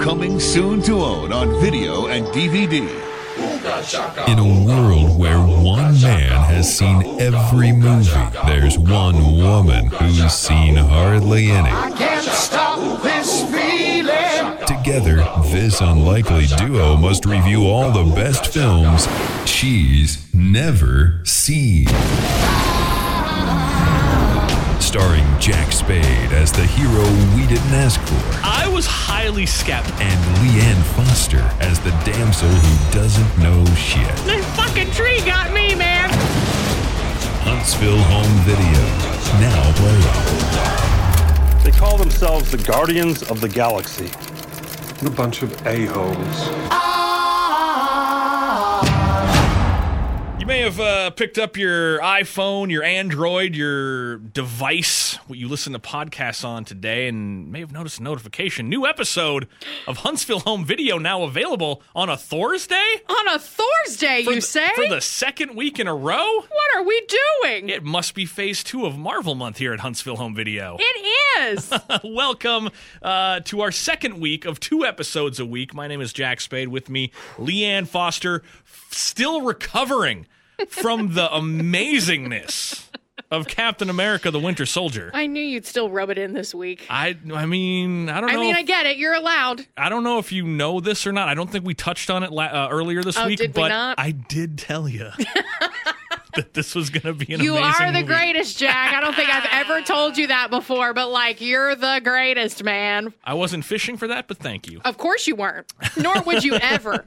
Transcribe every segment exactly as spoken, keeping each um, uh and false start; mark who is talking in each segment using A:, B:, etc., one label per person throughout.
A: Coming soon to own on video and D V D.
B: In a world where one man has seen every movie, there's one woman who's seen hardly any.
C: I can't stop this feeling.
B: Together, this unlikely duo must review all the best films she's never seen. Starring Jack Spade as the hero we didn't ask for.
D: I was highly skeptical.
B: And Leanne Foster as the damsel who doesn't know shit.
E: This fucking tree got me, man.
B: Huntsville Home Video. Now playing.
F: They call themselves the Guardians of the Galaxy.
G: A bunch of a-holes.
D: You may have uh, picked up your iPhone, your Android, your device, what you listen to podcasts on today, and may have noticed a notification. New episode of Huntsville Home Video now available on a Thursday?
E: On a Thursday,
D: For
E: you
D: the-
E: say?
D: For the second week in a row?
E: What are we doing?
D: It must be phase two of Marvel Month here at Huntsville Home Video.
E: It is.
D: Welcome uh, to our second week of two episodes a week. My name is Jack Spade. With me, Leanne Foster, f- still recovering from the amazingness of Captain America, the Winter Soldier.
E: I knew you'd still rub it in this week.
D: I, I mean, I don't
E: I
D: know.
E: mean,
D: if,
E: I get it. You're allowed.
D: I don't know if you know this or not. I don't think we touched on it la- uh, earlier this
E: Oh,
D: week,
E: did we
D: but
E: not?
D: I did tell you that this was going to be an
E: You
D: amazing
E: are the
D: movie.
E: greatest, Jack. I don't think I've ever told you that before, but like, you're the greatest, man.
D: I wasn't fishing for that, but thank you.
E: Of course you weren't. Nor would you ever.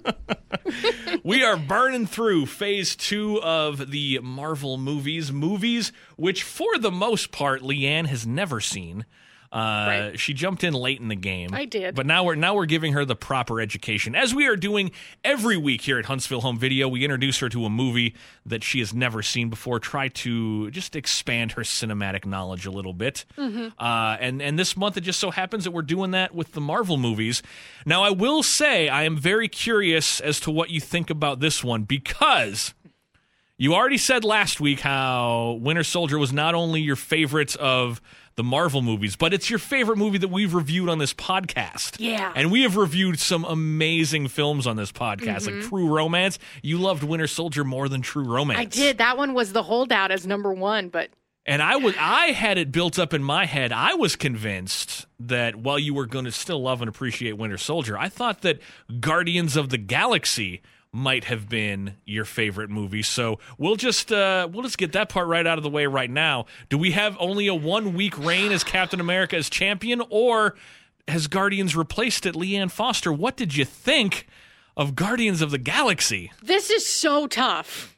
D: We are burning through phase two of the Marvel movies, movies which, for the most part, Leanne has never seen. Uh,
E: Right.
D: She jumped in late in the game.
E: I did.
D: But now we're now we're giving her the proper education. As we are doing every week here at Huntsville Home Video, we introduce her to a movie that she has never seen before, try to just expand her cinematic knowledge a little bit.
E: Mm-hmm.
D: Uh, and, and this month, it just so happens that we're doing that with the Marvel movies. Now, I will say I am very curious as to what you think about this one, because you already said last week how Winter Soldier was not only your favorite of the Marvel movies, but it's your favorite movie that we've reviewed on this podcast.
E: Yeah.
D: And we have reviewed some amazing films on this podcast, like True Romance. You loved Winter Soldier more than True Romance.
E: I did. That one was the holdout as number one, but
D: And I was I had it built up in my head. I was convinced that while you were going to still love and appreciate Winter Soldier, I thought that Guardians of the Galaxy might have been your favorite movie. So we'll just uh, we'll just get that part right out of the way right now. Do we have only a one week reign as Captain America as champion, or has Guardians replaced it? Leanne Foster, what did you think of Guardians of the Galaxy?
E: this is so tough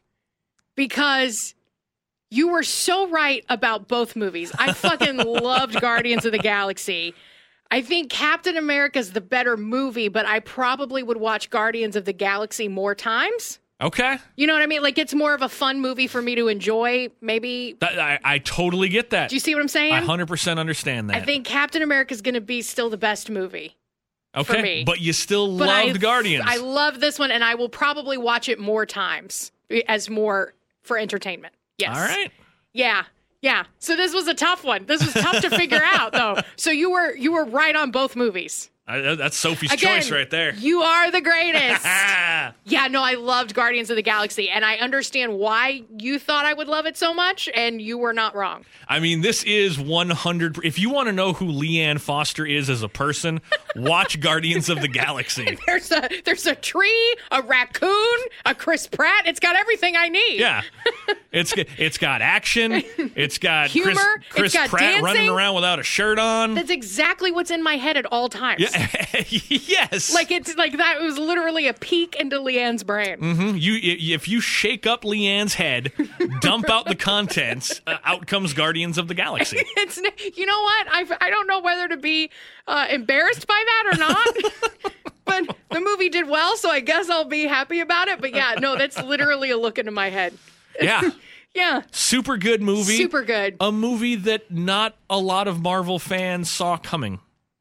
E: because you were so right about both movies. I fucking loved Guardians of the Galaxy. I think Captain America's the better movie, but I probably would watch Guardians of the Galaxy more times.
D: Okay.
E: You know what I mean? Like, it's more of a fun movie for me to enjoy, maybe.
D: That, I, I totally get that.
E: Do you see what I'm saying?
D: I one hundred percent understand that.
E: I think Captain America's going to be still the best movie.
D: okay,
E: for me.
D: But you still
E: But
D: loved
E: I,
D: Guardians.
E: I love this one, and I will probably watch it more times as more for entertainment. Yes.
D: All right.
E: Yeah. Yeah. So this was a tough one. This was tough to figure out, though. So you were you were right on both movies.
D: I, that's Sophie's
E: Again,
D: choice right there.
E: You are the greatest.
D: Ah,
E: Yeah, no, I loved Guardians of the Galaxy, and I understand why you thought I would love it so much, and you were not wrong.
D: I mean, this is one hundred. If you want to know who Leanne Foster is as a person, watch Guardians of the Galaxy.
E: There's a there's a tree, a raccoon, a Chris Pratt. It's got everything I need.
D: Yeah, it's it's got action. It's got
E: Humor,
D: Chris,
E: it's
D: Chris
E: got
D: Pratt
E: dancing.
D: running around without a shirt on.
E: That's exactly what's in my head at all times.
D: Yeah. Yes.
E: Like it's like that was literally a peek into Leanne's brain.
D: Mhm. You i- if you shake up Leanne's head, dump out the contents, uh, out comes Guardians of the Galaxy.
E: It's you know what? I I don't know whether to be uh, embarrassed by that or not. But the movie did well, so I guess I'll be happy about it. But yeah, no, that's literally a look into my head.
D: Yeah.
E: Yeah,
D: Super good movie.
E: super good.
D: A movie that not a lot of Marvel fans saw coming.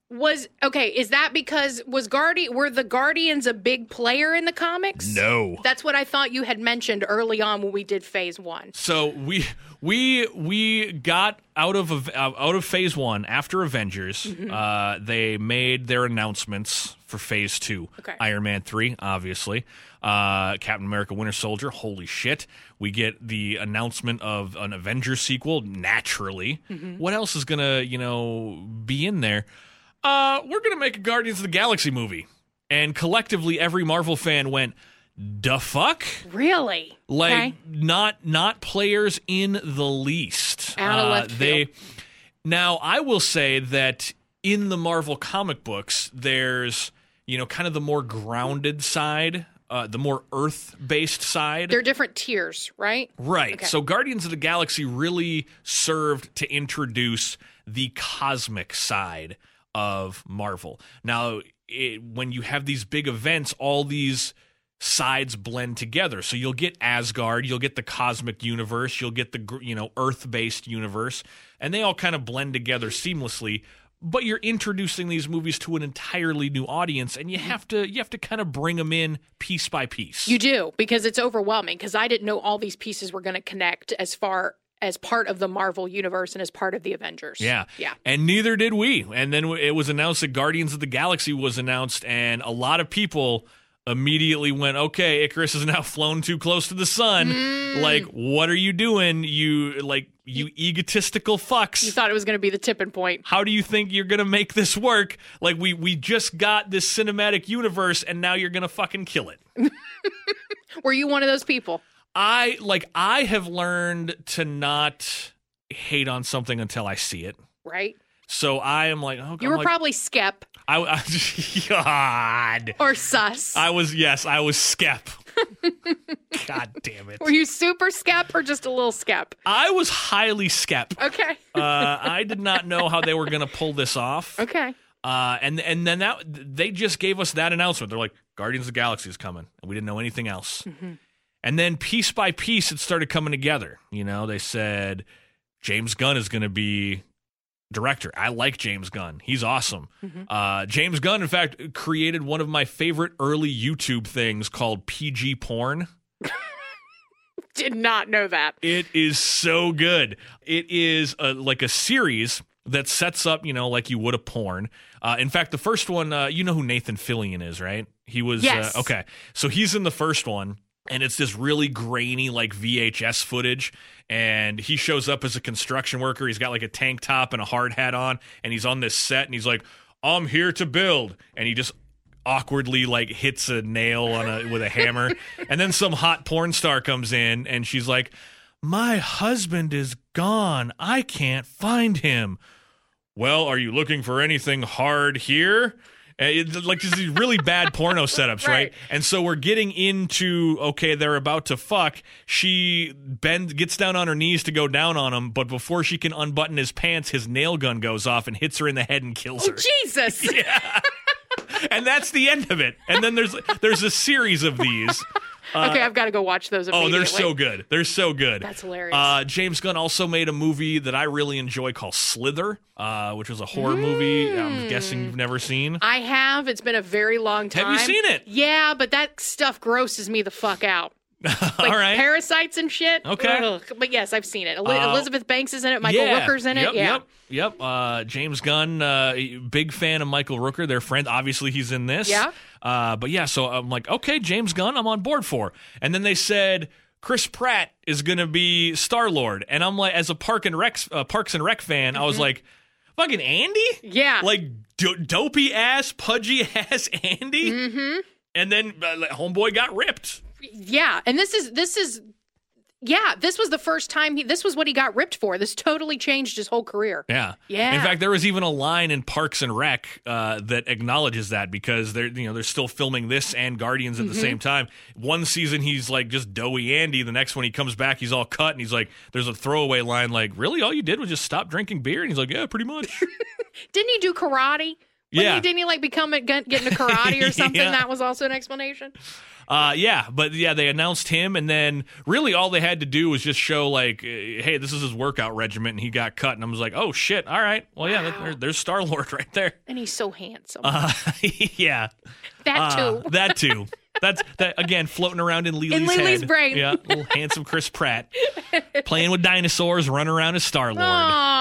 E: Was okay, is that because was Guardi were the Guardians a big player in the comics?
D: No.
E: That's what I thought you had mentioned early on when we did phase one.
D: So we we we got out of out of phase one after Avengers. Mm-hmm. Uh, they made their announcements for phase two.
E: Okay.
D: Iron Man three, obviously. Uh, Captain America: Winter Soldier. Holy shit! We get the announcement of an Avengers sequel. Naturally, mm-hmm. What else is gonna you know be in there? Uh, we're gonna make a Guardians of the Galaxy movie, and collectively, every Marvel fan went, "Da fuck."
E: Really?
D: Like
E: okay.
D: not not players in the least.
E: Out of
D: uh,
E: left
D: they
E: field.
D: Now I will say that in the Marvel comic books, there's you know kind of the more grounded side, uh, the more Earth-based side.
E: They're different tiers, right?
D: Right.
E: Okay.
D: So Guardians of the Galaxy really served to introduce the cosmic side of Marvel. Now, it, when you have these big events, all these sides blend together. So you'll get Asgard, you'll get the cosmic universe, you'll get the you know Earth-based universe, and they all kind of blend together seamlessly. But you're introducing these movies to an entirely new audience, and you have to you have to kind of bring them in piece by piece.
E: You do, because it's overwhelming. Because I didn't know all these pieces were going to connect as far as part of the Marvel universe and as part of the Avengers.
D: Yeah.
E: Yeah.
D: And neither did we. And then it was announced that Guardians of the Galaxy was announced, and a lot of people immediately went, okay, Icarus has now flown too close to the sun.
E: Mm.
D: Like, what are you doing? You, like, you egotistical fucks.
E: You thought it was going to be the tipping point.
D: How do you think you're going to make this work? Like, we, we just got this cinematic universe, and now you're going to fucking kill it.
E: Were you one of those people?
D: I like I have learned to not hate on something until I see it.
E: Right.
D: So I am like, oh,
E: you were
D: like,
E: probably skep.
D: I, I God.
E: Or sus.
D: I was yes, I was skep. God damn it.
E: Were you super skep or just a little skep?
D: I was highly skep.
E: Okay.
D: uh, I did not know how they were going to pull this off.
E: Okay.
D: Uh, and and then that they just gave us that announcement. They're like, Guardians of the Galaxy is coming, and we didn't know anything else. Mm-hmm. And then piece by piece, it started coming together. You know, they said James Gunn is going to be director. I like James Gunn. He's awesome. Mm-hmm. Uh, James Gunn, in fact, created one of my favorite early YouTube things called P G Porn.
E: Did not know that.
D: It is so good. It is a, like a series that sets up, you know, like you would a porn. Uh, in fact, the first one, uh, you know who Nathan Fillion is, right? He was,
E: yes.
D: uh, okay. So he's in the first one. And it's this really grainy, like V H S footage. And he shows up as a construction worker. He's got like a tank top and a hard hat on. And he's on this set. And he's like, I'm here to build. And he just awkwardly like hits a nail on a with a hammer. And then some hot porn star comes in. And she's like, my husband is gone. I can't find him. Well, are you looking for anything hard here? It, like just these really bad porno setups, right. right? And so we're getting into, okay, they're about to fuck. She bend, gets down on her knees to go down on him, but before she can unbutton his pants, his nail gun goes off and hits her in the head and kills
E: oh,
D: her.
E: Jesus!
D: Yeah. And that's the end of it. And then there's there's a series of these. Uh,
E: okay, I've got to go watch those immediately.
D: Oh, they're so good. They're so good.
E: That's hilarious.
D: Uh, James Gunn also made a movie that I really enjoy called Slither, uh, which was a horror mm. movie. I'm guessing you've never seen.
E: I have. It's been a very long time.
D: Have you seen it?
E: Yeah, but that stuff grosses me the fuck out. Like
D: all right.
E: Parasites and shit.
D: Okay.
E: Ugh. But yes, I've seen it. El-
D: uh,
E: Elizabeth Banks is in it. Michael
D: yeah.
E: Rooker's in
D: yep,
E: it. Yeah.
D: Yep. Yep. Uh, James Gunn, uh, big fan of Michael Rooker. They're friends. Obviously, he's in this.
E: Yeah.
D: Uh, but yeah, so I'm like, okay, James Gunn, I'm on board for. And then they said Chris Pratt is going to be Star-Lord. And I'm like, as a Park and Rec, uh, Parks and Rec fan, mm-hmm. I was like, fucking Andy?
E: Yeah.
D: Like do- dopey ass, pudgy ass Andy?
E: Mm-hmm.
D: And then uh, homeboy got ripped.
E: Yeah, and this is this is yeah, this was the first time he this was what he got ripped for. This totally changed his whole career.
D: Yeah.
E: Yeah.
D: In fact, there was even a line in Parks and Rec uh, that acknowledges that because they're you know they're still filming this and Guardians at mm-hmm. the same time. One season he's like just doughy Andy. The next one he comes back, he's all cut and he's like, there's a throwaway line like, really all you did was just stop drinking beer? And he's like, yeah, pretty much.
E: Didn't he do karate?
D: Yeah.
E: He, didn't he like become a, get, get into karate or something?
D: Yeah.
E: That was also an explanation.
D: Uh, yeah, but yeah, they announced him, and then really all they had to do was just show like, uh, hey, this is his workout regimen, and he got cut, and I was like, oh shit, all right, well yeah,
E: Wow.
D: there, there's Star Lord right there.
E: And he's so handsome.
D: Uh, yeah,
E: that
D: Uh,
E: too.
D: that too. That's that again, floating around in Lily's,
E: In Lily's
D: head.
E: brain.
D: Yeah, little handsome Chris Pratt playing with dinosaurs, running around as Star Lord.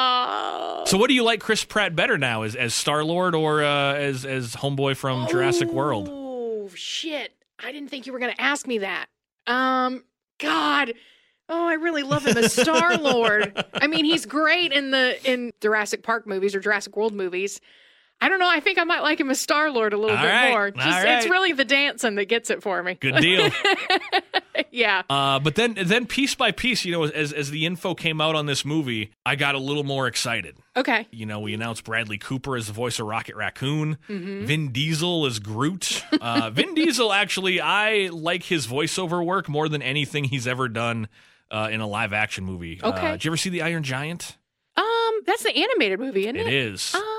E: Oh.
D: So, what do you like Chris Pratt better now, as as Star Lord or uh, as as Homeboy from Jurassic World?
E: Oh shit! I didn't think you were going to ask me that. Um, God. Oh, I really love him as Star Lord. I mean, he's great in the in Jurassic Park movies or Jurassic World movies. I don't know. I think I might like him as Star Lord a little
D: All
E: bit
D: right.
E: more.
D: All
E: Just,
D: right.
E: It's really the dancing that gets it for me.
D: Good deal.
E: Yeah.
D: Uh, but then, then piece by piece, you know, as as the info came out on this movie, I got a little more excited.
E: Okay.
D: You know, we announced Bradley Cooper as the voice of Rocket Raccoon.
E: Mm-hmm.
D: Vin Diesel as Groot. Uh, Vin Diesel, actually, I like his voiceover work more than anything he's ever done uh, in a live action movie.
E: Okay.
D: Uh, did you ever see The Iron Giant?
E: Um, that's the animated movie, isn't it?
D: It is.
E: Um,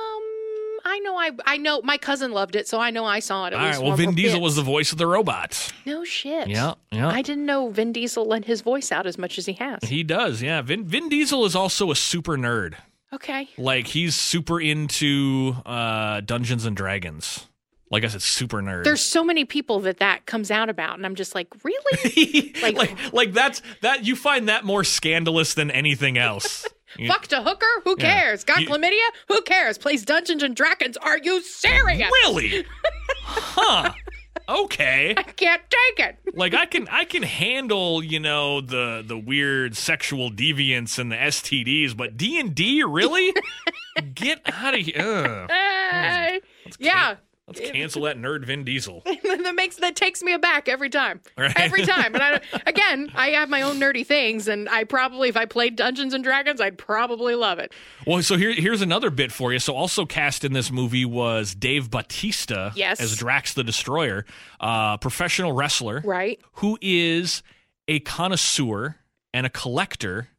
E: I know. I I know. My cousin loved it, so I know I saw it. At
D: All right.
E: least
D: Well,
E: one
D: Vin
E: more
D: Diesel
E: bit.
D: was the voice of the robot.
E: No shit.
D: Yeah. Yeah.
E: I didn't know Vin Diesel lent his voice out as much as he has.
D: He does. Yeah. Vin Vin Diesel is also a super nerd.
E: Okay.
D: Like, he's super into uh, Dungeons and Dragons. Like I said, super nerd.
E: There's so many people that that comes out about, and I'm just like, really?
D: like,
E: Like-
D: like, that's that you find that more scandalous than anything else. You-
E: Fucked a hooker? Who
D: Yeah.
E: cares? Got
D: You-
E: chlamydia? Who cares? Plays Dungeons and Dragons? Are you serious?
D: Really? Huh. Okay.
E: I can't take it.
D: Like, I can I can handle, you know, the the weird sexual deviance and the S T Ds, but D and D, really? Get out of here. Ugh.
E: Uh, yeah.
D: Let's cancel that nerd Vin Diesel.
E: that makes that takes me aback every time.
D: Right.
E: Every time. And I, again, I have my own nerdy things, and I probably, if I played Dungeons and Dragons, I'd probably love it.
D: Well, so here, here's another bit for you. So also cast in this movie was Dave Bautista
E: Yes.
D: as Drax the Destroyer, uh, professional wrestler,
E: Right.
D: who is a connoisseur and a collector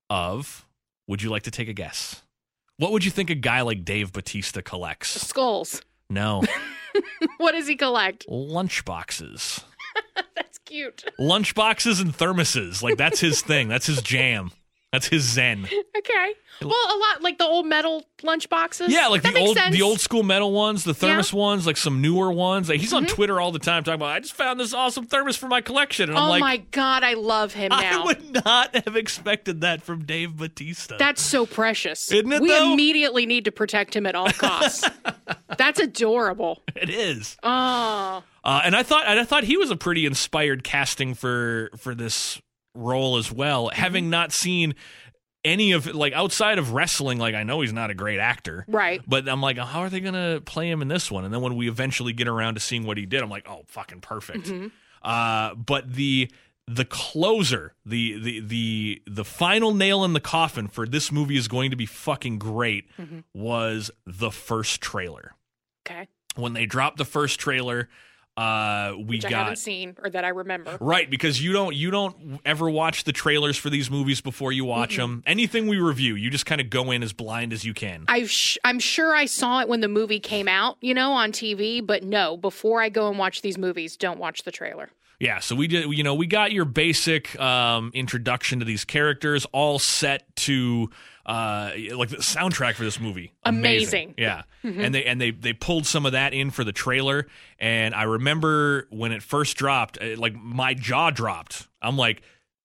D: of, would you like to take a guess? What would you think a guy like Dave Bautista collects?
E: Skulls.
D: No.
E: What does he collect?
D: Lunchboxes.
E: That's cute.
D: Lunchboxes and thermoses. Like, that's his thing. That's his jam. That's his zen.
E: Okay. Well, a lot like the old metal lunch boxes.
D: Yeah, like
E: that
D: the
E: makes
D: old
E: sense.
D: the old school metal ones, the thermos ones, like some newer ones. Like, he's on
E: Mm-hmm.
D: Twitter all the time talking about, I just found this awesome thermos for my collection. And I'm
E: Oh
D: like,
E: my God, I love him now.
D: I would not have expected that from Dave Bautista.
E: That's so precious.
D: Isn't it,
E: We
D: though?
E: immediately need to protect him at all costs. That's adorable.
D: It is.
E: Oh.
D: Uh, and I thought and I thought he was a pretty inspired casting for for this role as well.
E: Mm-hmm.
D: Having not seen any of like outside of wrestling, like I know he's not a great actor.
E: Right.
D: But I'm like, how are they gonna play him in this one? And then when we eventually get around to seeing what he did, I'm like, oh, fucking perfect.
E: Mm-hmm.
D: Uh, but the the closer, the the the the final nail in the coffin for this movie is going to be fucking great
E: Mm-hmm.
D: was the first trailer.
E: Okay.
D: When they dropped the first trailer, uh, we
E: Which I
D: got
E: haven't seen or that I remember.
D: right because you don't you don't ever watch the trailers for these movies before you watch them. Anything we review, you just kind of go in as blind as you can.
E: I sh- I'm sure I saw it when the movie came out, you know, on T V, but no, before I go and watch these movies, don't watch the trailer.
D: Yeah, so we did. You know, we got your basic um, introduction to these characters, all set to uh, like the soundtrack for this movie.
E: Amazing.
D: Yeah, and they and they they pulled some of that in for the trailer. And I remember when it first dropped, uh, like my jaw dropped. I'm like,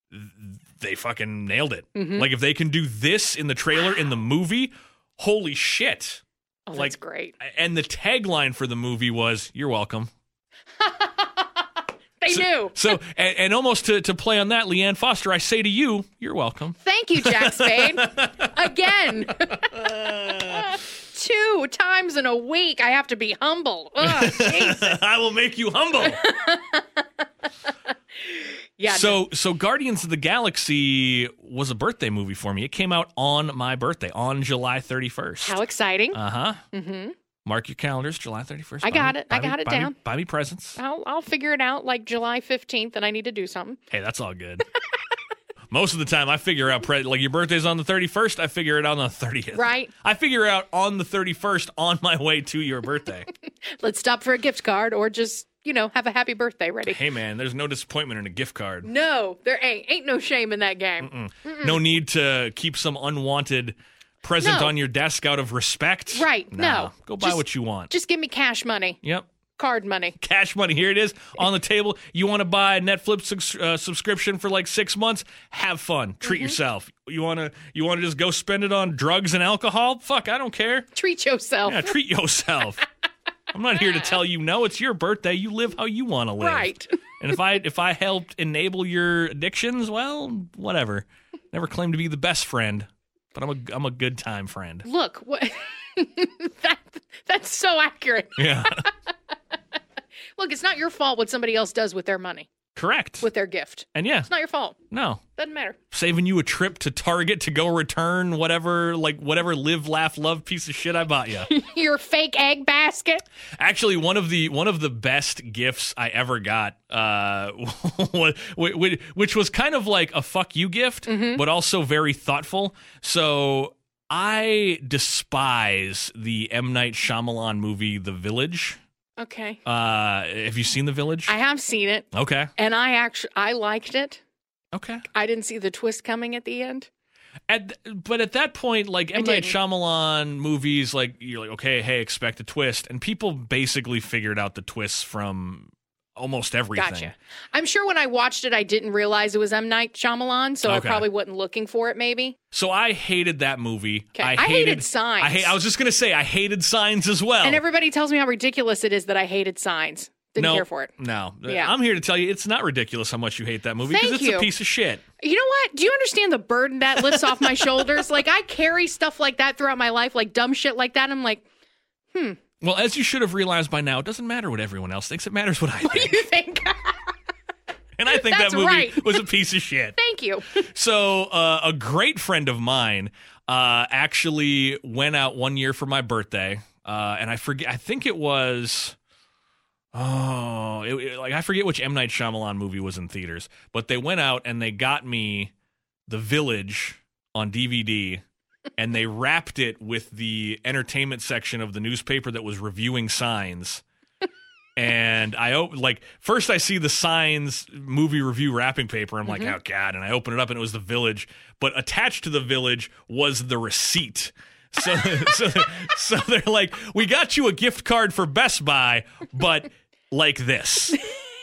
D: they fucking nailed it. Like if they can do this in the trailer in the movie, holy shit!
E: Oh,
D: Like-
E: that's great.
D: And the tagline for the movie was "You're welcome."
E: They knew.
D: So, and, and almost to, to play on that, Leanne Foster, I say to you, you're welcome.
E: Thank you, Jack Spade. Again. Two times in a week. I have to be humble. Ugh, Jesus.
D: I will make you humble.
E: Yeah.
D: so, so Guardians of the Galaxy was a birthday movie for me. It came out on my birthday, on July thirty-first.
E: How exciting.
D: Uh huh. Mm-hmm. Mark your calendars, July thirty-first.
E: I
D: Buy
E: got
D: me-
E: it. I
D: buy me-
E: got it
D: buy me-
E: down.
D: Buy me presents.
E: I'll, I'll figure it out like July fifteenth and I need to do something.
D: Hey, that's all good. Most of the time, I figure out, pre- like your birthday's on the thirty-first, I figure it out on the thirtieth.
E: Right.
D: I figure out on the thirty-first on my way to your birthday.
E: Let's stop for a gift card or just, you know, have a happy birthday ready.
D: Hey, man, there's no disappointment in a gift card.
E: No, there ain't. Ain't no shame in that game.
D: Mm-mm. Mm-mm. No need to keep some unwanted present
E: No.
D: on your desk out of respect.
E: Right,
D: Nah,
E: no.
D: Go buy
E: Just-
D: what you want.
E: Just give me cash money,
D: Yep.
E: card money.
D: Cash money. Here it is on the table. You want to buy a Netflix subs- uh, subscription for like six months? Have fun. Treat
E: Mm-hmm.
D: yourself. You want to you want to just go spend it on drugs and alcohol? Fuck, I don't care.
E: Treat yourself.
D: Yeah, treat yourself. I'm not here to tell you no. It's your birthday. You live how you want to live.
E: Right.
D: And if I if I helped enable your addictions, well, whatever. Never claimed to be the best friend, but I'm a I'm a good time friend.
E: Look, what? that that's so accurate.
D: Yeah.
E: Look, it's not your fault what somebody else does with their money,
D: Correct.
E: with their gift.
D: And yeah,
E: It's not your fault.
D: no.
E: Doesn't matter.
D: Saving you a trip to Target to go return whatever, like whatever live, laugh, love piece of shit I bought you.
E: Your fake egg basket.
D: Actually, one of the one of the best gifts I ever got, uh, which, which was kind of like a fuck you gift,
E: Mm-hmm.
D: but also very thoughtful. So I despise the M. Night Shyamalan movie, The Village.
E: Okay.
D: Uh, have you seen The Village?
E: I have seen it,
D: Okay.
E: and I actually I liked it.
D: Okay.
E: I didn't see the twist coming at the end.
D: At, but at that point, like M. Night
E: didn't.
D: Shyamalan movies, like you're like, okay, hey, expect a twist, and people basically figured out the twists from almost everything.
E: Gotcha. I'm sure when I watched it, I didn't realize it was M. Night Shyamalan, so
D: Okay.
E: I probably wasn't looking for it. Maybe.
D: So I hated that movie.
E: Okay.
D: I
E: I
D: hated,
E: hated Signs.
D: I hate. I was just gonna say I hated Signs as well.
E: And everybody tells me how ridiculous it is that I hated Signs. Didn't
D: no,
E: care for it.
D: No,
E: Yeah.
D: I'm here to tell you it's not ridiculous how much you hate that movie because
E: Thank
D: it's
E: you.
D: a piece of shit.
E: You know what? Do you understand the burden that lifts off my shoulders? Like, I carry stuff like that throughout my life, like dumb shit like that. I'm like,
D: Well, as you should have realized by now, it doesn't matter what everyone else thinks. It matters what I
E: what do
D: think.
E: you think?
D: And I think
E: That's
D: that movie
E: right.
D: was a piece of shit.
E: Thank you.
D: So uh, a great friend of mine uh, actually went out one year for my birthday, uh, and I forget. I think it was. Oh, it, it- like I forget which M. Night Shyamalan movie was in theaters, but they went out and they got me The Village on D V D, and they wrapped it with the entertainment section of the newspaper that was reviewing Signs. And I op- like first I see the Signs movie review wrapping paper. I'm like, oh god! And I open it up and it was The Village. But attached to The Village was the receipt. So, so, so they're like, we got you a gift card for Best Buy, but like this.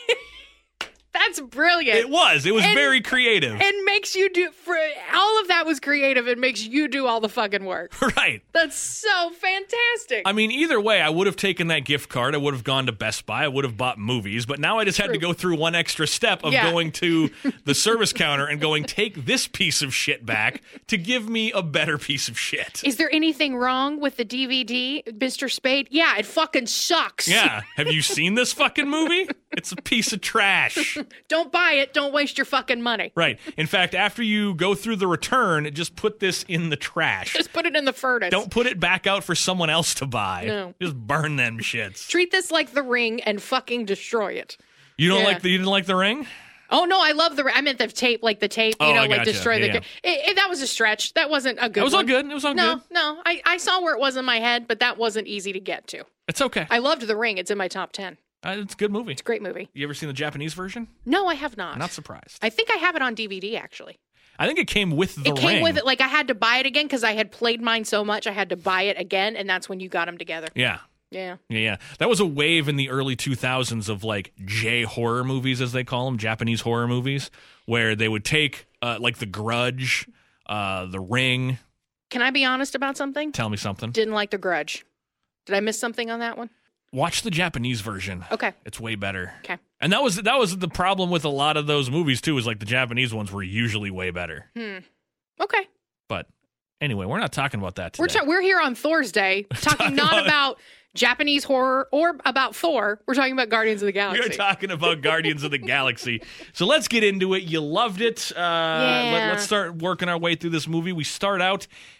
E: That's brilliant.
D: It was. It was
E: And-
D: very creative.
E: and makes you do for all of that was creative. It makes you do all the fucking work.
D: Right.
E: That's so fantastic.
D: I mean, either way, I would have taken that gift card. I would have gone to Best Buy. I would have bought movies. But now I just had to go through one extra step of
E: Yeah.
D: going to the service counter and going, take this piece of shit back to give me a better piece of shit.
E: Is there anything wrong with the D V D, Mister Spade? Yeah, it fucking sucks.
D: Yeah. Have you seen this fucking movie? It's a piece of trash.
E: Don't buy it. Don't waste your fucking money.
D: Right. In fact, after you go through the return, just put this in the trash.
E: Just put it in the furnace.
D: Don't put it back out for someone else to buy.
E: No.
D: Just burn them shits.
E: Treat this like The Ring and fucking destroy it.
D: You don't
E: Yeah.
D: like the you didn't like the ring?
E: Oh no, I love the. I meant the tape, like the tape. You
D: Oh,
E: know,
D: I
E: like
D: gotcha.
E: destroy
D: Yeah,
E: the.
D: yeah.
E: It, it, that was a stretch. That wasn't a good.
D: It was all
E: one.
D: good. It was all
E: No,
D: good.
E: no, I, I saw where it was in my head, but that wasn't easy to get to.
D: It's okay.
E: I loved The Ring. It's in my top ten.
D: Uh, it's a good movie.
E: Great movie.
D: You ever seen the Japanese version?
E: No, I have not.
D: I'm not surprised.
E: I think I have it on D V D actually.
D: I think it came with the
E: It came
D: ring.
E: with it. Like I had to buy it again because I had played mine so much. I had to buy it again, and that's when you got them together.
D: Yeah.
E: Yeah.
D: Yeah, yeah. That was a wave in the early two thousands of like J horror movies, as they call them, Japanese horror movies, where they would take uh, like The Grudge, uh, The Ring.
E: Can I be honest about something?
D: Tell me something.
E: Didn't like The Grudge. Did I miss something on that one?
D: Watch the Japanese version.
E: Okay.
D: It's way better.
E: Okay.
D: And that was that was the problem with a lot of those movies too. Is like the Japanese ones were usually way better.
E: Okay.
D: But anyway, we're not talking about that today.
E: We're ta- we're here on Thursday talking not
D: about-
E: about Japanese horror or about Thor. We're talking about Guardians of the Galaxy.
D: We're talking about Guardians of the Galaxy. So let's get into it. You loved it. Uh,
E: Yeah.
D: let, let's start working our way through this movie. We start out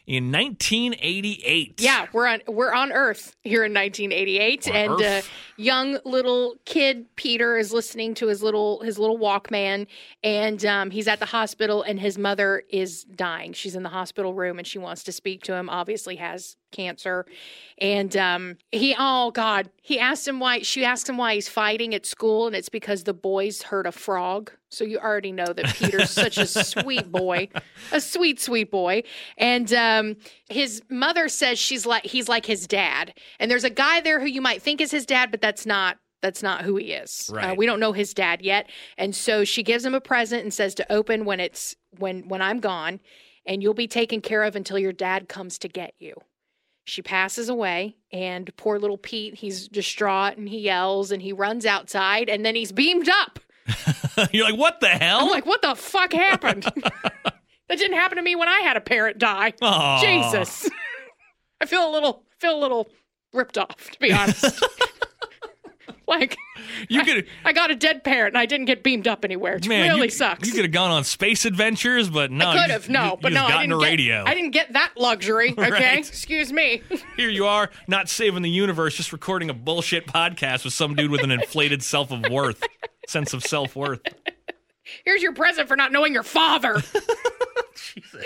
D: in nineteen eighty-eight.
E: Yeah, we're on we're on Earth here in nineteen eighty-eight,
D: On
E: and uh,
D: Earth.
E: young little kid Peter is listening to his little his little Walkman, and um, he's at the hospital, and his mother is dying. She's in the hospital room, and she wants to speak to him. Obviously, has cancer, and um, he oh god, he asked him why. She asked him why he's fighting at school, and it's because the boys hurt a frog. So you already know that Peter's such a sweet boy, a sweet, sweet boy. And um, his mother says she's like he's like his dad. And there's a guy there who you might think is his dad, but that's not that's not who he is.
D: Right.
E: Uh, we don't know his dad yet. And so she gives him a present and says to open when it's when when I'm gone, and you'll be taken care of until your dad comes to get you. She passes away, and poor little Pete, he's distraught, and he yells, and he runs outside, and then he's beamed up.
D: You're like, what the hell?
E: I'm like, what the fuck happened? That didn't happen to me when I had a parent die.
D: Aw.
E: Jesus. I feel a little feel a little ripped off, to be honest. Like,
D: You
E: I,
D: could,
E: I got a dead parent and I didn't get beamed up anywhere. It
D: man,
E: really
D: you,
E: sucks.
D: You could have gone on space adventures, but no.
E: I
D: you
E: could
D: just-
E: have, no,
D: you,
E: but
D: you
E: no,
D: just got
E: I
D: into
E: didn't get.
D: radio.
E: I didn't get that luxury. Okay,
D: Right.
E: excuse me.
D: Here you are, not saving the universe, just recording a bullshit podcast with some dude with an inflated self of worth, sense of self worth.
E: Here's your present for not knowing your father.
D: Jesus.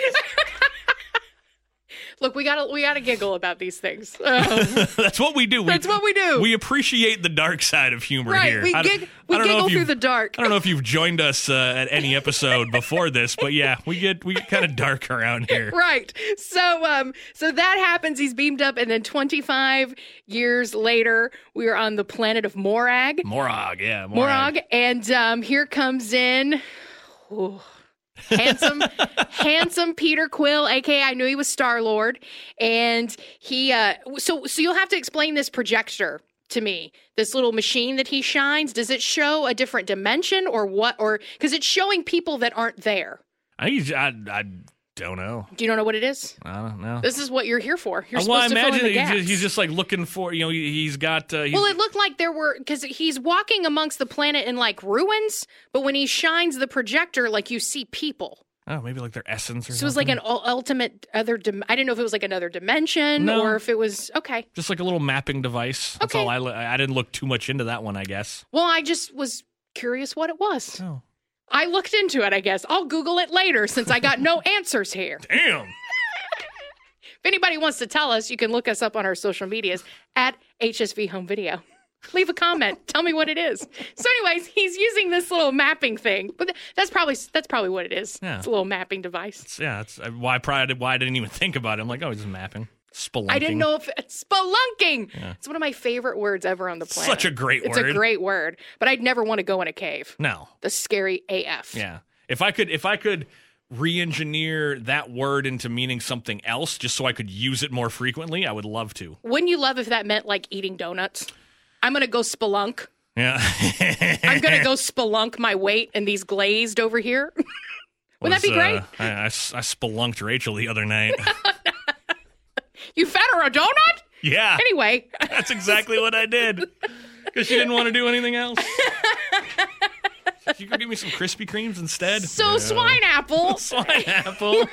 E: Look, we gotta we gotta giggle about these things. Um,
D: That's what we do. We,
E: That's what we do.
D: We appreciate the dark side of humor
E: right,
D: here.
E: we
D: I don't-
E: gig,
D: I
E: we
D: don't know
E: giggle
D: if
E: through
D: you've-
E: the dark.
D: I don't know if you've joined us uh, at any episode before this, but yeah, we get we get kind of dark around here.
E: Right. So um so that happens, he's beamed up, and then twenty-five years later, we are on the planet of Morag.
D: Morag, yeah, Morag.
E: Morag, and um here comes in ooh, handsome handsome Peter Quill, aka I knew he was Star-Lord, and he uh so so you'll have to explain this projector to me. This little machine that he shines, does it show a different dimension or what, or because it's showing people that aren't there?
D: I, I, I don't know.
E: Do you don't know what it is?
D: I don't know.
E: This is what you're here for. You're
D: well, I
E: supposed to fill in
D: imagine
E: the
D: he's
E: gaps.
D: just, he's just like looking for, you know, he, he's got. Uh, he's,
E: Well, it looked like there were, because he's walking amongst the planet in like ruins, but when he shines the projector, like you see people.
D: oh, maybe like their essence or
E: So it was
D: something.
E: like an ul- ultimate other. Dim- I didn't know if it was like another dimension
D: No.
E: or if it was okay.
D: Just like a little mapping device. That's
E: Okay.
D: all I. li- I didn't look too much into that one, I guess.
E: Well, I just was curious what it was.
D: Oh,
E: I looked into it. I guess I'll Google it later since I got no answers here.
D: damn.
E: If anybody wants to tell us, you can look us up on our social medias at H S V Home Video. Leave a comment. Tell me what it is. So, anyways, he's using this little mapping thing, but th- that's probably that's probably what it is.
D: Yeah.
E: It's a little mapping device.
D: It's- yeah, that's uh, why. Probably why I didn't even think about it. I'm like, oh, he's mapping, spelunking.
E: I didn't know if it's spelunking. It's one of my favorite words ever on the planet.
D: Such a great
E: It's
D: word.
E: a great word, but I'd never want to go in a cave.
D: No.
E: The scary A F.
D: Yeah. If I could, if I could re-engineer that word into meaning something else, just so I could use it more frequently, I would love to.
E: Wouldn't you love if that meant like eating donuts? I'm gonna go spelunk.
D: Yeah.
E: I'm gonna go spelunk my weight in these glazed over here. Wouldn't that be
D: Was,
E: great?
D: Uh, I, I, I spelunked Rachel the other night.
E: You fed her a donut?
D: Yeah.
E: Anyway,
D: That's exactly what I did. Because she didn't want to do anything else. You could give me some Krispy Kremes instead.
E: so swine apple.
D: Swine apple.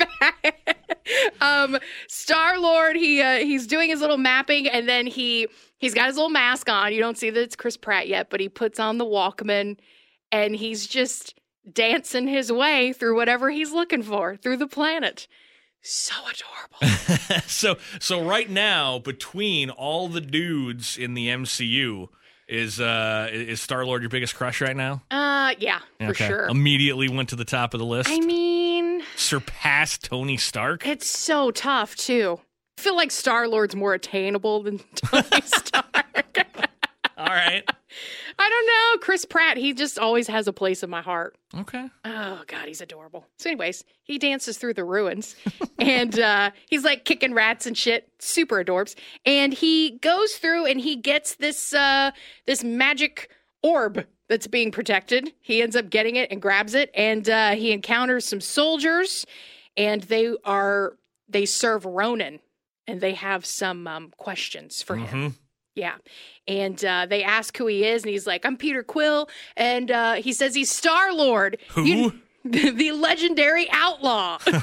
E: um, Star Lord, he uh, he's doing his little mapping, and then he he's got his little mask on. You don't see that it's Chris Pratt yet, but he puts on the Walkman, and he's just dancing his way through whatever he's looking for through the planet. So adorable.
D: so so right now, between all the dudes in the M C U, is uh is Star-Lord your biggest crush right now?
E: Uh, yeah, for
D: Okay.
E: sure.
D: Immediately went to the top of the list.
E: I mean,
D: Surpassed Tony Stark.
E: it's so tough too. I feel like Star Lord's more attainable than Tony Stark.
D: All right.
E: I don't know. Chris Pratt, he just always has a place in my heart.
D: Okay.
E: Oh, God, he's adorable. So anyways, he dances through the ruins and uh, he's like kicking rats and shit. Super adorbs. And he goes through and he gets this uh, this magic orb that's being protected. He ends up getting it and grabs it. And uh, he encounters some soldiers and they are, they serve Ronan and they have some um, questions for him.
D: Mm-hmm.
E: Yeah. And uh, they ask who he is, and he's like, I'm Peter Quill. And uh, he says he's Star-Lord.
D: Who?
E: You- the, the legendary outlaw. He's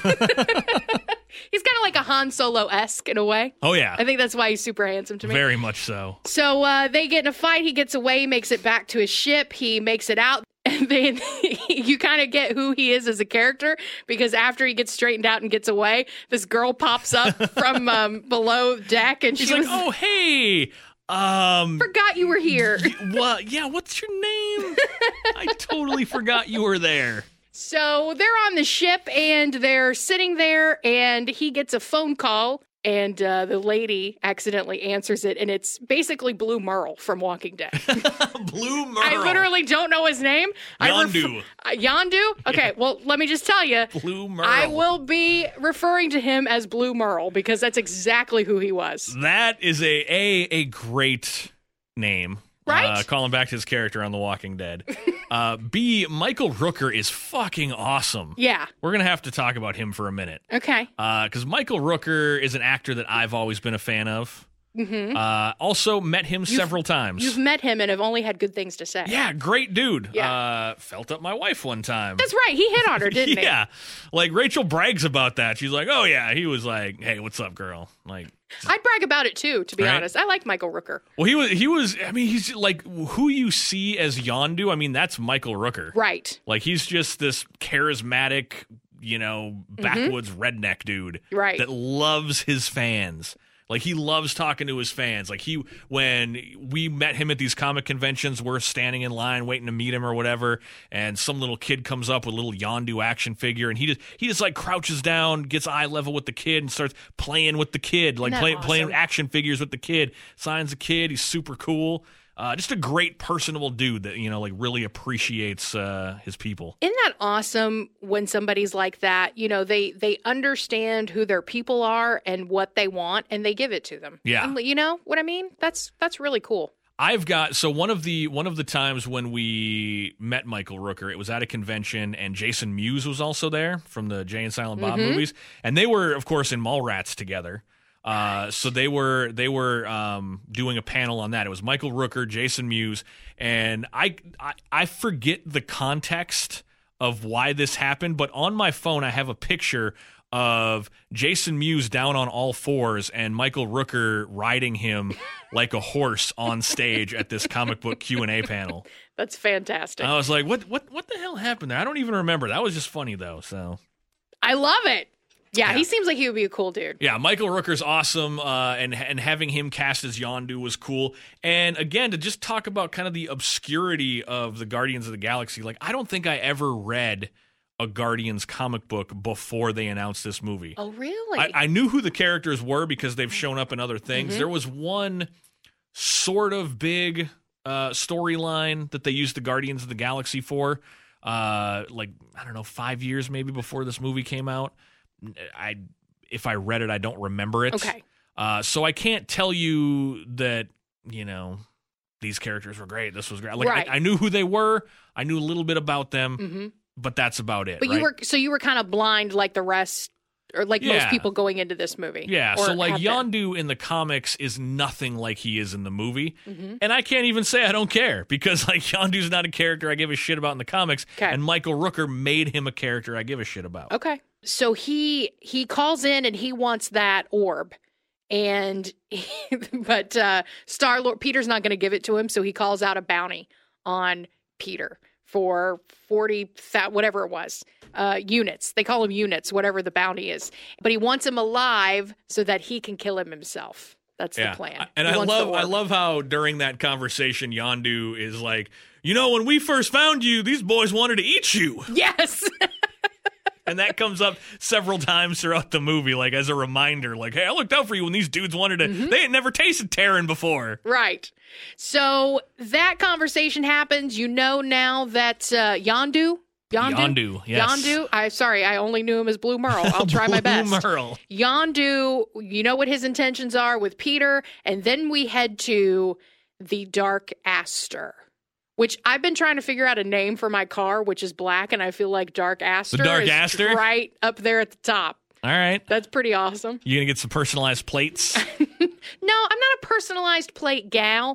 E: kind of like a Han Solo-esque in a way.
D: Oh, yeah.
E: I think that's why he's super handsome to me.
D: Very much so.
E: So uh, they get in a fight. He gets away, makes it back to his ship. He makes it out. And then you kind of get who he is as a character, because after he gets straightened out and gets away, this girl pops up from um, below deck, and
D: She's
E: she
D: like,
E: was,
D: oh, hey, um,
E: forgot you were here.
D: what? Yeah, what's your name? I totally forgot you were there.
E: So they're on the ship, and they're sitting there, and he gets a phone call, and uh, the lady accidentally answers it, and it's basically Blue Merle from Walking Dead.
D: Blue Merle.
E: I literally don't know his name.
D: Yondu.
E: I ref- uh, Yondu? Okay, yeah. Well, let me just tell you.
D: Blue Merle.
E: I will be referring to him as Blue Merle, because that's exactly who he was.
D: That is a a, a great name.
E: Right?
D: Uh, calling back to his character on The Walking Dead. uh, B, Michael Rooker is fucking awesome.
E: Yeah.
D: We're going to have to talk about him for a minute.
E: Okay.
D: Because uh, Michael Rooker is an actor that I've always been a fan of. Mm-hmm. Uh, also met him you've, several times.
E: You've met him and have only had good things to say.
D: Yeah, great dude.
E: Yeah.
D: Uh, felt up my wife one time.
E: That's right. He hit on her, didn't
D: he? Yeah. Like, Rachel brags about that. She's like, oh, yeah. He was like, hey, what's up, girl? Like,
E: I'd brag about it, too, to be
D: right?
E: honest. I like Michael Rooker.
D: Well, he was, he was, I mean, he's like, who you see as Yondu, I mean, that's Michael Rooker.
E: Right.
D: Like, he's just this charismatic, you know, backwoods mm-hmm. redneck dude.
E: Right.
D: That loves his fans. Like, he loves talking to his fans. Like, he, when we met him at these comic conventions, we're standing in line waiting to meet him or whatever, and some little kid comes up with a little Yondu action figure, and he just, he just like, crouches down, gets eye level with the kid, and starts playing with the kid, like, play, awesome? playing action figures with the kid. Signs the kid. He's super cool. Uh, just a great, personable dude that, you know, like, really appreciates uh, his people.
E: Isn't that awesome when somebody's like that? You know, they they understand who their people are and what they want, and they give it to them.
D: Yeah.
E: And, you know what I mean? That's that's really cool.
D: I've got, so one of the one of the times when we met Michael Rooker, it was at a convention, and Jason Mewes was also there from the Jay and Silent Bob
E: mm-hmm.
D: movies, and they were, of course, in Mallrats together. Uh, so they were they were um, doing a panel on that. It was Michael Rooker, Jason Mewes, and I, I I forget the context of why this happened, but on my phone I have a picture of Jason Mewes down on all fours and Michael Rooker riding him like a horse on stage at this comic book Q and A panel.
E: That's fantastic.
D: And I was like, what what what the hell happened there? I don't even remember. That was just funny though. So
E: I love it. Yeah,
D: Yeah.
E: he seems like he would be a cool dude.
D: Yeah, Michael Rooker's awesome, uh, and and having him cast as Yondu was cool. And again, to just talk about kind of the obscurity of the Guardians of the Galaxy, like, I don't think I ever read a Guardians comic book before they announced this movie.
E: Oh, really?
D: I, I knew who the characters were because they've shown up in other things.
E: Mm-hmm.
D: There was one sort of big uh, storyline that they used the Guardians of the Galaxy for, uh, like, I don't know, five years maybe before this movie came out. I if I read it, I don't remember it.
E: Okay.
D: Uh, so I can't tell you that, you know, these characters were great. This was great. Like,
E: Right.
D: I, I knew who they were. I knew a little bit about them,
E: Mm-hmm.
D: but that's about it.
E: But
D: right?
E: you were so you were kind of blind like the rest, or like most
D: Yeah.
E: people going into this movie.
D: Yeah,
E: or
D: so like
E: have been.
D: Yondu in the comics is nothing like he is in the movie.
E: Mm-hmm.
D: And I can't even say I don't care because like Yondu's not a character I give a shit about in the comics.
E: Okay.
D: And Michael Rooker made him a character I give a shit about.
E: Okay. So he he calls in and he wants that orb. And but uh Star Lord Peter's not going to give it to him, so he calls out a bounty on Peter for forty whatever it was. Uh units. They call them units, whatever the bounty is. But he wants him alive so that he can kill him himself. That's
D: Yeah.
E: the plan.
D: And
E: He
D: I
E: wants the
D: love I
E: orb.
D: love how during that conversation Yondu is like, you know, when we first found you, these boys wanted to eat you.
E: Yes.
D: And that comes up several times throughout the movie, like as a reminder, like, hey, I looked out for you when these dudes wanted to,
E: Mm-hmm.
D: they had never tasted Terran before.
E: Right. So that conversation happens. You know now that uh, Yondu, Yondu,
D: Yondu, yes.
E: Yondu. I sorry, I only knew him as Blue Merle. I'll try my best.
D: Blue Merle.
E: Yondu, you know what his intentions are with Peter, and then we head to the Dark Aster, which I've been trying to figure out a name for my car, which is black, and I feel like Dark Aster
D: Dark
E: is
D: Aster?
E: right up there at the top.
D: All right.
E: That's pretty awesome.
D: You gonna get some personalized plates?
E: No, I'm not a personalized plate gal,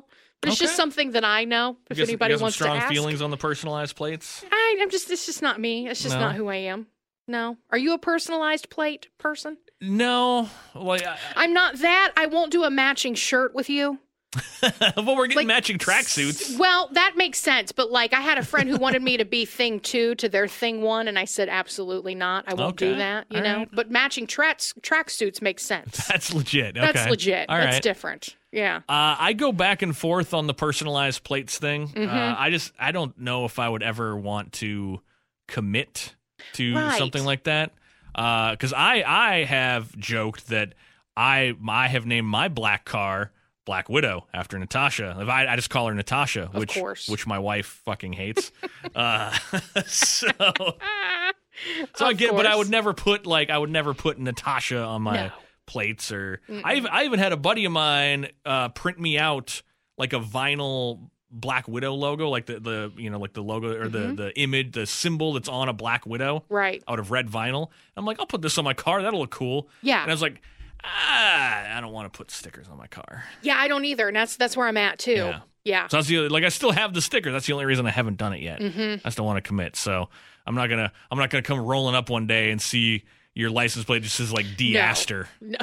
E: It's
D: Okay.
E: just something that I know. If
D: You got some-
E: anybody
D: you got some
E: wants
D: strong
E: to ask,
D: feelings on the personalized plates.
E: I, I'm just. It's just not me. It's just
D: No.
E: not who I am. No. Are you a personalized plate person?
D: No, well, I,
E: I'm not that. I won't do a matching shirt with you.
D: well, we're getting
E: Like,
D: matching tracksuits.
E: Well, that makes sense. But like, I had a friend who wanted me to be thing two to their thing one, and I said absolutely not. I won't do
D: Okay.
E: that. You
D: All
E: know.
D: right.
E: But matching tracks tracksuits makes sense.
D: That's legit.
E: That's
D: Okay.
E: legit.
D: All
E: That's
D: right.
E: different. Yeah.
D: Uh, I go back and forth on the personalized plates thing.
E: Mm-hmm.
D: Uh, I just I don't know if I would ever want to commit to
E: Right.
D: something like that. Because I I have joked that I I have named my black car Black Widow after Natasha. If I, I just call her Natasha,
E: Of
D: which
E: course.
D: which my wife fucking hates. uh, so so I
E: Of
D: get, but I
E: course.
D: would never put like I would never put Natasha on my
E: No.
D: plates or I even I even had a buddy of mine uh, print me out like a vinyl Black Widow logo, like the, the you know like the logo or the the image, the symbol that's on a Black Widow,
E: Right.
D: out of red vinyl. I'm like, I'll put this on my car. That'll look cool.
E: Yeah.
D: And I was like, ah, I don't want to put stickers on my car.
E: Yeah, I don't either, and that's that's where I'm at too.
D: Yeah.
E: Yeah.
D: So that's the like I still have the sticker. That's the only reason I haven't done it yet.
E: Mm-hmm.
D: I still want to commit. So I'm not gonna I'm not gonna come rolling up one day and see your license plate just says like D
E: No.
D: Aster.
E: No.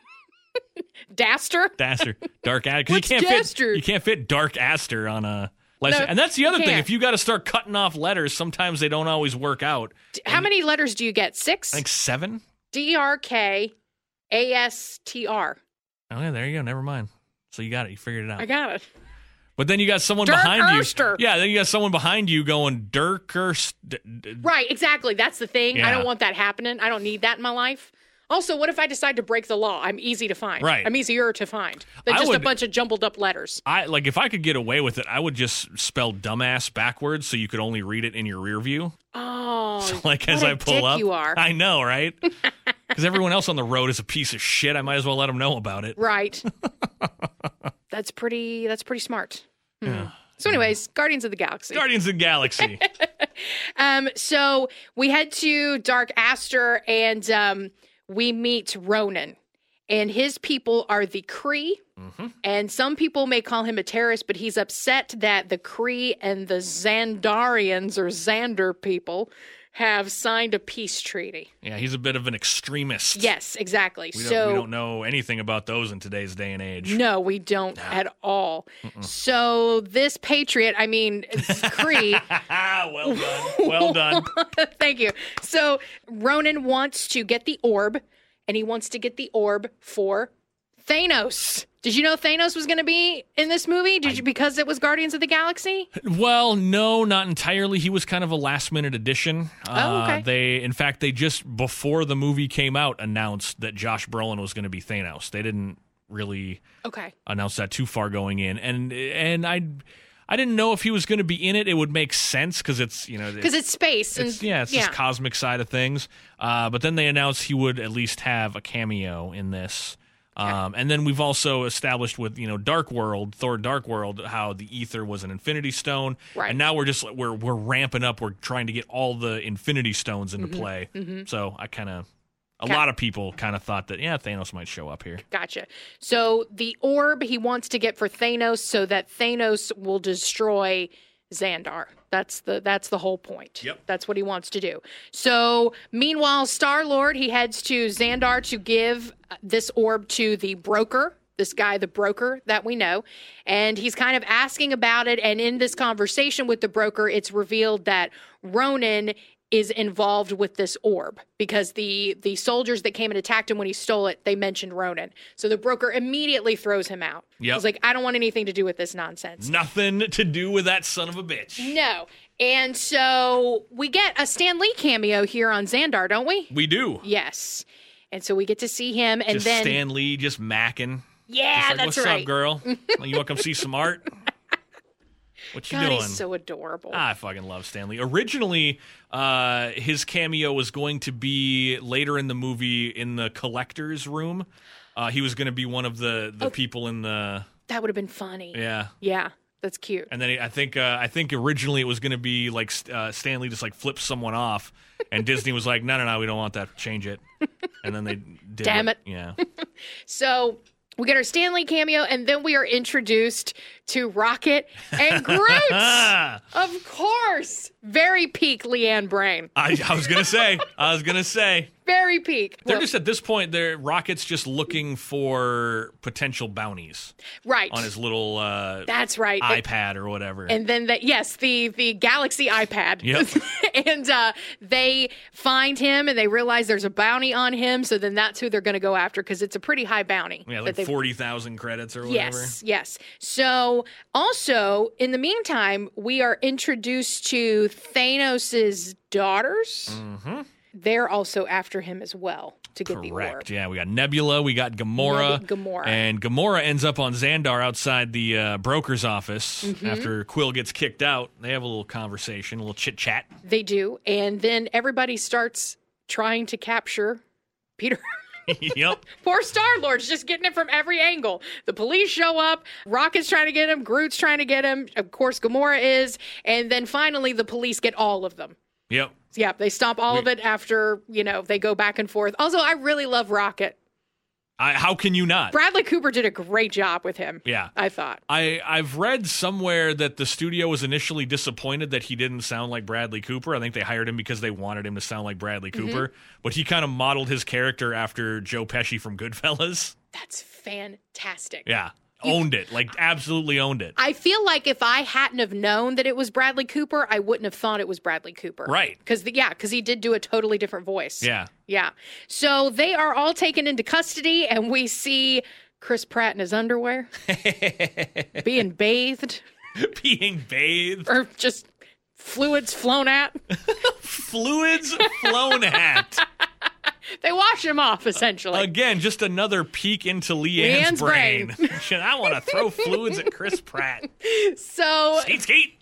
E: Daster?
D: Daster, dark Aster. 'Cause
E: What's
D: you can't
E: Daster?
D: fit you can't fit dark Aster on a license.
E: No,
D: and that's the other
E: you
D: thing.
E: can't.
D: If you got to start cutting off letters, sometimes they don't always work out.
E: How many letters do you get? Six?
D: I think seven.
E: D R K A S T R.
D: Oh yeah, there you go. Never mind. So you got it. You figured it out.
E: I got it.
D: But then you got someone
E: Dirk
D: behind
E: Erster.
D: you. Yeah, then you got someone behind you going Dirk Erst. d- d-
E: Right, exactly. That's the thing. I
D: Yeah.
E: don't want that happening. I don't need that in my life. Also, what if I decide to break the law? I'm easy to find.
D: Right.
E: I'm easier to find than
D: I
E: just a
D: would-
E: bunch of jumbled up letters.
D: I like if I could get away with it, I would just spell dumbass backwards so you could only read it in your rear view.
E: Oh,
D: So like
E: what
D: as
E: a
D: I pull
E: dick
D: up,
E: you are.
D: I know, right? Because everyone else on the road is a piece of shit. I might as well let them know about it.
E: Right. that's pretty. That's pretty smart. Hmm.
D: Yeah.
E: So, anyways, Guardians of the Galaxy.
D: Guardians of the Galaxy.
E: Um, so we head to Dark Aster and um, we meet Ronan. And his people are the Kree.
D: Mm-hmm.
E: And some people may call him a terrorist, but he's upset that the Kree and the Xandarians or Xander people have signed a peace treaty.
D: Yeah, he's a bit of an extremist.
E: Yes, exactly.
D: We don't,
E: so
D: we don't know anything about those in today's day and age.
E: no, we don't at all. So this Patriot, I mean, it's Kree.
D: well done. Well done.
E: Thank you. So Ronan wants to get the orb, and he wants to get the orb for Thanos. Did you know Thanos was going to be in this movie? Did you because it was Guardians of the Galaxy?
D: Well, no, not entirely. He was kind of a last minute addition.
E: Oh, okay.
D: Uh, they, in fact, they just before the movie came out announced that Josh Brolin was going to be Thanos. They didn't really
E: Okay.
D: announce that too far going in, and and I, I didn't know if he was going to be in it. It would make sense because it's you know
E: Because it's space. And,
D: it's, yeah, it's this cosmic side of things. Uh, but then they announced he would at least have a cameo in this. Um, and then we've also established with you know Dark World, Thor: Dark World, how the ether was an Infinity Stone,
E: Right.
D: and now we're just we're we're ramping up. We're trying to get all the Infinity Stones into
E: Mm-hmm.
D: play. So I kind of a
E: Okay.
D: lot of people kind of thought that yeah Thanos might show up here.
E: Gotcha. So the orb he wants to get for Thanos so that Thanos will destroy Xandar. That's the that's the whole point.
D: Yep.
E: That's what he wants to do. So meanwhile, Star-Lord, he heads to Xandar to give uh, this orb to the broker, this guy, the broker that we know. And he's kind of asking about it. And in this conversation with the broker, it's revealed that Ronan is involved with this orb because the the soldiers that came and attacked him when he stole it, they mentioned Ronan. So the broker immediately throws him out.
D: Yep.
E: He's like, I don't want anything to do with this nonsense.
D: Nothing to do with that son of a bitch.
E: No. And so we get a Stan Lee cameo here on Xandar, don't we?
D: We do.
E: Yes. And so we get to see him and
D: Just
E: then
D: Stan Lee just macking.
E: yeah,
D: Just like,
E: that's
D: what's
E: right.
D: up, girl? You want to come see some art? What you
E: God,
D: doing?
E: he's so adorable.
D: I fucking love Stanley. Originally, uh, his cameo was going to be later in the movie in the collector's room. Uh, he was going to be one of the, the people in the
E: That would have been funny.
D: yeah.
E: Yeah, that's cute.
D: And then he, I think uh, I think originally it was going to be like uh, Stanley just like flips someone off, and Disney was like, no, no, no, we don't want that. Change it. And then they did
E: Damn it.
D: Yeah.
E: So We get our Stan Lee cameo, and then we are introduced to Rocket and Groot. Of course. Very peak Leanne Brain.
D: I, I was going to say. I was going to say.
E: Very peak.
D: They're
E: Well,
D: just at this point, they're Rocket's just looking for potential bounties
E: right.
D: on his little uh,
E: That's right.
D: iPad or whatever.
E: And then, the, yes, the, the Galaxy iPad.
D: Yep.
E: and uh, they find him, and they realize there's a bounty on him, so then that's who they're going to go after, because it's a pretty high bounty.
D: yeah,
E: that
D: like
E: they've-
D: forty thousand credits or whatever.
E: Yes, yes. So, also, in the meantime, we are introduced to Thanos' daughters.
D: Mm-hmm.
E: They're also after him as well to get the orb.
D: Correct. Yeah, we got Nebula, we got Gamora.
E: Neb- Gamora.
D: And Gamora ends up on Xandar outside the uh, broker's office
E: Mm-hmm.
D: after Quill gets kicked out. They have a little conversation, a little chit-chat.
E: They do. And then everybody starts trying to capture Peter.
D: Yep.
E: Poor Star-Lord's just getting it from every angle. The police show up. Rocket's trying to get him. Groot's trying to get him. Of course, Gamora is. And then finally, the police get all of them.
D: Yep.
E: Yeah, they stop all of it after, you know, they go back and forth. Also, I really love Rocket.
D: I, how can you not?
E: Bradley Cooper did a great job with him.
D: Yeah.
E: I thought.
D: I, I've read somewhere that the studio was initially disappointed that he didn't sound like Bradley Cooper. I think they hired him because they wanted him to sound like Bradley Cooper.
E: Mm-hmm.
D: But he kind of modeled his character after Joe Pesci from Goodfellas.
E: That's fantastic.
D: Yeah. Owned it. Like, absolutely owned it.
E: I feel like if I hadn't have known that it was Bradley Cooper, I wouldn't have thought it was Bradley Cooper.
D: Right.
E: Because, yeah, because he did do a totally different voice.
D: Yeah.
E: Yeah. So they are all taken into custody, and we see Chris Pratt in his underwear being bathed
D: Being bathed.
E: or just fluids flown at.
D: Fluids flown at.
E: They wash him off, essentially.
D: Again, just another peek into Leanne's,
E: Leanne's
D: brain.
E: brain.
D: Shit, I want to throw fluids at Chris Pratt.
E: So,
D: Skeet, skeet.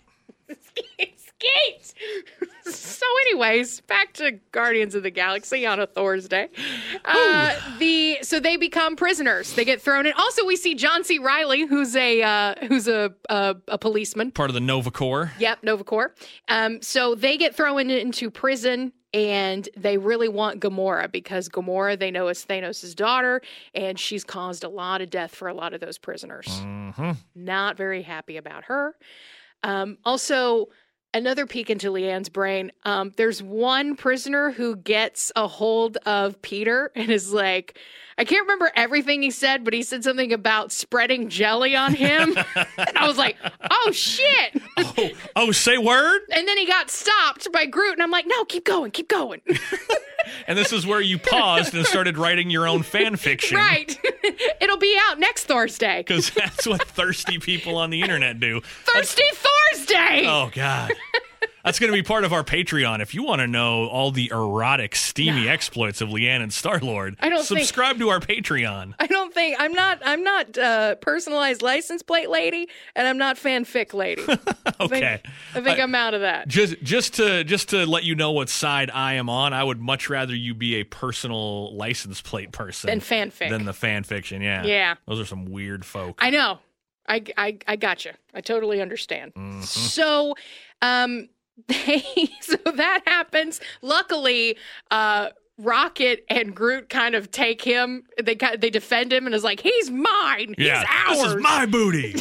E: skate. So, anyways, back to Guardians of the Galaxy on a Thursday. Uh, the so they become prisoners. They get thrown in. Also, we see John C. Reilly, who's a uh, who's a, a a policeman.
D: Part of the Nova Corps.
E: Yep, Nova Corps. Um, so they get thrown into prison, and they really want Gamora because Gamora they know is Thanos' daughter, and she's caused a lot of death for a lot of those prisoners.
D: Mm-hmm.
E: Not very happy about her. Um, also, another peek into Leanne's brain. Um, there's one prisoner who gets a hold of Peter and is like, I can't remember everything he said, but he said something about spreading jelly on him. And I was like, oh, shit.
D: Oh, oh, say word?
E: And then he got stopped by Groot, and I'm like, no, keep going, keep going.
D: And this is where you paused and started writing your own fan fiction.
E: Right. It'll be out next Thursday.
D: Because that's what thirsty people on the internet do.
E: Thirsty Thursday!
D: Oh, God. That's going to be part of our Patreon. If you want to know all the erotic, steamy exploits of Leanne and Star-Lord,
E: I don't think-
D: subscribe to our Patreon.
E: I don't think I'm not I'm not uh, personalized license plate lady, and I'm not fanfic lady. I
D: Okay.
E: think, I think
D: I-
E: I'm out of that.
D: Just just to just to let you know what side I am on, I would much rather you be a personal license plate person
E: Than fanfic.
D: Than the fan fiction, yeah.
E: Yeah.
D: Those are some weird folk.
E: I know. I I I gotcha. I totally understand.
D: Mm-hmm.
E: So, um, they so that happens. Luckily, uh. Rocket and Groot kind of take him. They kind they defend him and is like, "He's mine.
D: yeah,
E: He's ours."
D: this is my booty.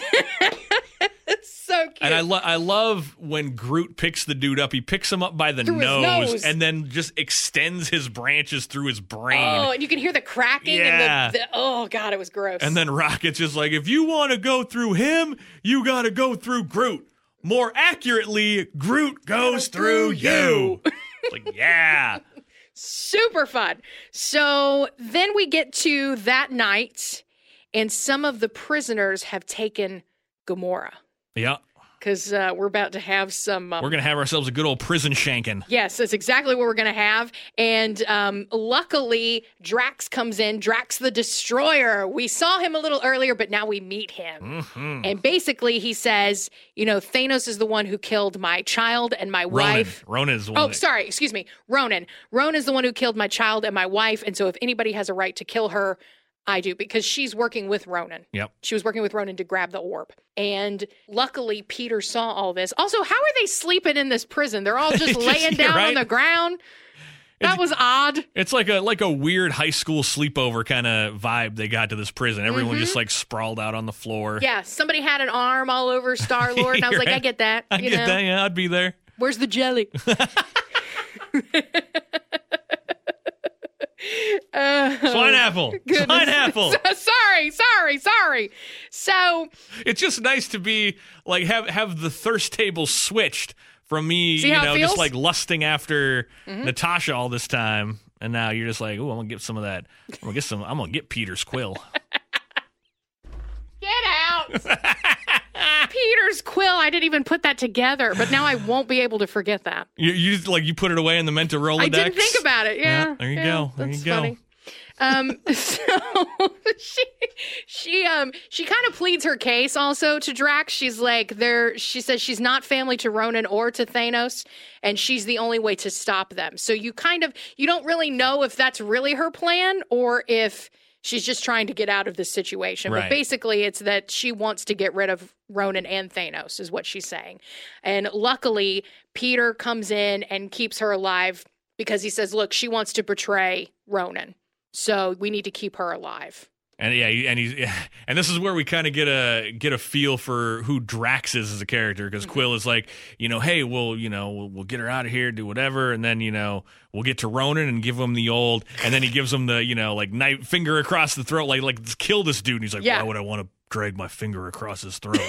E: It's so cute.
D: And I, lo- I love when Groot picks the dude up. He picks him up by the
E: Through his
D: nose,
E: nose.
D: and then just extends his branches through his brain.
E: Oh, and you can hear the cracking
D: Yeah.
E: and the, the oh god, it was gross.
D: And then Rocket's just like, if you want to go through him, you got to go through Groot. More accurately, Groot goes through you. It's like, yeah.
E: Super fun. So then we get to that night, and some of the prisoners have taken Gamora
D: Yeah.
E: because uh, we're about to have some. Um,
D: We're going to have ourselves a good old prison shanking.
E: Yes, that's exactly what we're going to have. And um, luckily, Drax comes in. Drax the Destroyer. We saw him a little earlier, but now we meet him.
D: Mm-hmm.
E: And basically, he says, you know, Thanos is the one who killed my child and my
D: Ronan.
E: wife.
D: Ronan is the one.
E: Oh,
D: that-
E: sorry. Excuse me. Ronan. Ronan is the one who killed my child and my wife. And so if anybody has a right to kill her, I do, because she's working with Ronan.
D: Yep.
E: She was working with Ronan to grab the orb. And luckily, Peter saw all this. Also, how are they sleeping in this prison? They're all just
D: Just-
E: laying
D: yeah,
E: down
D: right?
E: on the ground. That was odd.
D: It's like a like a weird high school sleepover kind of vibe they got to this prison. Everyone
E: Mm-hmm.
D: just like sprawled out on the floor.
E: Yeah, somebody had an arm all over Star-Lord, and I was like,
D: Right.
E: I get that.
D: I
E: you
D: get
E: know?
D: that. Yeah, I'd be there.
E: Where's the jelly? uh,
D: Pineapple.
E: goodness.
D: Pineapple.
E: sorry, sorry, sorry. So,
D: It's just nice to be like have have the thirst table switched from me,
E: See
D: you
E: how it
D: know,
E: feels?
D: just like lusting after Natasha all this time, and now you're just like, oh, I'm gonna get some of that. I'm gonna get some. I'm gonna get Peter's quill.
E: get out. Peter's quill. I didn't even put that together, but now I won't be able to forget that.
D: You, you just, like you put it away in the mental Rolodex.
E: I didn't think about it. Yeah.
D: Yeah, there you
E: yeah,
D: go. There
E: that's
D: you go.
E: funny. Um, so she, she, um, she kind of pleads her case also to Drax. She's like, there, she says she's not family to Ronan or to Thanos, and she's the only way to stop them. So you kind of, you don't really know if that's really her plan or if she's just trying to get out of this situation.
D: Right.
E: But basically, it's that she wants to get rid of Ronan and Thanos, is what she's saying. And luckily, Peter comes in and keeps her alive because he says, look, she wants to betray Ronan. So we need to keep her alive.
D: And yeah, and he's and this is where we kind of get a get a feel for who Drax is as a character, because Quill is like, you know, hey, we'll you know we'll, we'll get her out of here, do whatever, and then you know we'll get to Ronan and give him the old, and then he gives him the you know like knife finger across the throat, like like let's kill this dude. And he's like,
E: Yeah.
D: why would I want to drag my finger across his throat?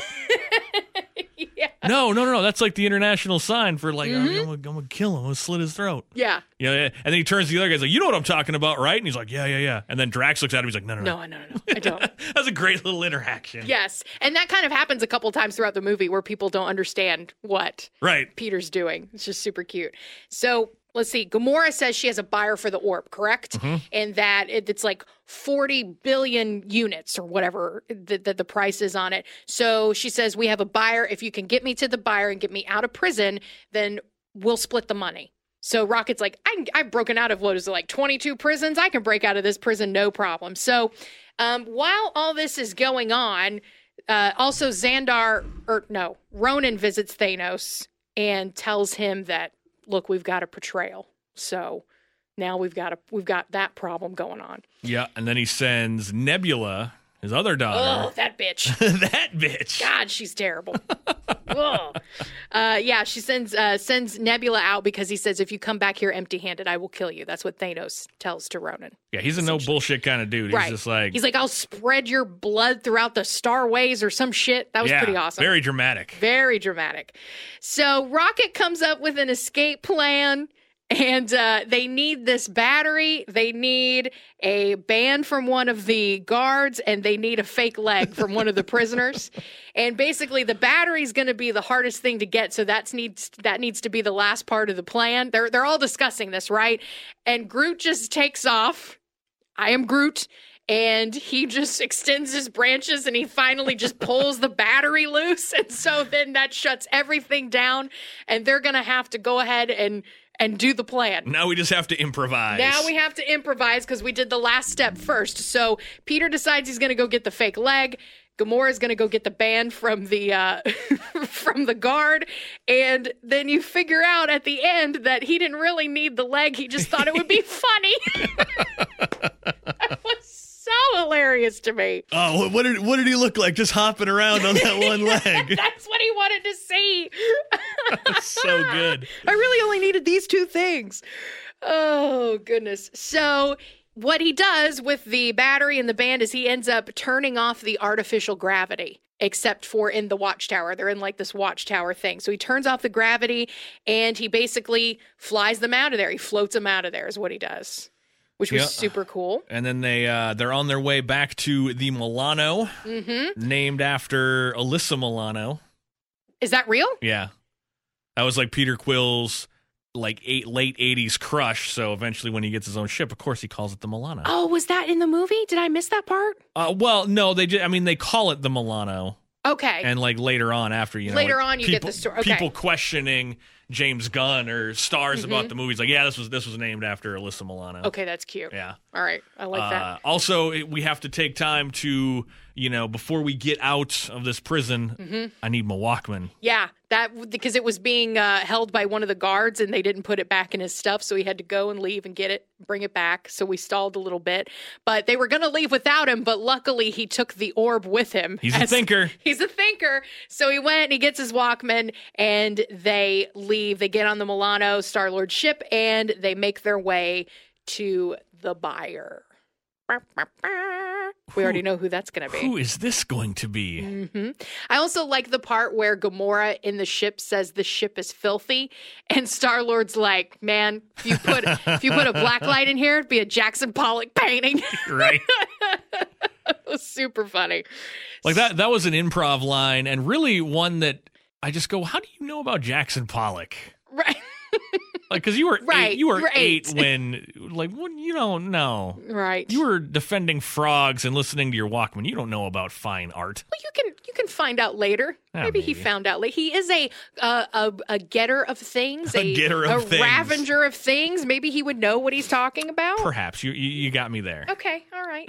E: Yeah.
D: No, no, no, no. That's like the international sign for like,
E: Mm-hmm.
D: I'm, gonna, I'm gonna kill him. I'm gonna slit his throat.
E: Yeah.
D: Yeah, yeah. And then he turns to the other guy. He's like, you know what I'm talking about, right? And he's like, yeah, yeah, yeah. And then Drax looks at him. He's like, no, no, no.
E: No, no, no, I don't.
D: That's a great little interaction.
E: Yes. And that kind of happens a couple times throughout the movie where people don't understand what
D: Right.
E: Peter's doing. It's just super cute. So let's see. Gamora says she has a buyer for the orb, correct? And that it, it's like forty billion units or whatever that, that the price is on it. So she says, we have a buyer. If you can get me to the buyer and get me out of prison, then we'll split the money. So Rocket's like, I can, I've broken out of what is it, like twenty-two prisons. I can break out of this prison, no problem. So um, while all this is going on, uh, also Xandar, or no, Ronan visits Thanos and tells him that, look, we've got a betrayal. So now we've got a we've got that problem going on.
D: Yeah, and then he sends Nebula, his other daughter.
E: Oh, that bitch.
D: That bitch.
E: God, she's terrible. Ugh. Uh, yeah, she sends uh, sends Nebula out because he says, if you come back here empty-handed, I will kill you. That's what Thanos tells to Ronan.
D: Yeah, he's a no bullshit kind of dude. He's
E: Right.
D: just like,
E: He's like, I'll spread your blood throughout the starways or some shit. That was
D: yeah,
E: pretty awesome.
D: very dramatic.
E: Very dramatic. So Rocket comes up with an escape plan, and uh, they need this battery. They need a band from one of the guards, and they need a fake leg from one of the prisoners. And basically, the battery is going to be the hardest thing to get, so that's needs that needs to be the last part of the plan. They're they're all discussing this, right? And Groot just takes off. I am Groot. And he just extends his branches and he finally just pulls the battery loose. And so then that shuts everything down. And they're going to have to go ahead and, and do the plan.
D: Now we just have to improvise.
E: Now we have to improvise because we did the last step first. So Peter decides he's going to go get the fake leg. Gamora's going to go get the band from the uh, from the guard, and then you figure out at the end that he didn't really need the leg. He just thought it would be funny. That was so hilarious to me.
D: Oh, what did what did he look like just hopping around on that one leg?
E: That's what he wanted to see.
D: That's so good.
E: I really only needed these two things. Oh, goodness. So what he does with the battery and the band is he ends up turning off the artificial gravity, except for in the watchtower. They're in like this watchtower thing. So he turns off the gravity and he basically flies them out of there. He floats them out of there is what he does, which was
D: Yep.
E: super cool.
D: And then they uh, they're on their way back to the Milano,
E: Mm-hmm.
D: named after Alyssa Milano.
E: Is that real?
D: Yeah, that was like Peter Quill's like eight, late eighties crush. So eventually, when he gets his own ship, of course, he calls it the Milano.
E: Oh, was that in the movie? Did I miss that part?
D: Uh, well, no, they did. I mean, they call it the Milano,
E: Okay.
D: and like later on, after you know,
E: Later
D: like,
E: on you get
D: people,
E: the story. Okay.
D: People questioning James Gunn or stars
E: Mm-hmm.
D: about the movies, like, yeah, this was this was named after Alyssa Milano.
E: Okay, that's cute.
D: Yeah.
E: All right. I like
D: Uh,
E: that.
D: also, it, we have to take time to, you know, before we get out of this prison,
E: Mm-hmm.
D: I need my Walkman.
E: Yeah, That because it was being uh, held by one of the guards and they didn't put it back in his stuff, so he had to go and leave and get it, bring it back. So we stalled a little bit, but they were going to leave without him. But luckily, he took the orb with him.
D: He's a thinker.
E: He's a thinker. So he went and he gets his Walkman and they leave. They get on the Milano Star-Lord ship and they make their way to the buyer. We already know who that's going to be.
D: Who is this going to be?
E: Mm-hmm. I also like the part where Gamora in the ship says the ship is filthy, and Star-Lord's like, "Man, if you put if you put a black light in here, it'd be a Jackson Pollock painting."
D: Right.
E: It was super funny.
D: Like that. That was an improv line, and really one that I just go, "How do you know about Jackson Pollock?"
E: Right.
D: Like, because you were
E: Right,
D: eight, you were
E: right.
D: eight when, like, when you don't know.
E: Right.
D: You were defending frogs and listening to your Walkman. You don't know about fine art.
E: Well, you can you can find out later.
D: Yeah,
E: maybe, he
D: maybe.
E: found out later. He is a uh, a a getter of things,
D: A getter of
E: a
D: things.
E: ravager of things. Maybe he would know what he's talking about.
D: Perhaps you you, you got me there.
E: Okay, all right.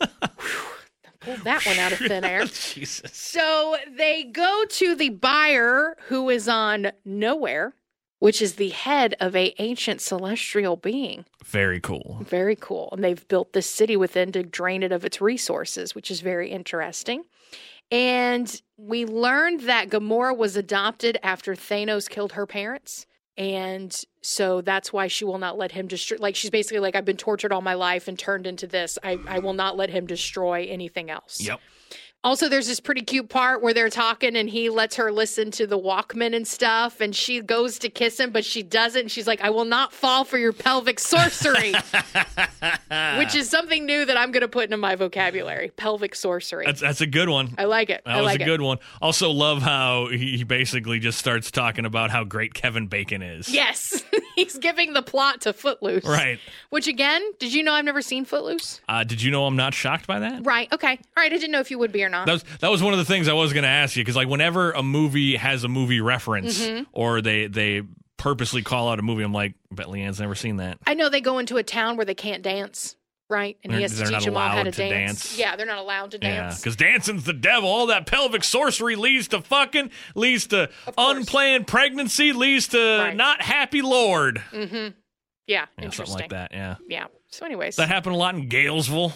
E: Pulled that one out of thin air.
D: Jesus.
E: So they go to the buyer who is on Nowhere, which is the head of a ancient celestial being.
D: Very cool.
E: Very cool. And they've built this city within to drain it of its resources, which is very interesting. And we learned that Gamora was adopted after Thanos killed her parents. And so that's why she will not let him destroy. Like, she's basically like, I've been tortured all my life and turned into this. I, I will not let him destroy anything else.
D: Yep.
E: Also, there's this pretty cute part where they're talking and he lets her listen to the Walkman and stuff. And she goes to kiss him, but she doesn't. And she's like, I will not fall for your pelvic sorcery, which is something new that I'm going to put into my vocabulary. Pelvic sorcery.
D: That's that's a good one.
E: I like it.
D: That
E: I
D: was
E: like
D: a
E: it.
D: good one. Also, love how he basically just starts talking about how great Kevin Bacon is.
E: Yes. He's giving the plot to Footloose.
D: Right.
E: Which, again, did you know I've never seen Footloose?
D: Uh, did you know I'm not shocked by that?
E: Right. Okay. All right. I didn't know if you would be or not.
D: That was that was one of the things I was going to ask you, because like whenever a movie has a movie reference
E: Mm-hmm.
D: or they they purposely call out a movie, I'm like, I bet Leanne's never seen that.
E: I know they go into a town where they can't dance, right? And
D: They're-
E: he has to
D: they're
E: teach
D: not
E: them all how
D: allowed
E: to,
D: to
E: dance.
D: dance.
E: Yeah, they're not allowed to
D: Yeah,
E: dance.
D: because dancing's the devil. All that pelvic sorcery leads to fucking, leads to
E: Of course.
D: unplanned pregnancy, leads to
E: Right.
D: not happy Lord.
E: Mm-hmm. Yeah,
D: Yeah,
E: interesting.
D: something like that. Yeah,
E: Yeah. So, anyways,
D: that happened a lot in Galesville.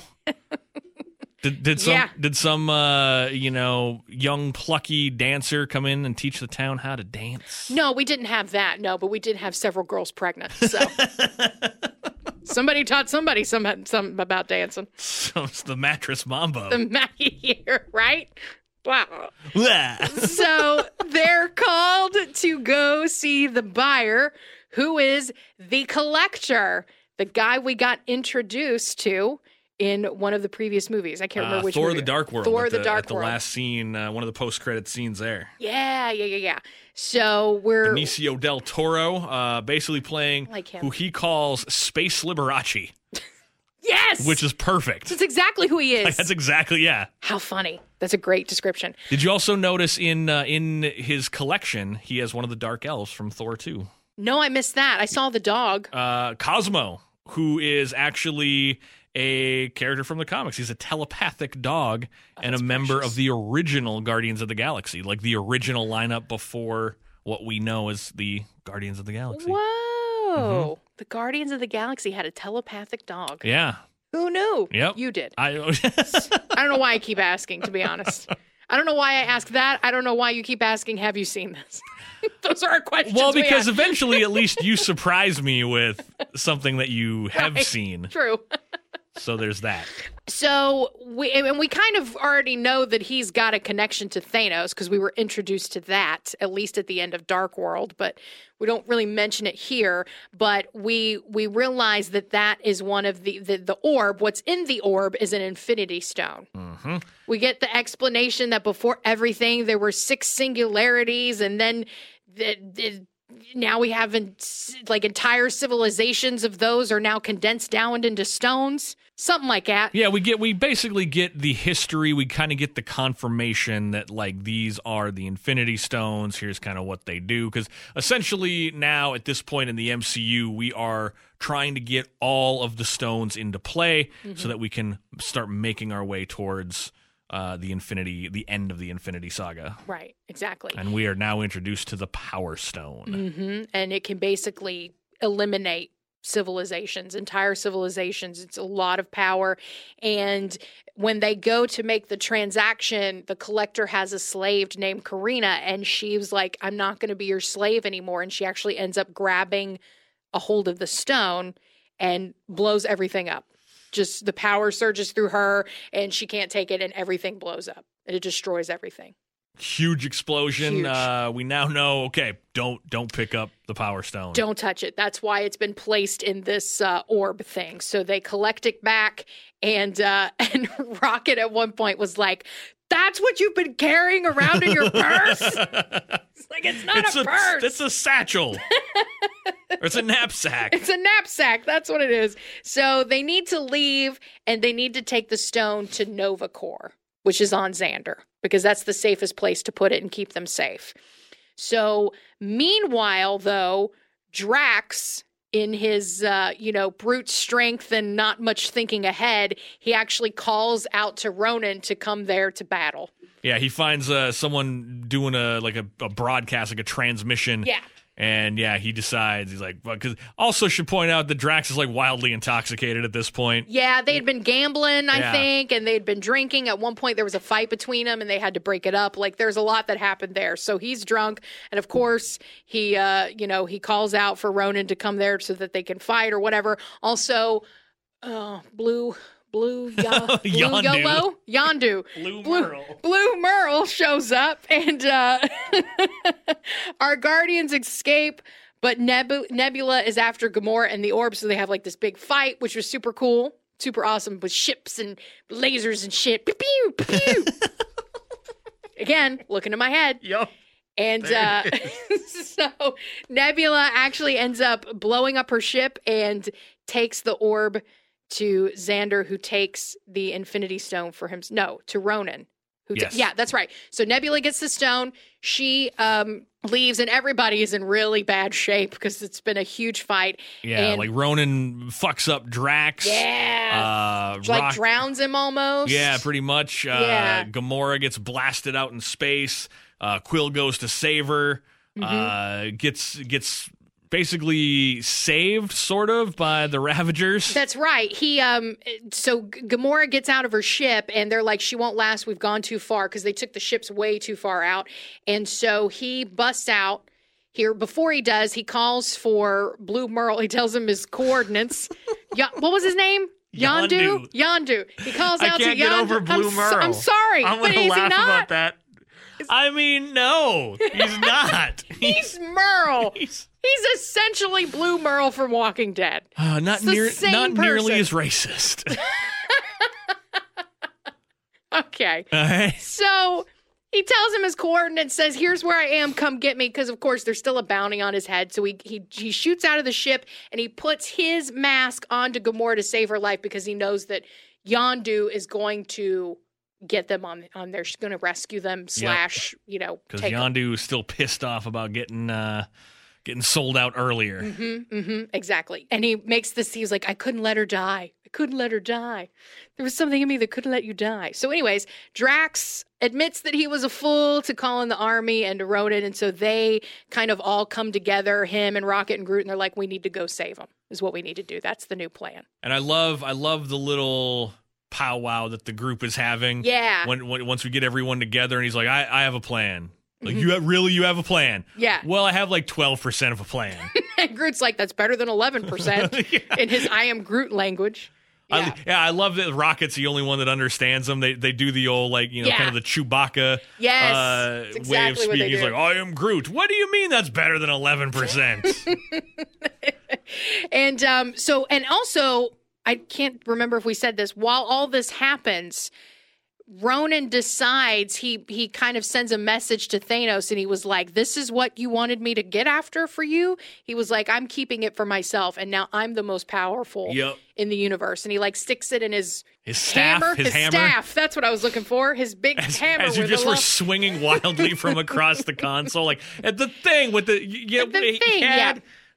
D: Did, did some
E: Yeah.
D: did some uh, you know young plucky dancer come in and teach the town how to dance?
E: no, we didn't have that. No, but we did have several girls pregnant. So somebody taught somebody some something about dancing.
D: So it's the mattress mambo.
E: The Maggie here, right? Wow.
D: Blah.
E: So they're called to go see the buyer, who is the collector, the guy we got introduced to in one of the previous movies. I can't remember
D: Uh,
E: which
D: Thor:
E: movie.
D: The Dark World.
E: Thor:
D: at
E: The Dark
D: at the
E: World.
D: last scene, uh, one of the post-credit scenes there.
E: Yeah, yeah, yeah, yeah. So we're
D: Benicio del Toro, uh, basically playing
E: Like him.
D: who he calls Space Liberace,
E: yes,
D: which is perfect.
E: that's exactly who he is.
D: That's exactly yeah.
E: How funny! That's a great description.
D: Did you also notice in uh, in his collection he has one of the Dark Elves from Thor two?
E: No, I missed that. I saw the dog.
D: Uh, Cosmo, who is actually a character from the comics. He's a telepathic dog and a member
E: precious.
D: of the original Guardians of the Galaxy, like the original lineup before what we know as the Guardians of the Galaxy.
E: Whoa! The Guardians of the Galaxy had a telepathic dog.
D: Yeah.
E: Who knew?
D: Yep.
E: You did.
D: I
E: I don't know why I keep asking, to be honest. I don't know why I ask that. I don't know why you keep asking, have you seen this? Those are our questions.
D: Well,
E: we
D: because
E: ask.
D: eventually at least you surprise me with something that you have
E: Right.
D: seen.
E: True.
D: So there's that.
E: So we and we kind of already know that he's got a connection to Thanos because we were introduced to that at least at the end of Dark World, but we don't really mention it here. But we we realize that that is one of the the, the orb. What's in the orb is an Infinity Stone.
D: Mm-hmm.
E: We get the explanation that before everything there were six singularities, and then the, the now we have in, like entire civilizations of those are now condensed down into stones. Something like that.
D: Yeah, we get we basically get the history. We kind of get the confirmation that like these are the Infinity Stones. Here's kind of what they do, because essentially now at this point in the M C U, we are trying to get all of the stones into play
E: Mm-hmm.
D: so that we can start making our way towards uh, the Infinity, the end of the Infinity Saga.
E: Right, exactly.
D: And we are now introduced to the Power Stone.
E: Mm-hmm. And it can basically eliminate civilizations, entire civilizations. It's a lot of power. And when they go to make the transaction, the collector has a slave named Karina, and she was like, I'm not going to be your slave anymore. And she actually ends up grabbing a hold of the stone and blows everything up. Just the power surges through her, and she can't take it, and everything blows up. And it destroys everything.
D: Huge explosion.
E: Huge.
D: Uh, we now know, okay, don't don't pick up the Power Stone.
E: Don't touch it. That's why it's been placed in this uh, orb thing. So they collect it back, and uh, and Rocket at one point was like, "That's what you've been carrying around in your purse." It's like, it's not
D: it's
E: a,
D: a
E: purse.
D: It's a satchel. Or it's a knapsack.
E: It's a knapsack. That's what it is. So they need to leave, and they need to take the stone to Nova Corps, which is on Xander, because that's the safest place to put it and keep them safe. So meanwhile, though, Drax, in his, uh, you know, brute strength and not much thinking ahead, he actually calls out to Ronan to come there to battle.
D: Yeah, he finds uh, someone doing a like a, a broadcast, like a transmission.
E: Yeah.
D: And yeah, he decides, he's like, because also should point out that Drax is like wildly intoxicated at this point.
E: Yeah, they had been gambling, I
D: Yeah.
E: think, and they'd been drinking. At one point, there was a fight between them, and they had to break it up. Like, there's a lot that happened there. So he's drunk, and of course, he, uh, you know, he calls out for Ronan to come there so that they can fight or whatever. Also, uh, Blue... Blue, ya- Blue
D: Yondu.
E: Yolo? Yondu.
D: Blue
E: Blue
D: Merle.
E: Blue Merle shows up, and uh, our Guardians escape, but Neb- Nebula is after Gamora and the orb, so they have like this big fight, which was super cool, super awesome, with ships and lasers and shit. Pew, pew, pew. Again, looking in my head.
D: Yup.
E: And uh, so Nebula actually ends up blowing up her ship and takes the orb to Xander, who takes the Infinity Stone for him. No, to Ronan. Who ta-
D: Yes.
E: yeah, that's right. So Nebula gets the stone. She um, leaves, and everybody is in really bad shape because it's been a huge fight.
D: Yeah,
E: And-
D: like Ronan fucks up Drax.
E: Yeah.
D: Uh,
E: like
D: Rock-
E: drowns him almost.
D: Yeah, pretty much. Uh,
E: Yeah.
D: Gamora gets blasted out in space. Uh, Quill goes to save her.
E: Mm-hmm.
D: Uh, gets gets basically saved, sort of, by the Ravagers.
E: That's right. He um so G- Gamora gets out of her ship, and they're like, she won't last. We've gone too far, because they took the ships way too far out. And so he busts out here. Before he does, he calls for Blue Merle. He tells him his coordinates. y- what was his name? Yondu.
D: Yondu.
E: Yondu. He calls
D: I
E: out
D: can't
E: to
D: get
E: Yondu.
D: over Blue
E: I'm, so-
D: Merle.
E: I'm sorry,
D: I'm
E: but
D: gonna
E: is he
D: laugh
E: not?
D: about that. I mean, no, he's not.
E: He's Merle.
D: He's-
E: He's essentially Blue Merle from Walking Dead.
D: Uh, not
E: It's the
D: near,
E: same
D: not nearly as
E: person.
D: racist.
E: Okay.
D: All right.
E: So he tells him his coordinates, says, here's where I am, come get me, because of course there's still a bounty on his head. So he, he he shoots out of the ship, and he puts his mask onto Gamora to save her life, because he knows that Yondu is going to get them on on there. She's going to rescue them, slash, you know,
D: Because
E: take them.
D: Yondu is still pissed off about getting uh, getting sold out earlier.
E: Mm-hmm, mm-hmm, exactly. And he makes this, he's like, I couldn't let her die. I couldn't let her die. There was something in me that couldn't let you die. So anyways, Drax admits that he was a fool to call in the army and to Ronan, and so they kind of all come together, him and Rocket and Groot, and they're like, we need to go save him, is what we need to do. That's the new plan.
D: And I love I love the little powwow that the group is having.
E: Yeah.
D: When, when once we get everyone together, and he's like, I, I have a plan. Like, you have, really, you have a plan?
E: Yeah.
D: Well, I have like twelve percent of a plan.
E: And Groot's like, that's better than eleven percent in his I am Groot language. Yeah.
D: I, yeah, I love that Rocket's the only one that understands them. They they do the old, like, you know,
E: Yeah.
D: kind of the Chewbacca
E: Yes,
D: uh,
E: it's
D: way of
E: exactly what
D: speaking.
E: they
D: He's
E: do.
D: like, I am Groot. What do you mean that's better than eleven percent?
E: And um, so, and also, I can't remember if we said this, while all this happens, Ronan decides, he he kind of sends a message to Thanos, and he was like, this is what you wanted me to get after for you? He was like, I'm keeping it for myself, and now I'm the most powerful
D: Yep.
E: in the universe. And he like sticks it in his
D: His staff,
E: hammer,
D: his hammer.
E: staff. That's what I was looking for. His big
D: As,
E: hammer.
D: as you
E: with
D: just
E: the
D: were
E: lo-
D: swinging wildly from across the console, like at the thing with the, you,
E: The
D: he
E: thing,
D: had,
E: yeah.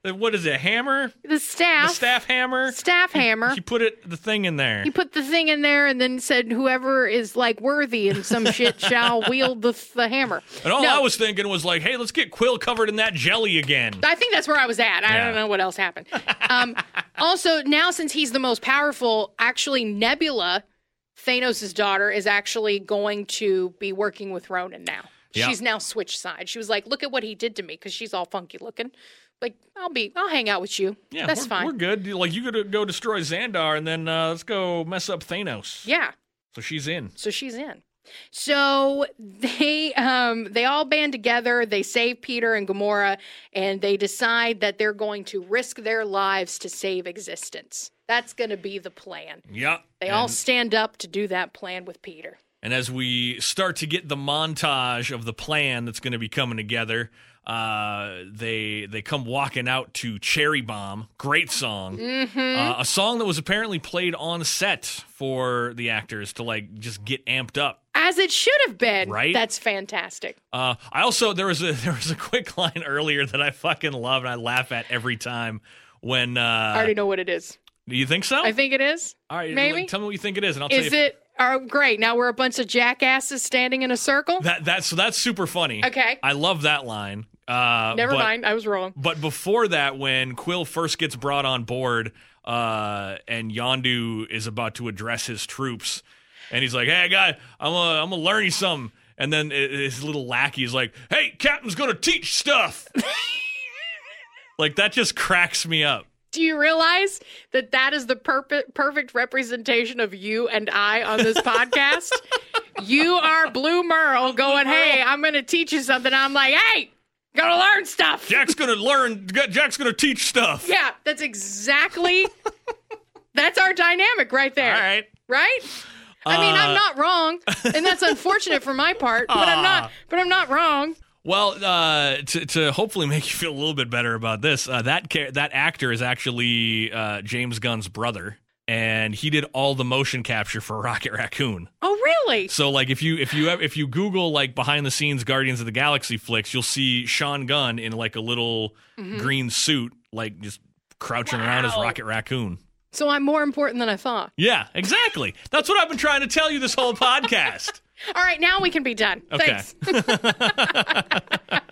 D: the what is it? Hammer?
E: The staff.
D: The staff hammer.
E: Staff hammer.
D: He put it the thing in there.
E: He put the thing in there and then said, "Whoever is like worthy and some shit shall wield the the hammer."
D: And all
E: no,
D: I was thinking was like, "Hey, let's get Quill covered in that jelly again."
E: I think that's where I was at. I
D: Yeah.
E: don't know what else happened. Um, also, now since he's the most powerful, actually Nebula, Thanos' daughter, is actually going to be working with Ronan now.
D: Yeah.
E: She's now switched sides. She was like, "Look at what he did to me," because she's all funky looking. Like, I'll be, I'll hang out with you.
D: Yeah,
E: that's
D: we're,
E: fine.
D: We're good. Like, you gotta go destroy Xandar, and then uh, let's go mess up Thanos.
E: Yeah.
D: So she's in.
E: So she's in. So they um they all band together, they save Peter and Gamora, and they decide that they're going to risk their lives to save existence. That's going to be the plan.
D: Yeah.
E: They
D: and,
E: all stand up to do that plan with Peter.
D: And as we start to get the montage of the plan that's going to be coming together, uh, they they come walking out to Cherry Bomb. Great song.
E: Mm-hmm.
D: Uh, a song that was apparently played on set for the actors to, like, just get amped up.
E: As it should have been.
D: Right?
E: That's fantastic.
D: Uh, I also, there was a there was a quick line earlier that I fucking love and I laugh at every time when... Uh,
E: I already know what it is.
D: Do you think so?
E: I think it is.
D: All right,
E: maybe.
D: like, tell me what you think it is, and I'll tell
E: Is
D: you.
E: it? Oh, great. Now we're a bunch of jackasses standing in a circle?
D: That that's so that's super funny.
E: Okay.
D: I love that line. Uh,
E: Never
D: but,
E: mind. I was wrong.
D: But before that, when Quill first gets brought on board, uh, and Yondu is about to address his troops, and he's like, "Hey, guy, I'm gonna I'm gonna learn you something." And then his little lackey is like, "Hey, Captain's gonna teach stuff." Like, that just cracks me up.
E: Do you realize that that is the perfect perfect representation of you and I on this podcast? You are Blue Merle going, "Hey, I'm going to teach you something." I'm like, "Hey, gotta learn stuff."
D: Jack's gonna learn. Jack's gonna teach stuff.
E: Yeah, that's exactly. That's our dynamic right there.
D: All right.
E: Right? I mean, I'm
D: Uh,
E: not wrong, and that's unfortunate for my part, but I'm not. But I'm not wrong.
D: Well, uh, to to hopefully make you feel a little bit better about this, uh, that ca- that actor is actually uh, James Gunn's brother, and he did all the motion capture for Rocket Raccoon.
E: Oh, really?
D: So, like, if you if you have, if you Google like behind the scenes Guardians of the Galaxy flicks, you'll see Sean Gunn in like a little
E: Mm-hmm.
D: green suit, like just crouching around as
E: Wow.
D: Rocket Raccoon.
E: So I'm more important than I thought.
D: Yeah, exactly. That's what I've been trying to tell you this whole podcast.
E: All right, now we can be done.
D: Okay.
E: Thanks.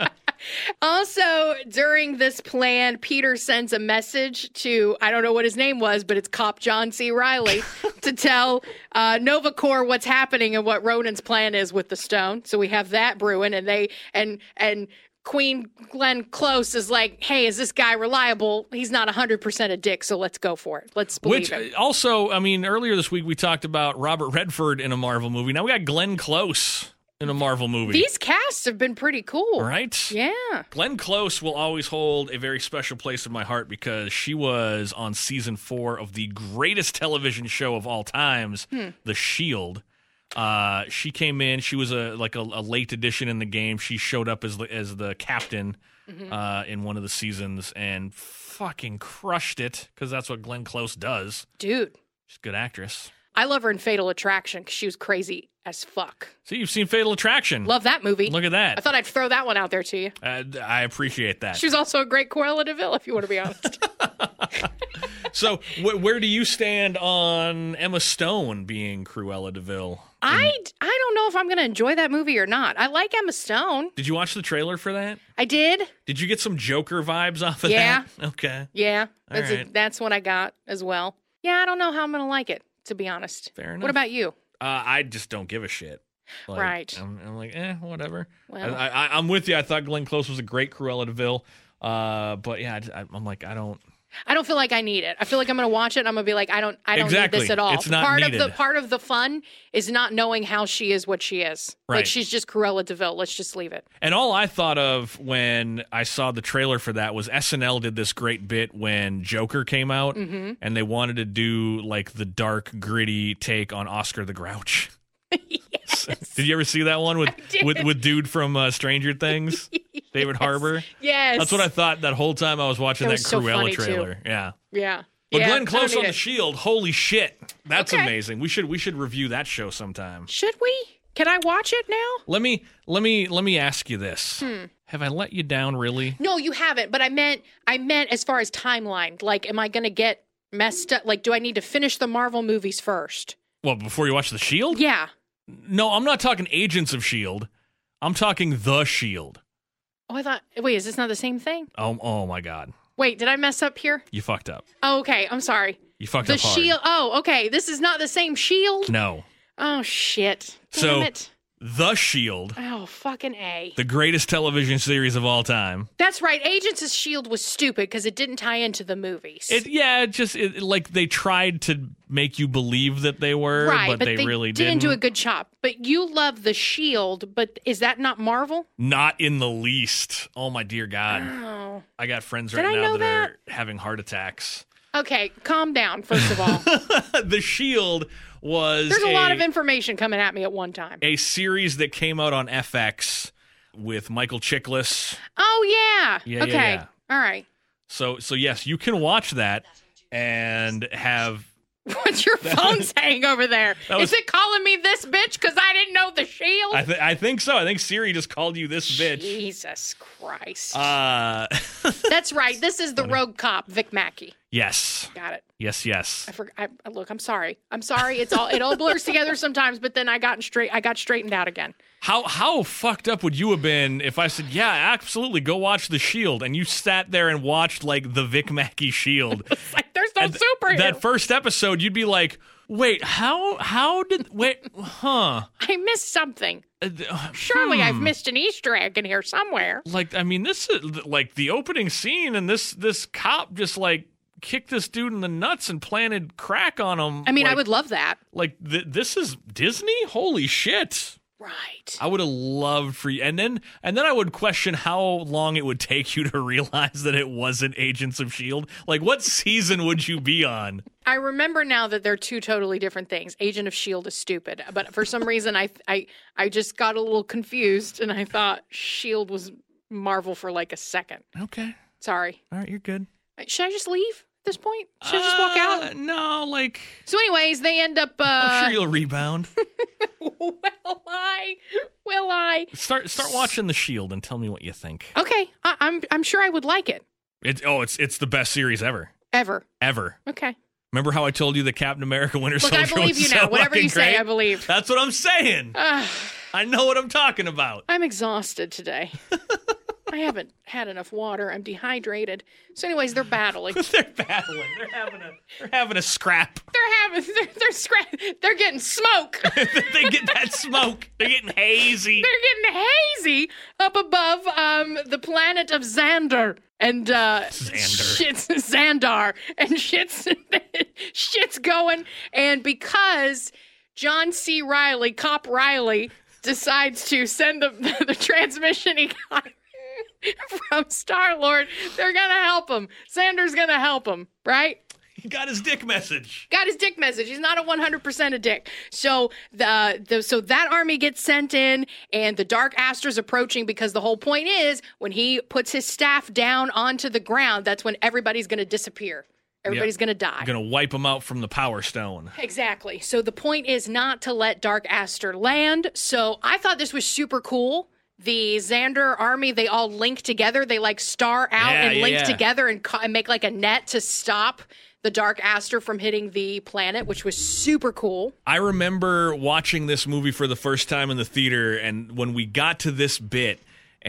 E: Also, during this plan, Peter sends a message to, I don't know what his name was, but it's Cop John C. Reilly, to tell uh, Nova Corps what's happening and what Ronan's plan is with the stone. So we have that brewing, and they and and Queen Glenn Close is like, "Hey, is this guy reliable? He's not one hundred percent a dick, so let's go for it. Let's believe
D: Which
E: him."
D: uh, also, I mean, earlier this week we talked about Robert Redford in a Marvel movie. Now we got Glenn Close in a Marvel movie.
E: These casts have been pretty cool.
D: Right?
E: Yeah.
D: Glenn Close will always hold a very special place in my heart because she was on season four of the greatest television show of all times,
E: Hmm.
D: The Shield. Uh, she came in. She was a like a, a late addition in the game. She showed up as the, as the captain
E: Mm-hmm.
D: uh, in one of the seasons and fucking crushed it because that's what Glenn Close does.
E: Dude,
D: She's a good actress.
E: I love her in Fatal Attraction because she was crazy as fuck.
D: See, you've seen Fatal Attraction.
E: Love that movie.
D: Look at that.
E: I thought I'd throw that one out there to you.
D: Uh, I appreciate that.
E: She was also a great Cruella de Vil, if you want to be honest.
D: So, wh- where do you stand on Emma Stone being Cruella de Vil?
E: I, I don't know if I'm going to enjoy that movie or not. I like Emma Stone.
D: Did you watch the trailer for that?
E: I did.
D: Did you get some Joker vibes off of
E: Yeah.
D: that? Okay.
E: Yeah, that's,
D: All
E: a,
D: right.
E: that's what I got as well. Yeah, I don't know how I'm going to like it, to be honest.
D: Fair enough.
E: What about you?
D: Uh, I just don't give a shit. Like,
E: Right.
D: I'm, I'm like, eh, whatever.
E: Well.
D: I, I, I'm with you. I thought Glenn Close was a great Cruella de Vil. Uh, but yeah, I, I'm like, I don't.
E: I don't feel like I need it. I feel like I'm going to watch it and I'm going to be like, I don't I don't
D: Exactly.
E: need this at all.
D: It's not
E: part
D: needed.
E: of the part of the fun is not knowing how she is what she is. Like
D: Right.
E: she's just Cruella de Vil. Let's just leave it.
D: And all I thought of when I saw the trailer for that was S N L did this great bit when Joker came out
E: Mm-hmm.
D: and they wanted to do like the dark, gritty take on Oscar the Grouch.
E: Yes.
D: Did you ever see that one with
E: did.
D: with, with dude from uh, Stranger Things, David Harbour?
E: Yes.
D: That's what I thought that whole time I was watching
E: That
D: that,
E: was so
D: Cruella
E: funny, too.
D: trailer. Yeah.
E: Yeah.
D: But
E: yeah,
D: Glenn
E: I
D: Close
E: don't
D: on
E: need
D: the
E: it.
D: Shield, holy shit. That's
E: Okay.
D: amazing. We should we should review that show sometime.
E: Should we? Can I watch it now?
D: Let me let me let me ask you this.
E: Hmm.
D: Have I let you down, really?
E: No, you haven't. But I meant, I meant as far as timeline. Like, am I going to get messed up? Like, do I need to finish the Marvel movies first?
D: Well, before you watch The Shield?
E: Yeah.
D: No, I'm not talking Agents of S H I E L D. I'm talking The Shield.
E: Oh, I thought, wait, is this not the same thing?
D: Oh, oh my God.
E: Wait, did I mess up here?
D: You fucked up.
E: Oh, okay. I'm sorry.
D: You fucked
E: the
D: up hard.
E: Shield. Oh, okay. This is not the same Shield?
D: No.
E: Oh, shit. Damn
D: so,
E: it.
D: The Shield.
E: Oh, fucking A.
D: The greatest television series of all time.
E: That's right. Agents of S H I E L D was stupid because it didn't tie into the movies.
D: It, yeah, it just, it, like, they tried to make you believe that they were,
E: right,
D: but,
E: but
D: they,
E: they
D: really
E: didn't.
D: didn't.
E: do a good job. But you love the Shield, but is that not Marvel?
D: Not in the least. Oh, my dear God.
E: Oh.
D: I got friends
E: Did
D: right
E: I
D: now
E: know
D: that,
E: that?
D: are having heart attacks.
E: Okay, calm down, first of all.
D: The Shield was
E: There's a, a lot of information coming at me at one time.
D: A series that came out on F X with Michael Chiklis.
E: Oh, yeah.
D: Yeah,
E: okay.
D: yeah, yeah.
E: All right.
D: So, so yes, you can watch that and have...
E: What's your phone saying over there?
D: Was,
E: Is it calling me this bitch because I didn't know the Shield?
D: I, th- I think so. I think Siri just called you this bitch.
E: Jesus Christ.
D: Uh,
E: That's right. This is the rogue cop, Vic Mackey.
D: Yes.
E: Got it.
D: Yes, yes.
E: I forgot. I, look, I'm sorry. I'm sorry. It's all it all blurs together sometimes, but then I got straight. I got straightened out again.
D: How how fucked up would you have been if I said, "Yeah, absolutely, go watch The Shield," and you sat there and watched like the Vic Mackey Shield?
E: It's like there's no
D: And
E: superhero.
D: That first episode, you'd be like, "Wait, how how did wait, huh?"
E: I missed something.
D: Uh,
E: Surely
D: hmm.
E: I've missed an Easter egg in here somewhere.
D: Like, I mean, this is like the opening scene, and this this cop just like kicked this dude in the nuts and planted crack on him.
E: I mean,
D: like,
E: I would love that.
D: Like, th- this is Disney? Holy shit.
E: Right.
D: I would have loved for you. And then and then I would question how long it would take you to realize that it wasn't Agents of S H I E L D. Like, what season would you be on?
E: I remember now that they're two totally different things. Agent of S H I E L D is stupid, but for some reason I I I just got a little confused and I thought S H I E L D was Marvel for like a second.
D: Okay.
E: Sorry.
D: All right, you're good.
E: Should I just leave at this point? Should I just walk
D: Uh,
E: out?
D: No, like,
E: So anyways, they end up uh
D: I'm sure you'll rebound.
E: Will I? Will I?
D: Start start watching The Shield and tell me what you think.
E: Okay, I, I'm I'm sure I would like it.
D: It's oh, it's it's the best series ever.
E: Ever.
D: Ever.
E: Okay.
D: Remember how I told you that Captain America Winter
E: Look,
D: Soldier
E: I believe
D: was
E: you
D: so
E: now. Whatever
D: fucking
E: you say,
D: great?
E: I believe.
D: That's what I'm saying.
E: Uh,
D: I know what I'm talking about.
E: I'm exhausted today. I haven't had enough water. I'm dehydrated. So, anyways, they're battling.
D: They're battling. They're having a they're having a scrap.
E: They're having they're they're, scra- they're getting smoke.
D: They get that smoke. They're getting hazy.
E: They're getting hazy up above um, the planet of Xander. And uh,
D: Xander.
E: shit's Xandar, and shit's shit's going. And because John C. Riley, Cop Riley, decides to send the the transmission he got from Star-Lord, they're gonna help him. Xander's gonna help him, right?
D: He got his dick message.
E: Got his dick message. He's not a one hundred percent a dick. So the, the so that army gets sent in, and the Dark Aster's approaching because the whole point is when he puts his staff down onto the ground, that's when everybody's going to disappear. Everybody's
D: Yep.
E: going to die.
D: Going to wipe him out from the Power Stone.
E: Exactly. So the point is not to let Dark Aster land. So I thought this was super cool. The Xander army, they all link together. They like star out
D: Yeah,
E: and
D: yeah,
E: link
D: yeah.
E: together and, ca- and make like a net to stop the Dark Aster from hitting the planet, which was super cool.
D: I remember watching this movie for the first time in the theater, and when we got to this bit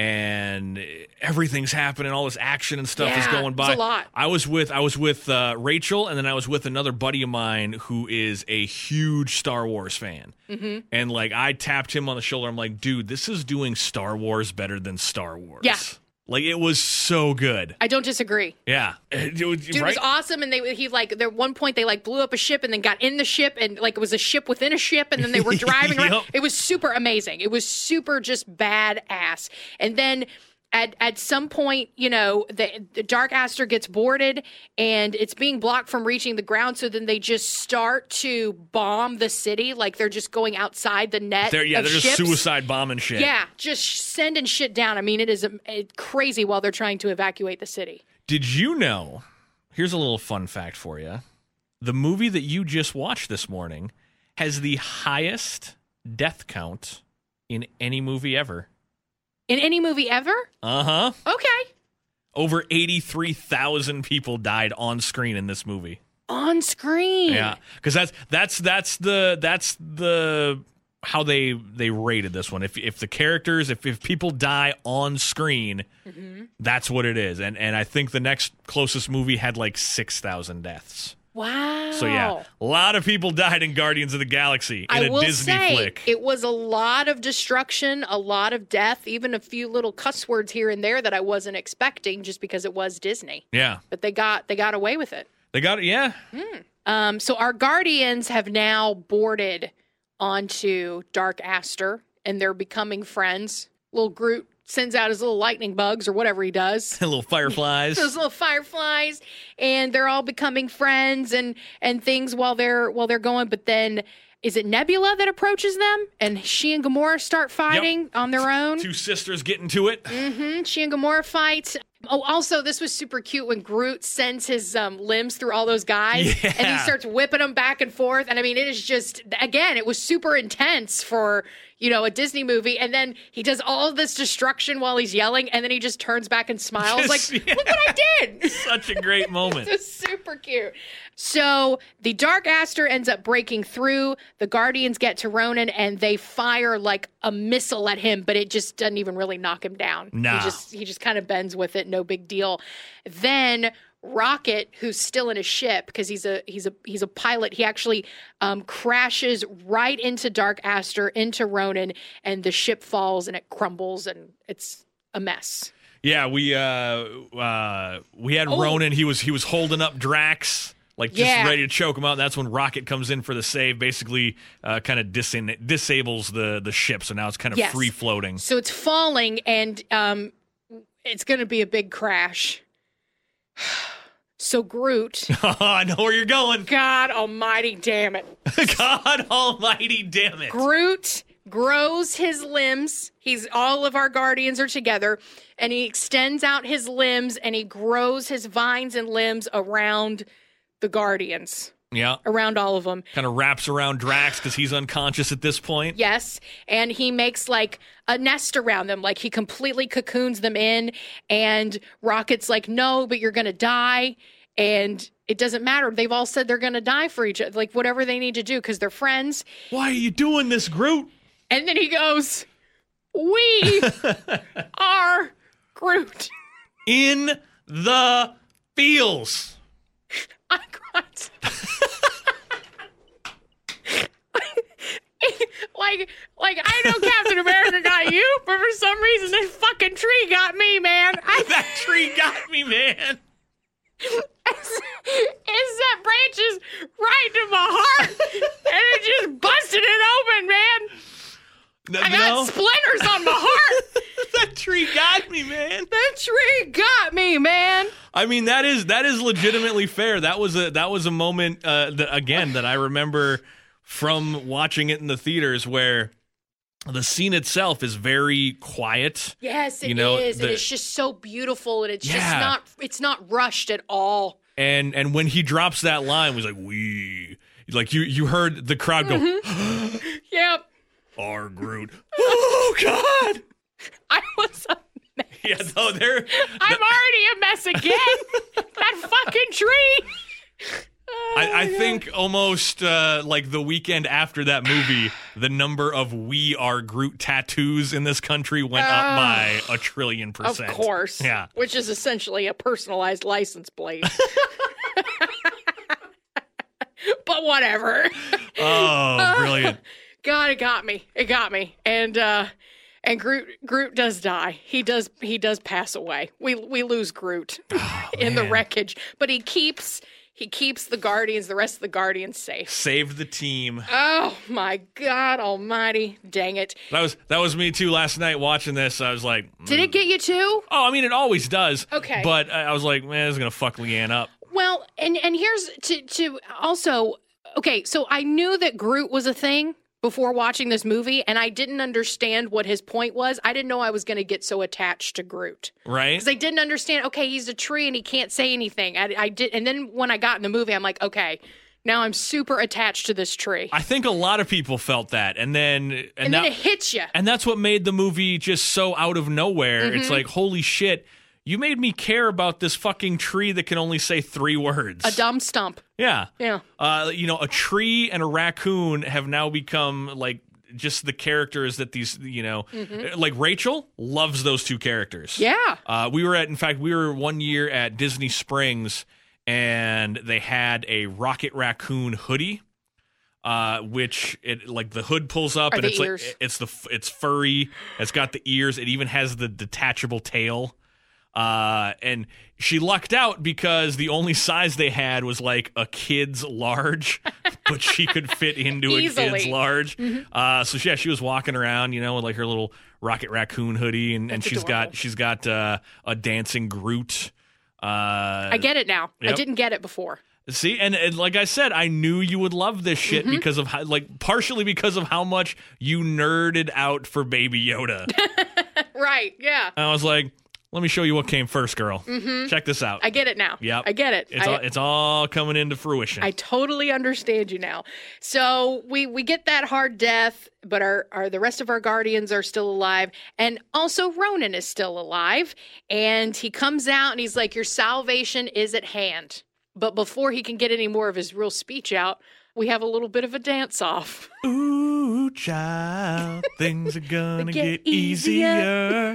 D: and everything's happening, all this action and stuff is
E: Yeah,
D: going
E: it
D: by.
E: was a lot.
D: I was with I was with uh, Rachel, and then I was with another buddy of mine who is a huge Star Wars fan. Mm-hmm. And like I tapped him on the shoulder. I'm like, dude, this is doing Star Wars better than Star Wars.
E: Yeah.
D: Like it was so good.
E: I don't disagree.
D: Yeah. It was-
E: Dude, it
D: right?
E: was awesome, and they he like there one point they like blew up a ship and then got in the ship and like it was a ship within a ship and then they were driving around.
D: Yep.
E: It was super amazing. It was super just badass. And then at at some point, you know, the, the Dark Aster gets boarded and it's being blocked from reaching the ground. So then they just start to bomb the city, like they're just going outside the net.
D: They're, yeah,
E: of
D: they're just
E: ships.
D: suicide bombing shit.
E: Yeah, just sending shit down. I mean, it is um, it, crazy while they're trying to evacuate the city.
D: Did you know? Here's a little fun fact for you. The movie that you just watched this morning has the highest death count in any movie ever.
E: In any movie ever?
D: Uh-huh.
E: Okay.
D: Over eighty-three thousand people died on screen in this movie.
E: On screen.
D: Yeah, because that's that's that's the that's the how they they rated this one. If if the characters, if if people die on screen, mm-hmm. that's what it is. And and I think the next closest movie had like six thousand deaths.
E: Wow.
D: So yeah, a lot of people died in Guardians of the Galaxy in
E: I
D: a
E: will
D: Disney
E: say,
D: flick.
E: It was a lot of destruction, a lot of death, even a few little cuss words here and there that I wasn't expecting just because it was Disney.
D: Yeah.
E: But they got they got away with it.
D: They got it, yeah.
E: Mm. Um, so our Guardians have now boarded onto Dark Aster, and they're becoming friends. Little Groot sends out his little lightning bugs or whatever he does.
D: Little fireflies.
E: Those little fireflies, and they're all becoming friends and and things while they're while they're going. But then, is it Nebula that approaches them, and she and Gamora start fighting
D: Yep.
E: on their own?
D: Two sisters get into it.
E: Mm-hmm. She and Gamora fight. Oh, also, this was super cute when Groot sends his um, limbs through all those guys,
D: Yeah.
E: and he starts whipping them back and forth. And I mean, it is just, again, it was super intense for, you know, a Disney movie. And then he does all of this destruction while he's yelling, and then he just turns back and smiles
D: Just-
E: like,
D: yeah.
E: look what I did.
D: Such a great moment.
E: It's super cute. So the Dark Aster ends up breaking through. The Guardians get to Ronan, and they fire like a missile at him, but it just doesn't even really knock him down.
D: Nah.
E: He just he just kind of bends with it, no big deal. Then Rocket, who's still in a ship because he's a he's a he's a pilot, he actually um, crashes right into Dark Aster, into Ronan, and the ship falls and it crumbles and it's a mess.
D: Yeah, we uh, uh, we had
E: Oh.
D: Ronan. He was he was holding up Drax, like just
E: Yeah.
D: ready to choke him out. That's when Rocket comes in for the save. Basically, uh, kind of dis- disables the the ship. So now it's kind of
E: Yes.
D: free floating.
E: So it's falling, and um, it's going to be a big crash. So Groot,
D: I know where you're going.
E: God almighty damn it.
D: God Almighty, damn it!
E: Groot grows his limbs. He's all of our Guardians are together, and he extends out his limbs, and he grows his vines and limbs around the Guardians,
D: Yeah,
E: around all of them.
D: kind of wraps around Drax because he's unconscious at this point.
E: Yes, and he makes like a nest around them, like he completely cocoons them in, and Rocket's like, no, but you're gonna die, and it doesn't matter. They've all said they're gonna die for each other, like whatever they need to do, because they're friends.
D: Why are you doing this, Groot?
E: And then he goes, we are Groot.
D: In the feels.
E: I cried. like, like I know Captain America got you, but for some reason this fucking tree got me, man. I,
D: That tree got me, man.
E: it's, it's that branches right to my heart, and it just busted it open, man.
D: No,
E: I got
D: no.
E: splinters on my heart.
D: That tree got me, man.
E: That tree got me, man.
D: I mean, that is that is legitimately fair. That was a that was a moment uh, that again that I remember from watching it in the theaters where the scene itself is very quiet.
E: Yes, it
D: You know,
E: is, and
D: the-
E: it's just so beautiful, and it's just
D: Yeah.
E: not it's not rushed at all.
D: And and when he drops that line, it was like we like you you heard the crowd go,
E: Mm-hmm. Yep.
D: "Our Groot." Oh God.
E: I was a mess.
D: Yeah, no, they're
E: I'm already a mess again. That fucking tree. Oh,
D: I, I
E: my God.
D: think almost uh, like the weekend after that movie, the number of "We Are Groot" tattoos in this country went up
E: Ah.
D: by a trillion percent.
E: Of course.
D: Yeah.
E: Which is essentially a personalized license plate. But whatever.
D: Oh, brilliant.
E: God, it got me. It got me. And uh and Groot Groot does die. He does he does pass away. We we lose Groot in the
D: man.
E: wreckage. But he keeps he keeps the Guardians, the rest of the Guardians safe.
D: Saved the team.
E: Oh my God almighty. Dang it.
D: That was that was me too last night watching this. I was like,
E: Did it get you too?
D: oh, I mean, it always does.
E: Okay.
D: But I I was like, man, this is going to fuck Leanne up.
E: Well, and and here's to to also okay, so I knew that Groot was a thing before watching this movie, and I didn't understand what his point was. I didn't know I was going to get so attached to Groot
D: Right?
E: because I didn't understand. Okay, he's a tree and he can't say anything. I, I did, and then when I got in the movie, I'm like, okay, Now I'm super attached to this tree.
D: I think a lot of people felt that, and then and,
E: and
D: that,
E: then it hits you.
D: And that's what made the movie just so out of nowhere.
E: Mm-hmm.
D: It's like, holy shit, you made me care about this fucking tree that can only say three words.
E: A dumb stump.
D: Yeah.
E: Yeah.
D: Uh, you know, a tree and a raccoon have now become like just the characters that these, you know, mm-hmm. like Rachel loves those two characters.
E: Yeah.
D: Uh, we were at, in fact, we were one year at Disney Springs, and they had a Rocket Raccoon hoodie, uh, which it like the hood pulls up
E: Are
D: and
E: the
D: it's
E: ears?
D: like it's the it's furry. It's got the ears. It even has the detachable tail. Uh, and she lucked out because the only size they had was like a kid's large, but she could fit into a kid's large. Mm-hmm. Uh, so yeah, she was walking around, you know, with like her little Rocket Raccoon hoodie, and, and she's
E: adorable.
D: got she's got uh, a dancing Groot. Uh,
E: I get it now.
D: yep.
E: I didn't get it before.
D: See, and, and like I said, I knew you would love this shit
E: Mm-hmm.
D: because of how, like, partially because of how much you nerded out for Baby Yoda.
E: Right, yeah.
D: And I was like, let me show you what came first, girl. Mm-hmm. Check this out.
E: I get it now.
D: Yep.
E: I get it.
D: It's
E: I,
D: all, it's all coming into fruition.
E: I totally understand you now. So we we get that hard death, but our, our the rest of our guardians are still alive, and also Ronan is still alive. And he comes out and he's like, "Your salvation is at hand." But before he can get any more of his real speech out, we have a little bit of a dance off.
D: Ooh, child, things are gonna
E: Get
D: get, easier.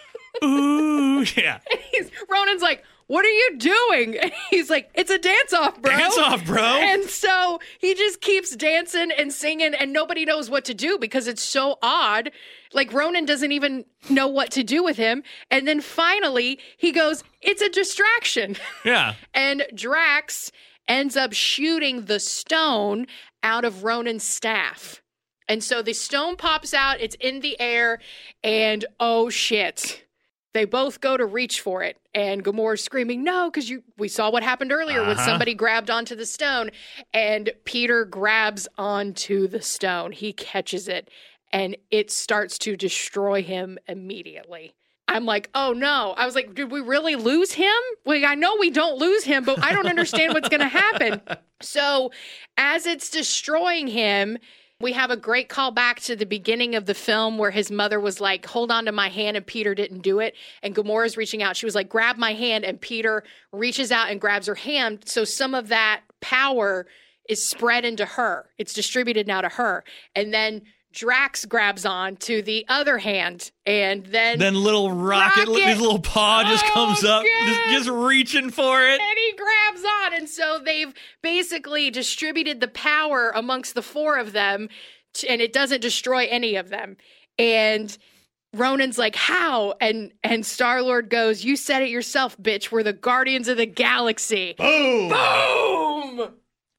D: Ooh, yeah.
E: He's, Ronan's like, "What are you doing?" And he's like, "It's a dance off, bro.
D: Dance off, bro."
E: And so he just keeps dancing and singing, and nobody knows what to do because it's so odd. Like, Ronan doesn't even know what to do with him. And then finally, he goes, "It's a distraction."
D: Yeah.
E: And Drax ends up shooting the stone out of Ronan's staff. And so the stone pops out, it's in the air, and oh shit. They both go to reach for it, and Gamora's screaming, "No," because you we saw what happened earlier when
D: Uh-huh.
E: somebody grabbed onto the stone, and Peter grabs onto the stone. He catches it, and it starts to destroy him immediately. I'm like, oh no. I was like, did we really lose him? Like, I know we don't lose him, but I don't understand what's going to happen. So as it's destroying him, we have a great call back to the beginning of the film where his mother was like, "Hold on to my hand," and Peter didn't do it. And Gamora's reaching out. She was like, "Grab my hand," and Peter reaches out and grabs her hand. So some of that power is spread into her. It's distributed now to her. And then Drax grabs on to the other hand, and then
D: Then little rocket,
E: Rocket.
D: his little paw just
E: Oh,
D: comes up,
E: God.
D: just, just reaching for it.
E: and he grabs on. And so they've basically distributed the power amongst the four of them, t- and it doesn't destroy any of them. And Ronan's like, "How?" And and Star-Lord goes, "You said it yourself, bitch. We're the Guardians of the Galaxy."
D: Boom!
E: Boom!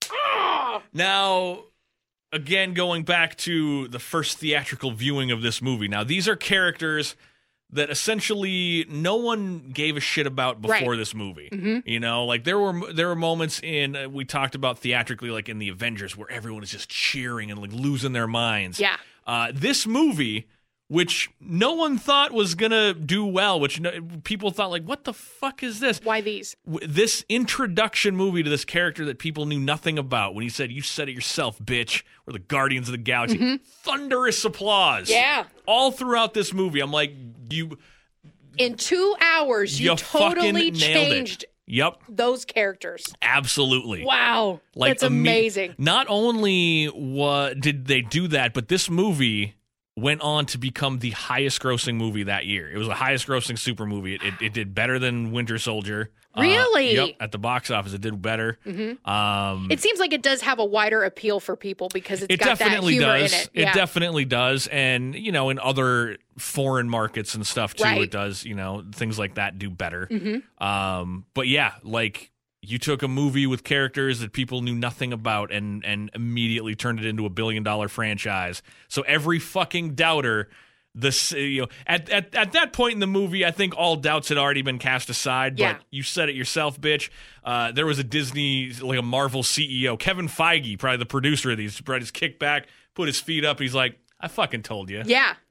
E: Ah!
D: Now, again, going back to the first theatrical viewing of this movie. Now, these are characters that essentially no one gave a shit about before
E: Right.
D: this movie.
E: Mm-hmm.
D: You know, like there were there were moments in uh, we talked about theatrically, like in the Avengers, where everyone is just cheering and like losing their minds.
E: Yeah.
D: Uh, this movie, which no one thought was gonna do well, which no, people thought like, what the fuck is this?
E: Why these?
D: W- This introduction movie to this character that people knew nothing about. When he said, "You said it yourself, bitch. We're the Guardians of the Galaxy." Thunderous applause.
E: Yeah.
D: All throughout this movie, I'm like, you,
E: In two hours, you,
D: you fucking
E: totally
D: nailed
E: changed
D: it. Yep,
E: those characters.
D: absolutely.
E: Wow.
D: Like
E: That's
D: imme-
E: amazing.
D: Not only what did they do that, but this movie went on to become the highest grossing movie that year. It was the highest grossing super movie. It, it, it did better than Winter Soldier. Uh,
E: Really?
D: yep. At the box office, it did better.
E: Mm-hmm.
D: Um,
E: It seems like it does have a wider appeal for people because it's
D: it
E: got that
D: definitely
E: humor
D: does.
E: in it.
D: It
E: Yeah.
D: definitely does. And, you know, in other foreign markets and stuff too,
E: Right.
D: it does, you know, things like that do better.
E: Mhm.
D: Um, but yeah, like you took a movie with characters that people knew nothing about and and immediately turned it into a billion dollar franchise. So every fucking doubter, this you know at, at at that point in the movie, I think all doubts had already been cast aside.
E: Yeah.
D: But you said it yourself, bitch. Uh, there was a Disney, like a Marvel C E O, Kevin Feige, probably the producer of these, probably just kicked back, put his feet up. He's like, "I fucking told you."
E: Yeah.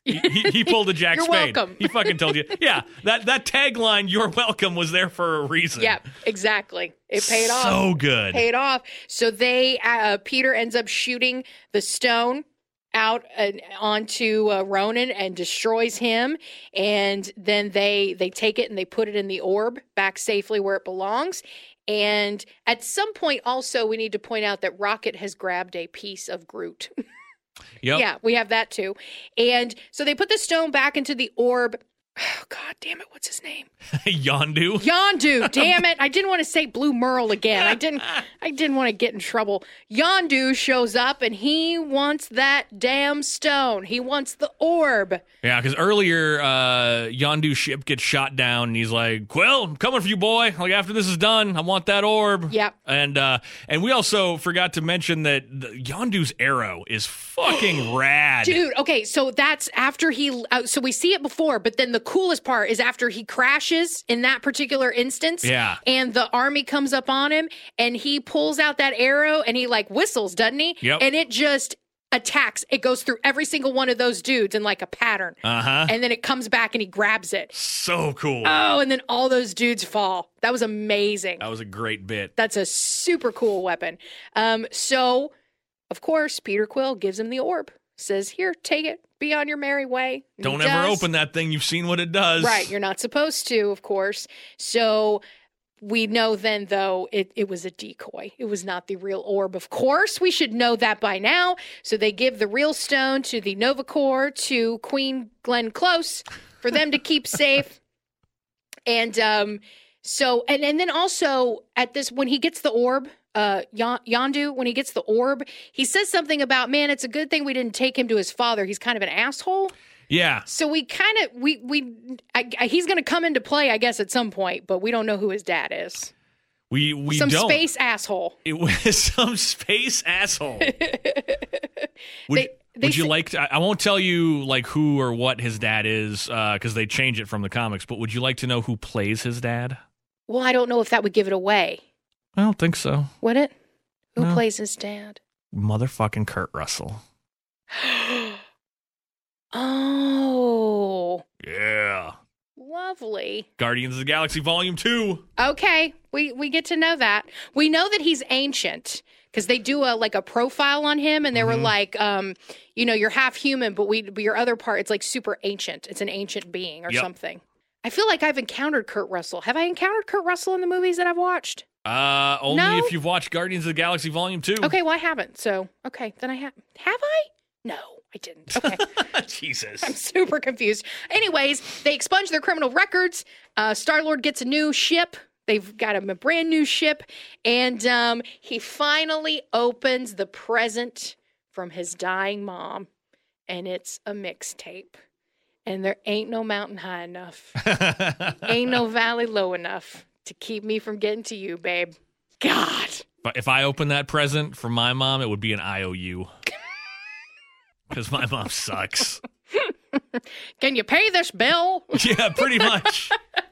D: He, he, he pulled a Jack
E: You're
D: Spade.
E: welcome.
D: He fucking told you. Yeah, that, that tagline, "You're welcome," was there for a reason.
E: Yeah, exactly. It paid off.
D: So good.
E: Paid off. So they, uh, Peter ends up shooting the stone out uh, onto uh, Ronan and destroys him. And then they they take it and they put it in the orb back safely where it belongs. And at some point, also, we need to point out that Rocket has grabbed a piece of Groot.
D: Yep.
E: Yeah, we have that too. And so they put the stone back into the orb. Oh, God damn it. What's his name?
D: Yondu.
E: Yondu. Damn it. I didn't want to say Blue Merle again. I didn't I didn't want to get in trouble. Yondu shows up and he wants that damn stone. He wants the orb.
D: Yeah, because earlier, uh, Yondu's ship gets shot down, and he's like, "Quill, I'm coming for you, boy. Like, after this is done, I want that orb."
E: Yep.
D: And uh, and we also forgot to mention that the, Yondu's arrow is fucking rad.
E: Dude, okay, so that's after he, uh, so we see it before, but then the coolest part is after he crashes in that particular instance.
D: Yeah.
E: And the army comes up on him, and he pulls out that arrow, and he like whistles, doesn't he?
D: Yep.
E: And it just attacks. It goes through every single one of those dudes in like a pattern.
D: Uh-huh.
E: And then it comes back and he grabs it.
D: So cool.
E: Oh, and then all those dudes fall. That was amazing.
D: That was a great bit.
E: That's a super cool weapon. Um, so, of course, Peter Quill gives him the orb. Says, "Here, take it. Be on your merry way." And
D: Don't
E: he
D: ever
E: does.
D: open that thing. You've seen what it does.
E: Right. You're not supposed to, of course. So we know then, though, it, it was a decoy. It was not the real orb. Of course, we should know that by now. So they give the real stone to the Nova Corps, to Queen Glenn Close, for them to keep safe. And um, so, and, and then also at this, when he gets the orb, uh, Yon- Yondu, when he gets the orb, he says something about, man, it's a good thing we didn't take him to his father. He's kind of an asshole.
D: Yeah.
E: So we kind of, we, we, I, I, he's going to come into play, I guess, at some point, but we don't know who his dad is.
D: We we
E: Some
D: don't.
E: space asshole.
D: It was some space asshole. would
E: They- they
D: would you
E: say-
D: like to, I I won't tell you like who or what his dad is because they change it from the comics, but would you like to know who plays his dad?
E: Well, I don't know if that would give it away.
D: I don't think so.
E: Would it? Who
D: No.
E: plays his dad?
D: Motherfucking Kurt Russell.
E: Oh,
D: Yeah.
E: lovely.
D: Guardians of the Galaxy Volume two.
E: Okay, we we get to know that. We know that he's ancient because they do a like a profile on him, and they were like, um, you know, you're half human, but we but your other part, it's like super ancient. It's an ancient being or
D: Yep.
E: something. I feel like I've encountered Kurt Russell. Have I encountered Kurt Russell in the movies that I've watched?
D: Uh, only
E: No?
D: if you've watched Guardians of the Galaxy Volume two.
E: Okay, well I haven't. So okay, then I have. Have I? No, I didn't. Okay.
D: Jesus.
E: I'm super confused. Anyways, they expunge their criminal records. Uh, Star-Lord gets a new ship. They've got him a brand new ship. And um, he finally opens the present from his dying mom. And it's a mixtape. And there ain't no mountain high enough. Ain't no valley low enough to keep me from getting to you, babe. God.
D: But if I open that present for my mom, it would be an I O U. Because my mom sucks.
E: Can you pay this bill?
D: Yeah, pretty much.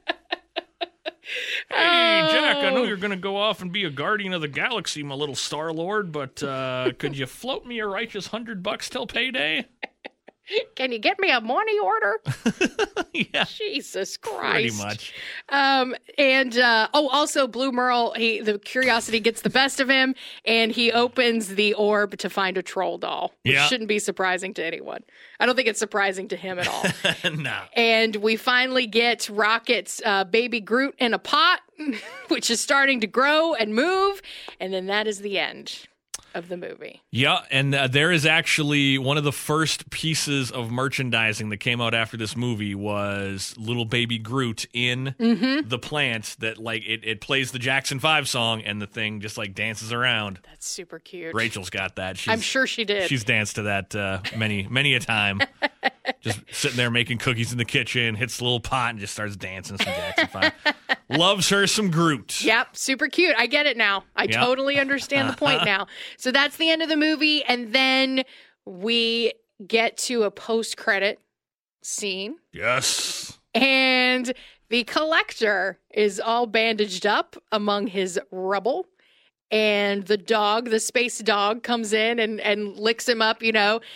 D: Hey, Jack, I know you're going to go off and be a guardian of the galaxy, my little Star-Lord, but uh, could you float me a righteous hundred bucks till payday?
E: Can you get me a money order?
D: Yeah,
E: Jesus Christ.
D: pretty much.
E: Um, and, uh, oh, also Blue Merle, he, the curiosity gets the best of him, and he opens the orb to find a troll doll, which
D: Yeah.
E: shouldn't be surprising to anyone. I don't think it's surprising to him at all.
D: No.
E: And we finally get Rocket's uh, baby Groot in a pot, which is starting to grow and move, and then that is the end of the movie.
D: Yeah, and uh, there is actually one of the first pieces of merchandising that came out after this movie was little baby Groot in
E: Mm-hmm.
D: the plant that, like, it, it plays the Jackson five song and the thing just, like, dances around.
E: That's super cute.
D: Rachel's got that. She's,
E: I'm sure she did.
D: She's danced to that uh, many, many a time. Just sitting there making cookies in the kitchen, hits the little pot and just starts dancing some Jackson five. Loves her some Groot.
E: Yep, super cute. I get it now. I
D: Yep.
E: totally understand the point now. So that's the end of the movie, and then we get to a post-credit scene,
D: Yes.
E: and the Collector is all bandaged up among his rubble, and the dog, the space dog, comes in and, and licks him up, you know.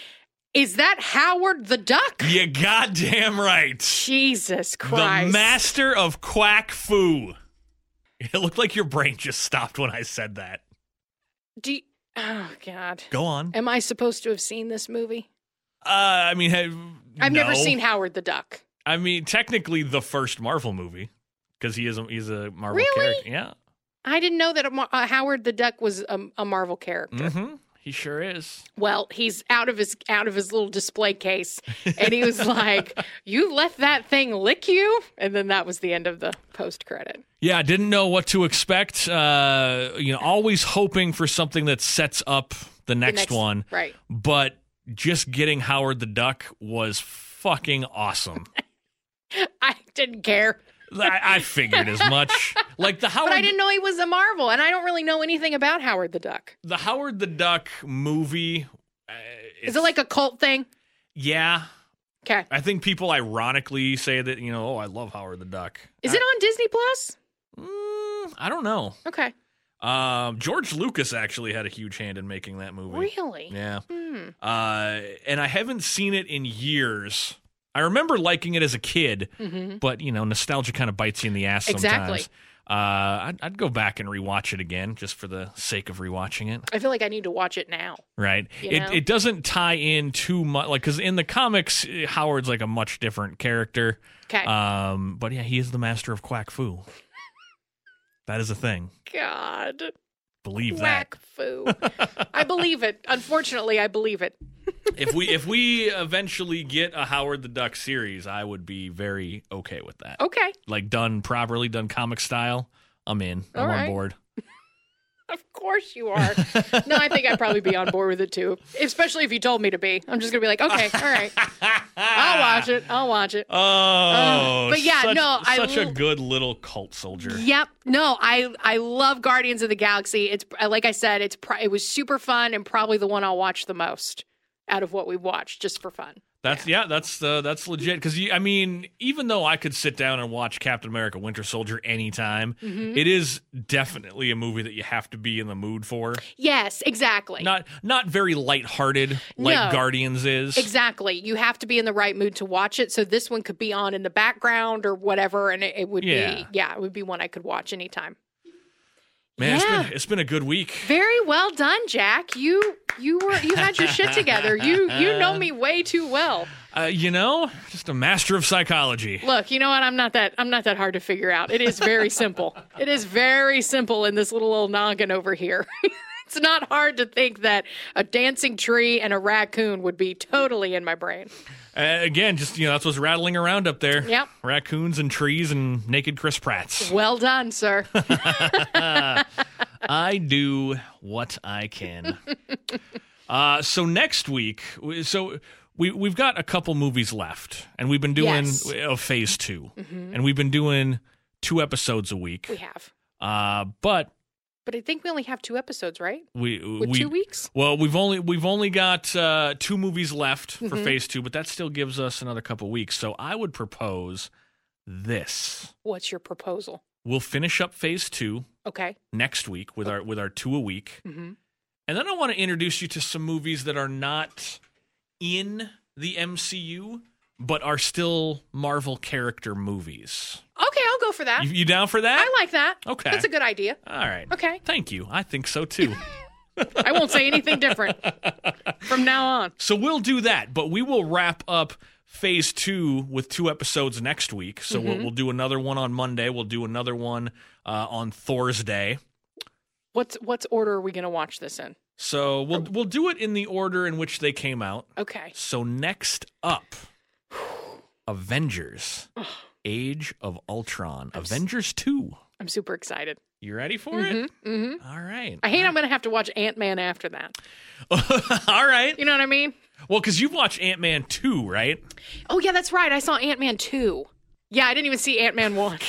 E: Is that Howard the Duck?
D: You goddamn right.
E: Jesus Christ.
D: The master of quack foo. It looked like your brain just stopped when I said that.
E: Do you, oh, God.
D: Go on.
E: Am I supposed to have seen this movie?
D: Uh, I mean, have,
E: I've
D: no.
E: never seen Howard the Duck.
D: I mean, technically the first Marvel movie, because he is a, he's a Marvel
E: Really?
D: character. Yeah.
E: I didn't know that a, uh, Howard the Duck was a, a Marvel character.
D: Mm-hmm. He sure is.
E: Well, he's out of his out of his little display case, and he was like, "You let that thing lick you," and then that was the end of the post credit.
D: Yeah, didn't know what to expect. Uh, you know, always hoping for something that sets up the next,
E: next
D: one.
E: Right.
D: But just getting Howard the Duck was fucking awesome.
E: I didn't care.
D: I, I figured as much. Like the Howard,
E: But I didn't know he was a Marvel, and I don't really know anything about Howard the Duck.
D: the Howard the Duck movie. Uh,
E: Is it like a cult thing?
D: Yeah,
E: Okay.
D: I think people ironically say that, you know, oh, I love Howard the Duck.
E: Is it on Disney Plus?
D: Mm, I don't know.
E: Okay.
D: Um, George Lucas actually had a huge hand in making that movie.
E: Really?
D: Yeah.
E: Hmm.
D: Uh, and I haven't seen it in years. I remember liking it as a kid,
E: Mm-hmm.
D: but, you know, nostalgia kind of bites you in the ass sometimes.
E: Exactly.
D: Uh, I'd, I'd go back and rewatch it again just for the sake of rewatching it.
E: I feel like I need to watch it now.
D: Right.
E: You
D: It
E: know?
D: it doesn't tie in too much, like, because in the comics, Howard's like a much different character.
E: Okay.
D: Um, but yeah, he is the master of quack foo. That is a thing.
E: God.
D: Believe
E: Whack foo. I believe it. Unfortunately, I believe it.
D: that. If we if we eventually get a Howard the Duck series, I would be very okay with that.
E: Okay.
D: Like done properly, done comic style. I'm in. I'm
E: All
D: on
E: right.
D: board.
E: Of course you are. No, I think I'd probably be on board with it too. Especially if you told me to be. I'm just going to be like, okay, all right. I'll watch it. I'll watch it.
D: Oh,
E: but yeah,
D: such,
E: no, I
D: such a
E: l-
D: good little cult soldier.
E: Yep. No, I I love Guardians of the Galaxy. It's like I said, it's pro- it was super fun and probably the one I'll watch the most out of what we watched just for fun.
D: That's yeah, that's uh, that's legit. Because I mean, even though I could sit down and watch Captain America: Winter Soldier anytime,
E: Mm-hmm.
D: it is definitely a movie that you have to be in the mood for.
E: Yes, exactly.
D: Not not very lighthearted like
E: No.
D: Guardians is.
E: Exactly. You have to be in the right mood to watch it. So this one could be on in the background or whatever, and it, it would
D: Yeah.
E: be yeah, it would be one I could watch anytime.
D: Man, it's
E: Yeah.
D: been it's been a good week.
E: Very well done, Jack. You you were you had your shit together. You you know me way too well.
D: Uh, you know, just a master of psychology.
E: Look, you know what? I'm not that I'm not that hard to figure out. It is very simple. It is very simple in this little old noggin over here. It's not hard to think that a dancing tree and a raccoon would be totally in my brain.
D: Uh, again, just you know, that's what's rattling around up there.
E: Yep.
D: Raccoons and trees and naked Chris Pratts.
E: Well done, sir.
D: I do what I can. Uh, so next week, so we we've got a couple movies left, and we've been doing
E: Yes.
D: uh, phase 2 and we've been doing two episodes a week.
E: We have.
D: Uh, but
E: But I think we only have two episodes, right?
D: we
E: With
D: we
E: two weeks?
D: well, we've only we've only got uh, two movies left for
E: Mm-hmm.
D: phase two, but that still gives us another couple weeks. So I would propose this:
E: What's your proposal?
D: we'll finish up phase two
E: Okay.
D: next week with our with our two a week.
E: Mm-hmm.
D: And then I want to introduce you to some movies that are not in the M C U, but are still Marvel character movies.
E: Okay, I'll go for that.
D: You, you down for that?
E: I like that.
D: Okay.
E: That's a good idea.
D: All right.
E: Okay.
D: Thank you. I think so too.
E: I won't say anything different from now on.
D: So we'll do that, but we will wrap up phase two with two episodes next week. So
E: Mm-hmm.
D: we'll, we'll do another one on Monday. We'll do another one uh, on Thursday.
E: What's what's order are we going to watch this in?
D: So we'll we'll do it in the order in which they came out.
E: Okay.
D: So next up, Avengers, Age of Ultron, Avengers two.
E: I'm super excited.
D: You ready for it?
E: Mm-hmm.
D: All right.
E: I hate I'm going to have to watch Ant-Man after that.
D: All right.
E: You know what I mean?
D: Well, because you've watched Ant-Man two, right?
E: Oh, yeah, that's right. I saw Ant-Man two. Yeah, I didn't even see Ant-Man one.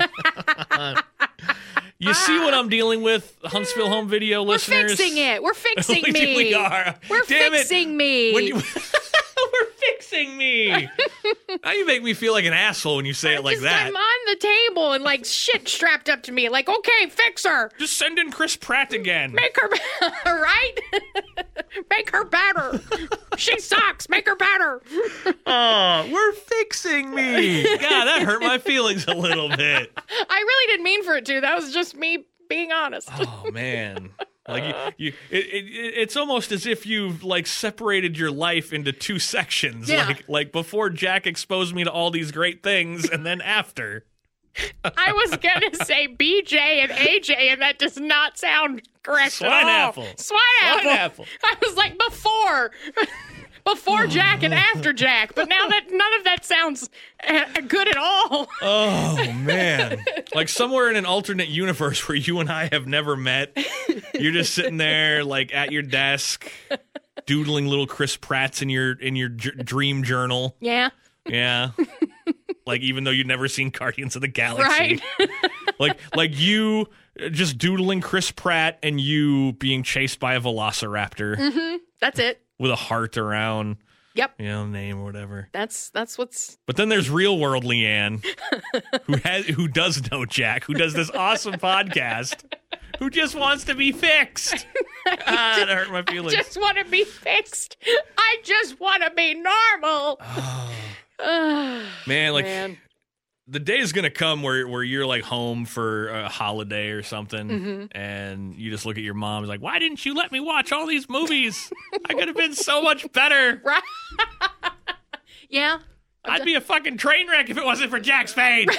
D: You see what I'm dealing with, Huntsville Home Video
E: We're
D: listeners?
E: fixing it. We're fixing
D: we,
E: me.
D: we are.
E: We're
D: Damn
E: fixing
D: it.
E: me.
D: When you, we're fixing me. Now you make me feel like an asshole when you say it like
E: Just,
D: that.
E: I'm on the table and like shit strapped up to me. Like, okay, fix her.
D: Just send in Chris Pratt again.
E: Make her right. Make her better. She sucks. Make her better.
D: Oh, we're fixing me. God, that hurt my feelings a little bit.
E: I really didn't mean for it to. That was just me being honest.
D: Oh, man. Like you, you it, it, it's almost as if you've like separated your life into two sections.
E: Yeah.
D: Like like before Jack exposed me to all these great things, and then after.
E: I was gonna say B J and A J, and that does not sound correct
D: Swine
E: at all.
D: apple.
E: Swine apple.
D: Swine apple.
E: I was like before, before Jack and after Jack, but now that none of that sounds uh, good at all.
D: Oh man! Like somewhere in an alternate universe where you and I have never met, you're just sitting there like at your desk, doodling little Chris Pratts in your in your j- dream journal.
E: Yeah.
D: Yeah. Like even though you'd never seen Guardians of the Galaxy,
E: Right.
D: like like you just doodling Chris Pratt and you being chased by a velociraptor
E: Mm-hmm. That's it.
D: with a heart around,
E: Yep.
D: you know, name or whatever.
E: That's that's what's.
D: But then there's real world Leanne, who has who does know Jack, who does this awesome podcast, who just wants to be fixed. Ah, that hurt my feelings.
E: Just want to be fixed. I just want to be normal.
D: Man, like
E: Man.
D: the day is gonna come where where you're like home for a holiday or something,
E: Mm-hmm.
D: and you just look at your mom and is like, "Why didn't you let me watch all these movies? I could have been so much better.
E: Right. Yeah.
D: I'd be a fucking train wreck if it wasn't for Jack Spade.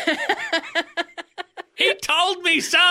D: He told me so."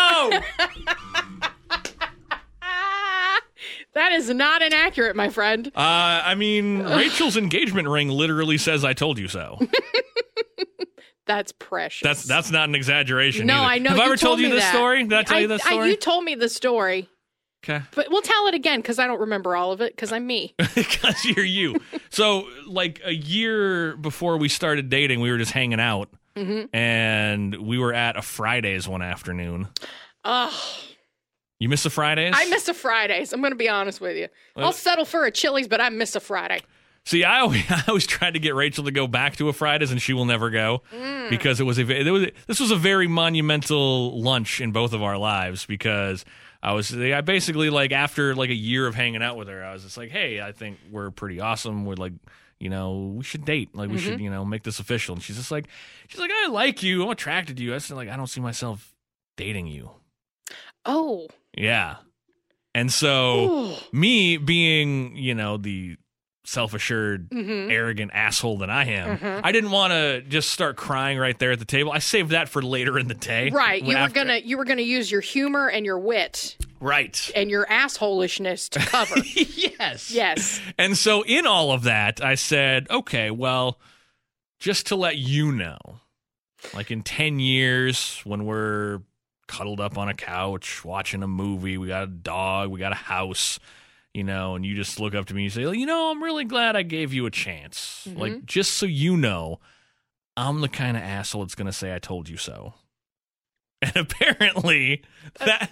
E: Ah, that is not inaccurate, my friend.
D: Uh, I mean, Rachel's engagement ring literally says, "I told you so."
E: That's precious.
D: That's that's not an exaggeration.
E: no,
D: either.
E: I know.
D: Have I
E: you
D: ever told
E: me
D: you this
E: that.
D: story? Did I tell
E: I,
D: you this
E: I-
D: story?
E: you told me the story,
D: Okay.
E: but we'll tell it again because I don't remember all of it because I'm me.
D: Because you're you. So, like a year before we started dating, we were just hanging out,
E: Mm-hmm.
D: and we were at a Fridays one afternoon.
E: Ugh.
D: You miss the Fridays?
E: I miss a Fridays. I'm going to be honest with you.
D: Well-
E: I'll settle for a Chili's, but I miss a Friday.
D: See, I always, I always tried to get Rachel to go back to a Fridays, and she will never go because it was a ve- it was this was a very monumental lunch in both of our lives because I was I basically like after like a year of hanging out with her, I was just like, hey, I think we're pretty awesome. We're like, you know, we should date. Like we should, you know, make this official. And she's just like, she's like, I like you. I'm attracted to you. I said like, I don't see myself dating you.
E: Oh.
D: Yeah. And so
E: Ooh.
D: me being, you know, the self-assured,
E: Mhm.
D: arrogant asshole that I am,
E: Mhm.
D: I didn't want to just start crying right there at the table. I saved that for later in the day.
E: Right.
D: when
E: You were
D: after-
E: gonna you were gonna use your humor and your wit
D: Right.
E: and your assholishness to cover.
D: Yes.
E: Yes.
D: And so in all of that, I said, okay, well, just to let you know, like in ten years when we're cuddled up on a couch watching a movie, we got a dog, we got a house, you know, and you just look up to me and say, you know, I'm really glad I gave you a chance.
E: Mm-hmm.
D: Like, just so you know, I'm the kind of asshole that's going to say I told you so. And apparently that...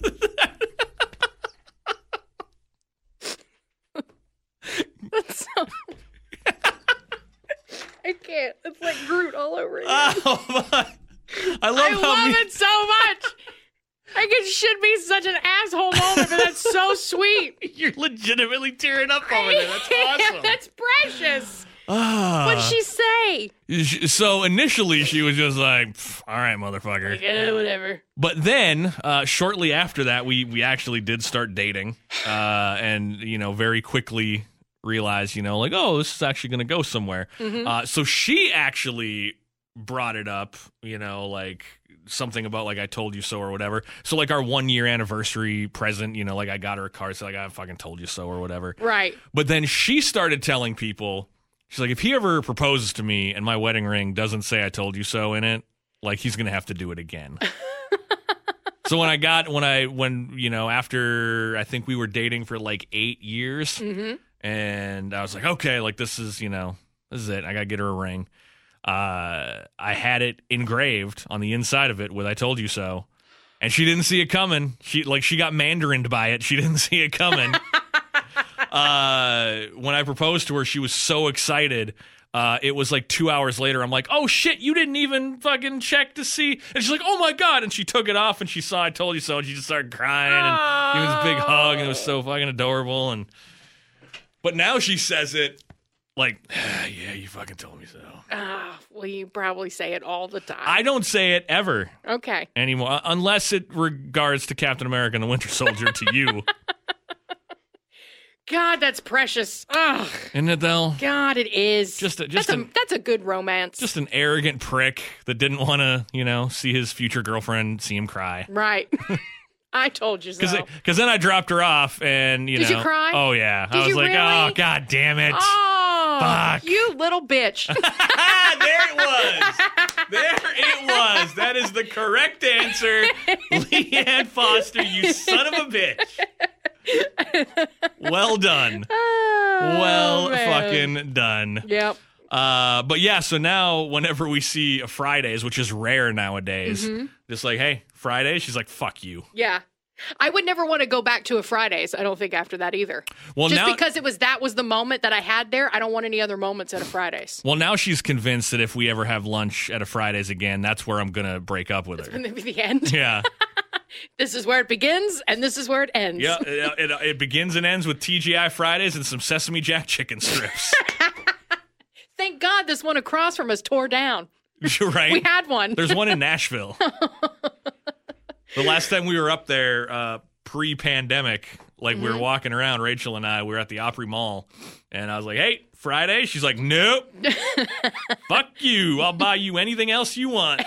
E: That's so I can't. It's like Groot all over again.
D: Oh, my. I love
E: I
D: how
E: love
D: me-
E: it so much. Like it should be such an asshole moment, but that's so sweet.
D: You're legitimately tearing up over there. That's awesome.
E: That's precious.
D: Ah.
E: What'd she say?
D: Sh- So initially she was just like, "Pff, all right, motherfucker.
E: Yeah, whatever.
D: But then uh, shortly after that, we we actually did start dating, uh, and you know very quickly realized, you know, like, oh, this is actually going to go somewhere.
E: Mm-hmm.
D: Uh, so she actually brought it up, you know, like something about like I told you so or whatever. So like our one year anniversary present, you know, like I got her a card, so like I fucking told you so or whatever.
E: Right.
D: But then she started telling people, she's like, if he ever proposes to me and my wedding ring doesn't say I told you so in it, like he's going to have to do it again. So when I got, when I, when, you know, after I think we were dating for like eight years
E: Mm-hmm.
D: and I was like, okay, like this is, you know, this is it. I got to get her a ring. Uh, I had it engraved on the inside of it with I told you so. And she didn't see it coming. She like she got mandarined by it. She didn't see it coming. uh, when I proposed to her, she was so excited. Uh, it was like two hours later. I'm like, oh shit, you didn't even fucking check to see. And she's like, oh my God. And she took it off and she saw I told you so. And she just started crying and gave me this big hug. And it was so fucking adorable. And But now she says it like, ah, yeah, you fucking told me so.
E: Ah, well, you probably say it all the time.
D: I don't say it ever
E: Okay.
D: anymore, unless it regards to Captain America and the Winter Soldier to you.
E: God, that's precious. Ugh.
D: Isn't it, though?
E: God, it is.
D: Just a- just
E: that's,
D: an-
E: a, that's a good romance.
D: Just an arrogant prick that didn't want to, you know, see his future girlfriend see him cry.
E: Right. I told you so.
D: Because then I dropped her off and, you
E: Did
D: know.
E: you cry?
D: Oh, yeah.
E: Did
D: I was
E: you
D: like,
E: really?
D: oh, God damn it.
E: Oh,
D: Fuck.
E: you little bitch.
D: there it was. There it was. That is the correct answer. Leanne Foster, you son of a bitch. Well done.
E: Oh,
D: well
E: man.
D: fucking done.
E: Yep.
D: Uh, but yeah, so now whenever we see a Fridays, which is rare nowadays,
E: Mm-hmm.
D: just like, hey, Friday, she's like, fuck you.
E: Yeah. I would never want to go back to a Fridays, I don't think, after that either.
D: Well,
E: Just
D: now,
E: because it was that was the moment that I had there, I don't want any other moments at a Fridays.
D: well, now she's convinced that if we ever have lunch at a Fridays again, that's where I'm gonna break up with her.
E: And then the end.
D: Yeah.
E: This is where it begins, and this is where it ends.
D: Yeah, it, it, it begins and ends with T G I Fridays and some Sesame Jack chicken strips.
E: Thank God this one across from us tore down.
D: Right?
E: We had one.
D: There's one in Nashville. The last time we were up there, uh, pre-pandemic, like
E: Mm-hmm.
D: we were walking around, Rachel and I, we were at the Opry Mall, and I was like, hey, Friday? She's like, nope. Fuck you. I'll buy you anything else you want.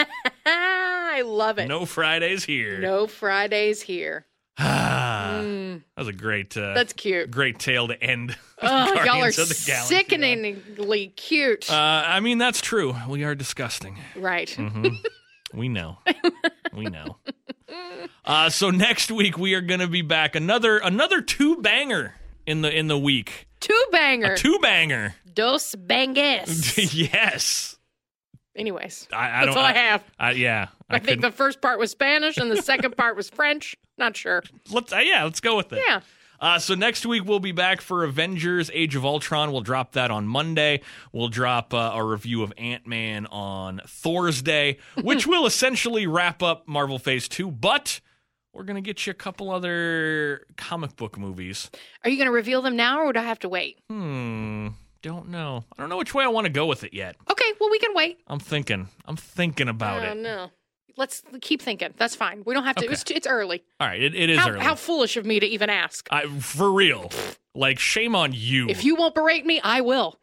E: I love it.
D: No Fridays here.
E: No Fridays here.
D: Ah, That was a great uh,
E: That's cute.
D: great tale to end.
E: Oh, y'all are
D: Guardians of the Galaxy on.
E: sickeningly cute.
D: Uh, I mean, that's true. We are disgusting.
E: right.
D: Mm-hmm. We know. We know. Uh, so next week we are going to be back another another two banger in the in the week.
E: Two banger.
D: Two banger.
E: Dos bangas.
D: Yes.
E: Anyways,
D: I, I
E: that's
D: don't.
E: all I have.
D: I, yeah.
E: I, think the first part was Spanish and the second part was French. Not sure.
D: let's uh, yeah let's go with it.
E: Yeah.
D: Uh, so next week we'll be back for Avengers: Age of Ultron. We'll drop that on Monday. We'll drop uh, a review of Ant-Man on Thursday, which will essentially wrap up Marvel Phase Two. But we're gonna get you a couple other comic book movies.
E: Are you going to reveal them now or would I have to wait?
D: Hmm. Don't know. I don't know which way I want to go with it yet.
E: Okay, well, we can wait.
D: I'm thinking. I'm thinking about
E: Oh,
D: it.
E: no. Let's keep thinking. That's fine. We don't have to.
D: Okay.
E: It's, it's early.
D: All right. It, it is
E: How,
D: early.
E: how foolish of me to even ask.
D: I, for real. Like, shame on you.
E: If you won't berate me, I will.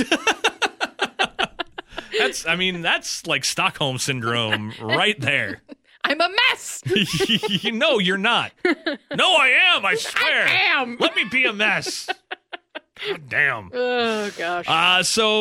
D: That's. I mean, that's like Stockholm syndrome right there.
E: I'm a mess.
D: No, you're not. No, I am. I swear.
E: I am.
D: Let me be a mess. God damn.
E: Oh, gosh.
D: Uh,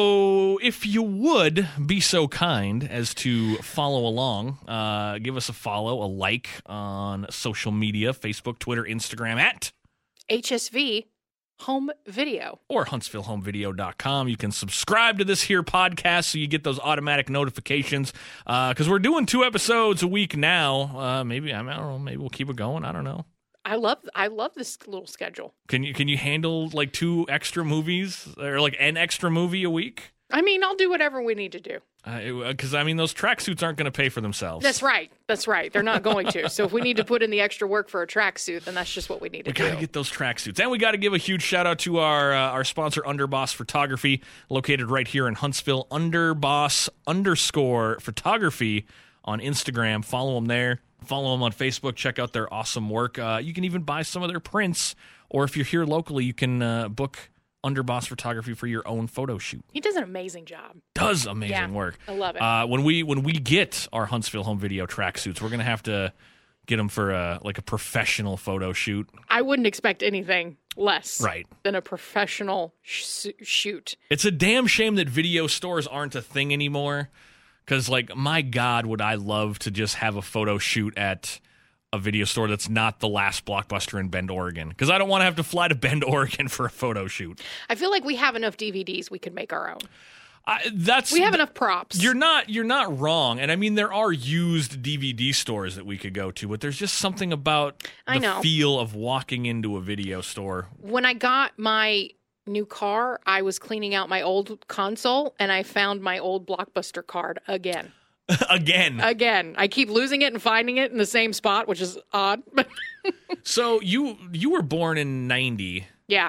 D: so if you would be so kind as to follow along, uh, give us a follow, a like on social media, Facebook, Twitter, Instagram, at
E: H S V Home Video.
D: or huntsville home video dot com. You can subscribe to this here podcast so you get those automatic notifications because we're doing two episodes a week now. Uh, maybe, I, mean, I don't know, maybe we'll keep it going. I don't know.
E: I love I love this little schedule.
D: Can you can you handle like two extra movies or like an extra movie a week?
E: I mean, I'll do whatever we need to do.
D: Because, uh, I mean, those tracksuits aren't going to pay for themselves.
E: That's right. That's right. They're not going to. So if we need to put in the extra work for a tracksuit, then that's just what we need to
D: We
E: do.
D: got to get those tracksuits. And we got to give a huge shout out to our uh, our sponsor, Underboss Photography, located right here in Huntsville. Underboss underscore photography on Instagram. Follow them there. Follow them on Facebook. Check out their awesome work. Uh, you can even buy some of their prints. Or if you're here locally, you can uh, book Underboss Photography for your own photo shoot.
E: He does an amazing job.
D: Does amazing
E: Yeah,
D: work.
E: I love it.
D: Uh, when we when we get our Huntsville home video tracksuits, we're gonna have to get them for a like a professional photo shoot.
E: I wouldn't expect anything less
D: Right.
E: than a professional sh- shoot.
D: It's a damn shame that video stores aren't a thing anymore. Because, like, my God, would I love to just have a photo shoot at a video store that's not the last Blockbuster in Bend, Oregon. Because I don't want to have to fly to Bend, Oregon for a photo shoot.
E: I feel like we have enough D V Ds we could make our own.
D: I, that's
E: We have enough props.
D: You're not you're not wrong. And I mean, there are used D V D stores that we could go to, but there's just something about
E: I
D: the
E: know.
D: feel of walking into a video store.
E: When I got my new car, I was cleaning out my old console and I found my old Blockbuster card again.
D: Again.
E: Again. I keep losing it and finding it in the same spot, which is odd. But
D: So you you were born in ninety.
E: yeah.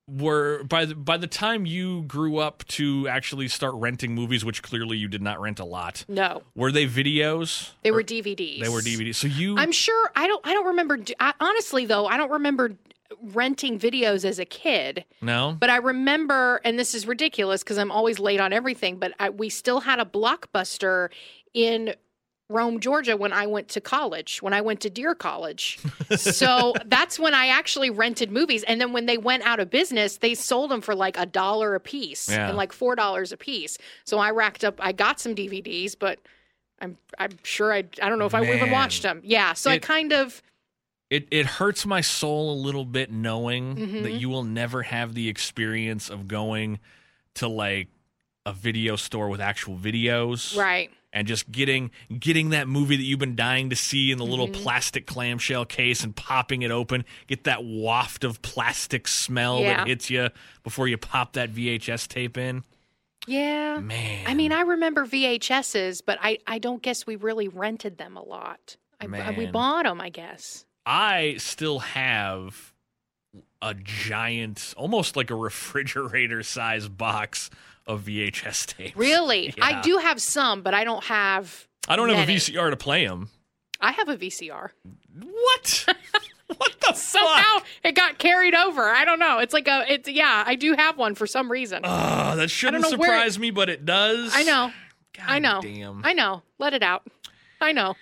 D: were by the, by the time you grew up to actually start renting movies, which clearly you did not rent a lot.
E: No.
D: Were they videos?
E: They
D: Or-
E: were D V Ds.
D: They were D V Ds. So you
E: I'm sure I don't I don't remember I, honestly though, I don't remember renting videos as a kid.
D: No?
E: But I remember, and this is ridiculous because I'm always late on everything, but I, we still had a Blockbuster in Rome, Georgia when I went to college, when I went to Deer College. So that's when I actually rented movies. And then when they went out of business, they sold them for like a dollar a piece
D: Yeah.
E: and like four dollars a piece. So I racked up, I got some D V Ds, but I'm I'm sure I, I don't know if I even
D: Man.
E: watched them. Yeah. So I
D: It-
E: kind of,
D: It it hurts my soul a little bit knowing
E: Mm-hmm.
D: that you will never have the experience of going to like a video store with actual videos.
E: right.
D: And just getting getting that movie that you've been dying to see in the little
E: Mm-hmm.
D: plastic clamshell case and popping it open, get that waft of plastic smell
E: Yeah.
D: that hits you before you pop that V H S tape in.
E: Yeah.
D: Man.
E: I mean, I remember V H S's, but I, I don't guess we really rented them a lot. I,
D: Man.
E: we bought them, I guess.
D: I still have a giant, almost like a refrigerator size box of V H S tapes.
E: Really?
D: Yeah.
E: I do have some, but I don't have.
D: I don't have
E: many.
D: a V C R to play them.
E: I have a V C R.
D: What? What the
E: Somehow
D: fuck?
E: it got carried over. I don't know. It's like a. It's yeah. I do have one for some reason.
D: Oh, that shouldn't
E: know where-
D: surprise me, but it does.
E: I know.
D: God
E: I know.
D: Damn.
E: I know. Let it out. I know.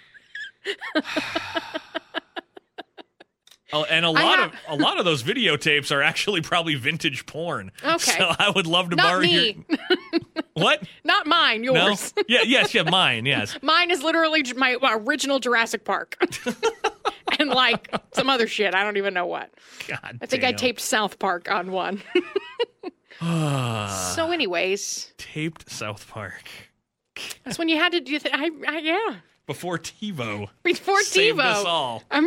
D: Oh, and a
E: I
D: lot
E: have-
D: of a lot of those videotapes are actually probably vintage porn.
E: Okay.
D: So I would love to
E: Not
D: borrow
E: me.
D: your. What?
E: Not mine.
D: No.
E: Yours.
D: Yeah. Yes. Yeah. Mine. Yes.
E: Mine is literally j- my original Jurassic Park, and like some other shit. I don't even know what.
D: God.
E: I think I
D: damn.
E: taped South Park on one. So, anyways,
D: taped South Park
E: that's when you had to do. Th- I, I yeah.
D: before TiVo.
E: Before
D: saved
E: TiVo.
D: us all.
E: I'm,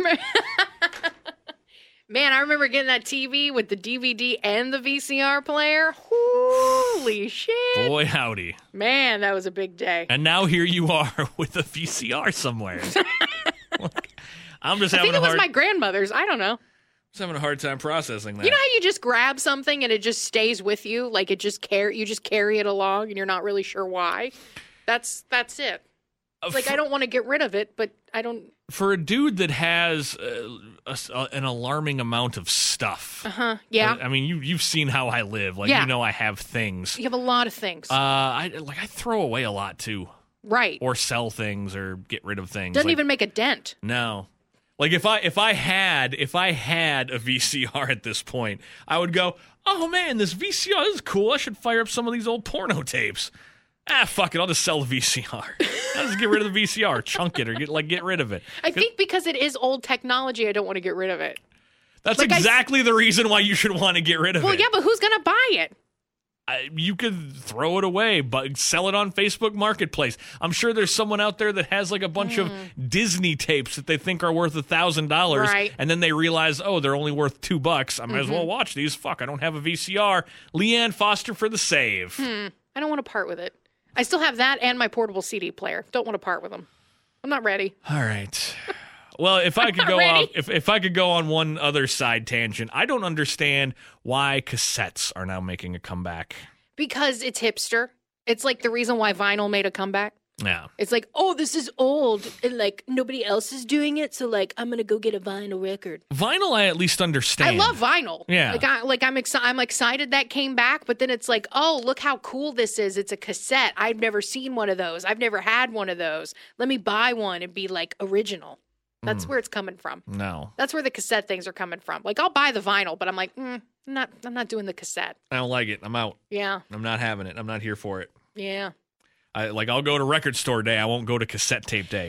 E: man, I remember getting that T V with the D V D and the V C R player. Holy shit.
D: Boy, howdy.
E: Man, that was a big day.
D: And now here you are with a V C R somewhere. I'm just
E: I
D: having
E: think
D: a
E: it was
D: hard,
E: my grandmother's. I don't know.
D: just having a hard time processing that.
E: You know how you just grab something and it just stays with you? Like it just carry you just carry it along and you're not really sure why? That's that's it.
D: Uh,
E: It's like
D: for,
E: I don't want to get rid of it, but I don't.
D: for a dude that has uh, a s- a- an alarming amount of stuff.
E: Huh? Yeah.
D: I, I mean, you you've seen how I live. Like
E: Yeah.
D: you know, I have things.
E: You have a lot of things.
D: Uh, I like I throw away a lot too,
E: right.
D: or sell things, or get rid of things.
E: Doesn't
D: Like,
E: even make a dent.
D: no. Like if I if I had if I had a V C R at this point, I would go, oh man, this V C R this is cool. I should fire up some of these old porno tapes. Ah, fuck it, I'll just sell the V C R. I'll just get rid of the V C R, chunk it, or get like get rid of it.
E: I think because it is old technology, I don't want to get rid of it.
D: That's
E: like I s-
D: exactly the reason why you should want to get rid of
E: Well,
D: it.
E: yeah, but who's gonna buy it?
D: I, you could throw it away, but sell it on Facebook Marketplace. I'm sure there's someone out there that has like a bunch of Disney tapes that they think are worth a thousand dollars,
E: Right.
D: and then they realize, oh, they're only worth two bucks. I might as well watch these. Fuck, I don't have a V C R. Leanne Foster for the save.
E: I don't want to part with it. I still have that and my portable C D player. Don't want to part with them. I'm not ready.
D: All right. Well, if I could
E: not
D: go
E: ready.
D: off, if if I could go on one other side tangent, I don't understand why cassettes are now making a comeback.
E: Because it's hipster. It's like the reason why vinyl made a comeback.
D: Yeah.
E: It's like, oh, this is old and like nobody else is doing it, so like I'm gonna go get a vinyl record.
D: Vinyl, I at least understand.
E: I love vinyl.
D: Yeah.
E: Like I like I'm exci- I'm excited that came back, but then it's like, oh, look how cool this is. It's a cassette. I've never seen one of those. I've never had one of those. Let me buy one and be like original. That's
D: Mm.
E: where it's coming from.
D: No,
E: That's where the cassette things are coming from. Like I'll buy the vinyl, but I'm like, mm, I'm not I'm not doing the cassette.
D: I don't like it. I'm out.
E: Yeah.
D: I'm not having it. I'm not here for it.
E: Yeah.
D: I like I'll go to record store day. I won't go to cassette tape day.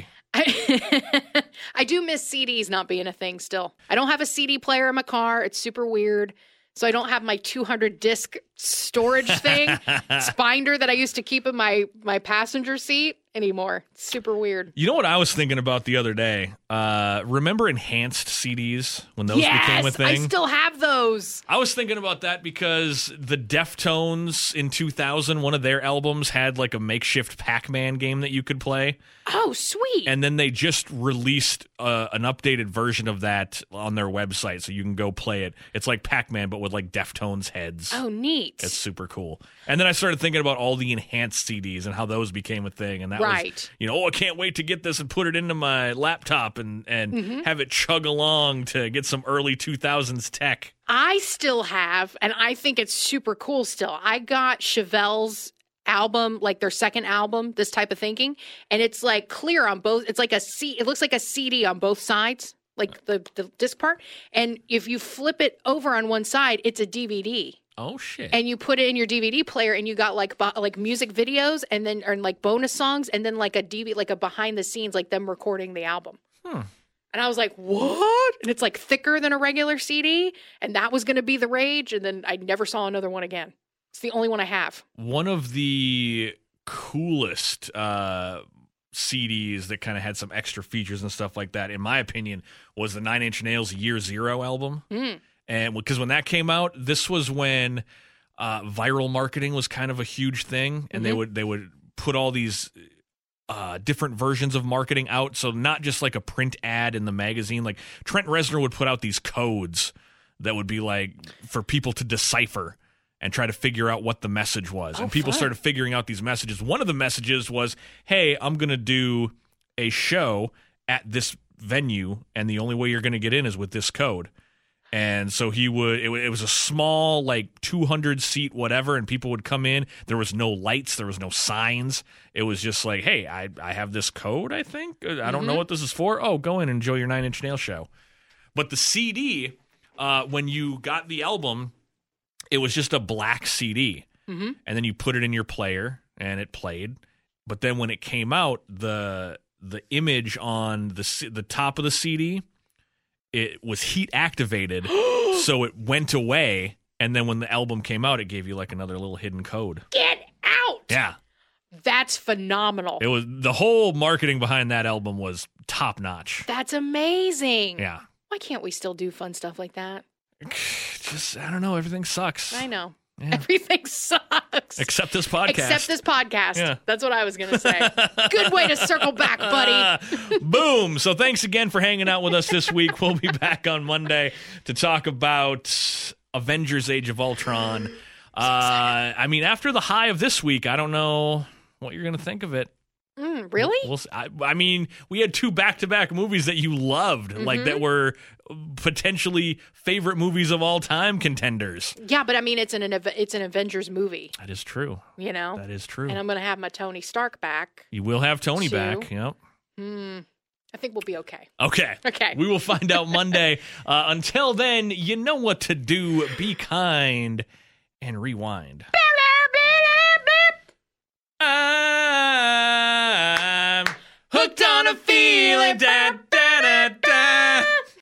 E: I, I do miss C Ds not being a thing still. I don't have a C D player in my car. It's super weird. So I don't have my two hundred disc storage thing, binder that I used to keep in my, my passenger seat anymore. It's super weird.
D: You know what I was thinking about the other day? Uh, remember enhanced C Ds when those became a
E: Yes,
D: thing?
E: I still have those.
D: I was thinking about that because the Deftones in two thousand, one of their albums had like a makeshift Pac-Man game that you could play.
E: Oh, sweet.
D: And then they just released uh, an updated version of that on their website, so you can go play it. It's like Pac-Man, but with like Deftones heads.
E: Oh, neat.
D: It's super cool. And then I started thinking about all the enhanced C Ds and how those became a thing. And that
E: right.
D: was, you know, oh, I can't wait to get this and put it into my laptop and, and mm-hmm. have it chug along to get some early two thousands tech.
E: I still have, and I think it's super cool still. I got Chevelle's album, like their second album, This Type of Thinking, and it's like clear on both. It's like a C. It looks like a C D on both sides, like the the disc part. And if you flip it over on one side, it's a D V D.
D: Oh shit!
E: And you put it in your D V D player, and you got like bo- like music videos, and then or like bonus songs, and then like a D V D, like a behind the scenes, like them recording the album.
D: Hmm.
E: And I was like, what? And it's like thicker than a regular C D, and that was going to be the rage. And then I never saw another one again. It's the only one I have.
D: One of the coolest uh, C Ds that kind of had some extra features and stuff like that, in my opinion, was the Nine Inch Nails Year Zero album.
E: Mm.
D: And because when that came out, this was when uh, viral marketing was kind of a huge thing, and mm-hmm. they would they would put all these uh, different versions of marketing out. So not just like a print ad in the magazine. Like Trent Reznor would put out these codes that would be like for people to decipher and try to figure out what the message was.
E: Oh,
D: and people
E: fun.
D: started figuring out these messages. One of the messages was, hey, I'm going to do a show at this venue, and the only way you're going to get in is with this code. And so he would, it, it was a small, like two hundred seat whatever, and people would come in. There was no lights. There was no signs. It was just like, hey, I, I have this code, I think. I don't mm-hmm. know what this is for. Oh, go in and enjoy your Nine Inch Nails show. But the C D, uh, when you got the album, it was just a black C D, mm-hmm. and then you put it in your player, and it played. But then when it came out, the the image on the the top of the C D, it was heat activated, so it went away. And then when the album came out, it gave you like another little hidden code.
E: Get out!
D: Yeah,
E: that's phenomenal.
D: It was the whole marketing behind that album was top notch.
E: That's amazing.
D: Yeah.
E: Why can't we still do fun stuff like that?
D: Just, I don't know. Everything sucks.
E: I know.
D: Yeah.
E: Everything sucks.
D: Except this podcast.
E: Except this podcast.
D: Yeah.
E: That's what I was going to say. Good way to circle back, buddy.
D: Boom. So thanks again for hanging out with us this week. We'll be back on Monday to talk about Avengers Age of Ultron. Uh, I mean, after the high of this week, I don't know what you're going to think of it.
E: Mm, really?
D: We'll, I, I mean, we had two back-to-back movies that you loved, mm-hmm. like that were potentially favorite movies of all time contenders.
E: Yeah, but I mean, it's an it's an Avengers movie.
D: That is true.
E: You know,
D: that is true.
E: And I'm going to have my Tony Stark back.
D: You will have Tony
E: too.
D: back. Yep.
E: Hmm. I think we'll be okay.
D: Okay.
E: Okay.
D: We will find out Monday. Uh, until then, you know what to do. Be kind and rewind.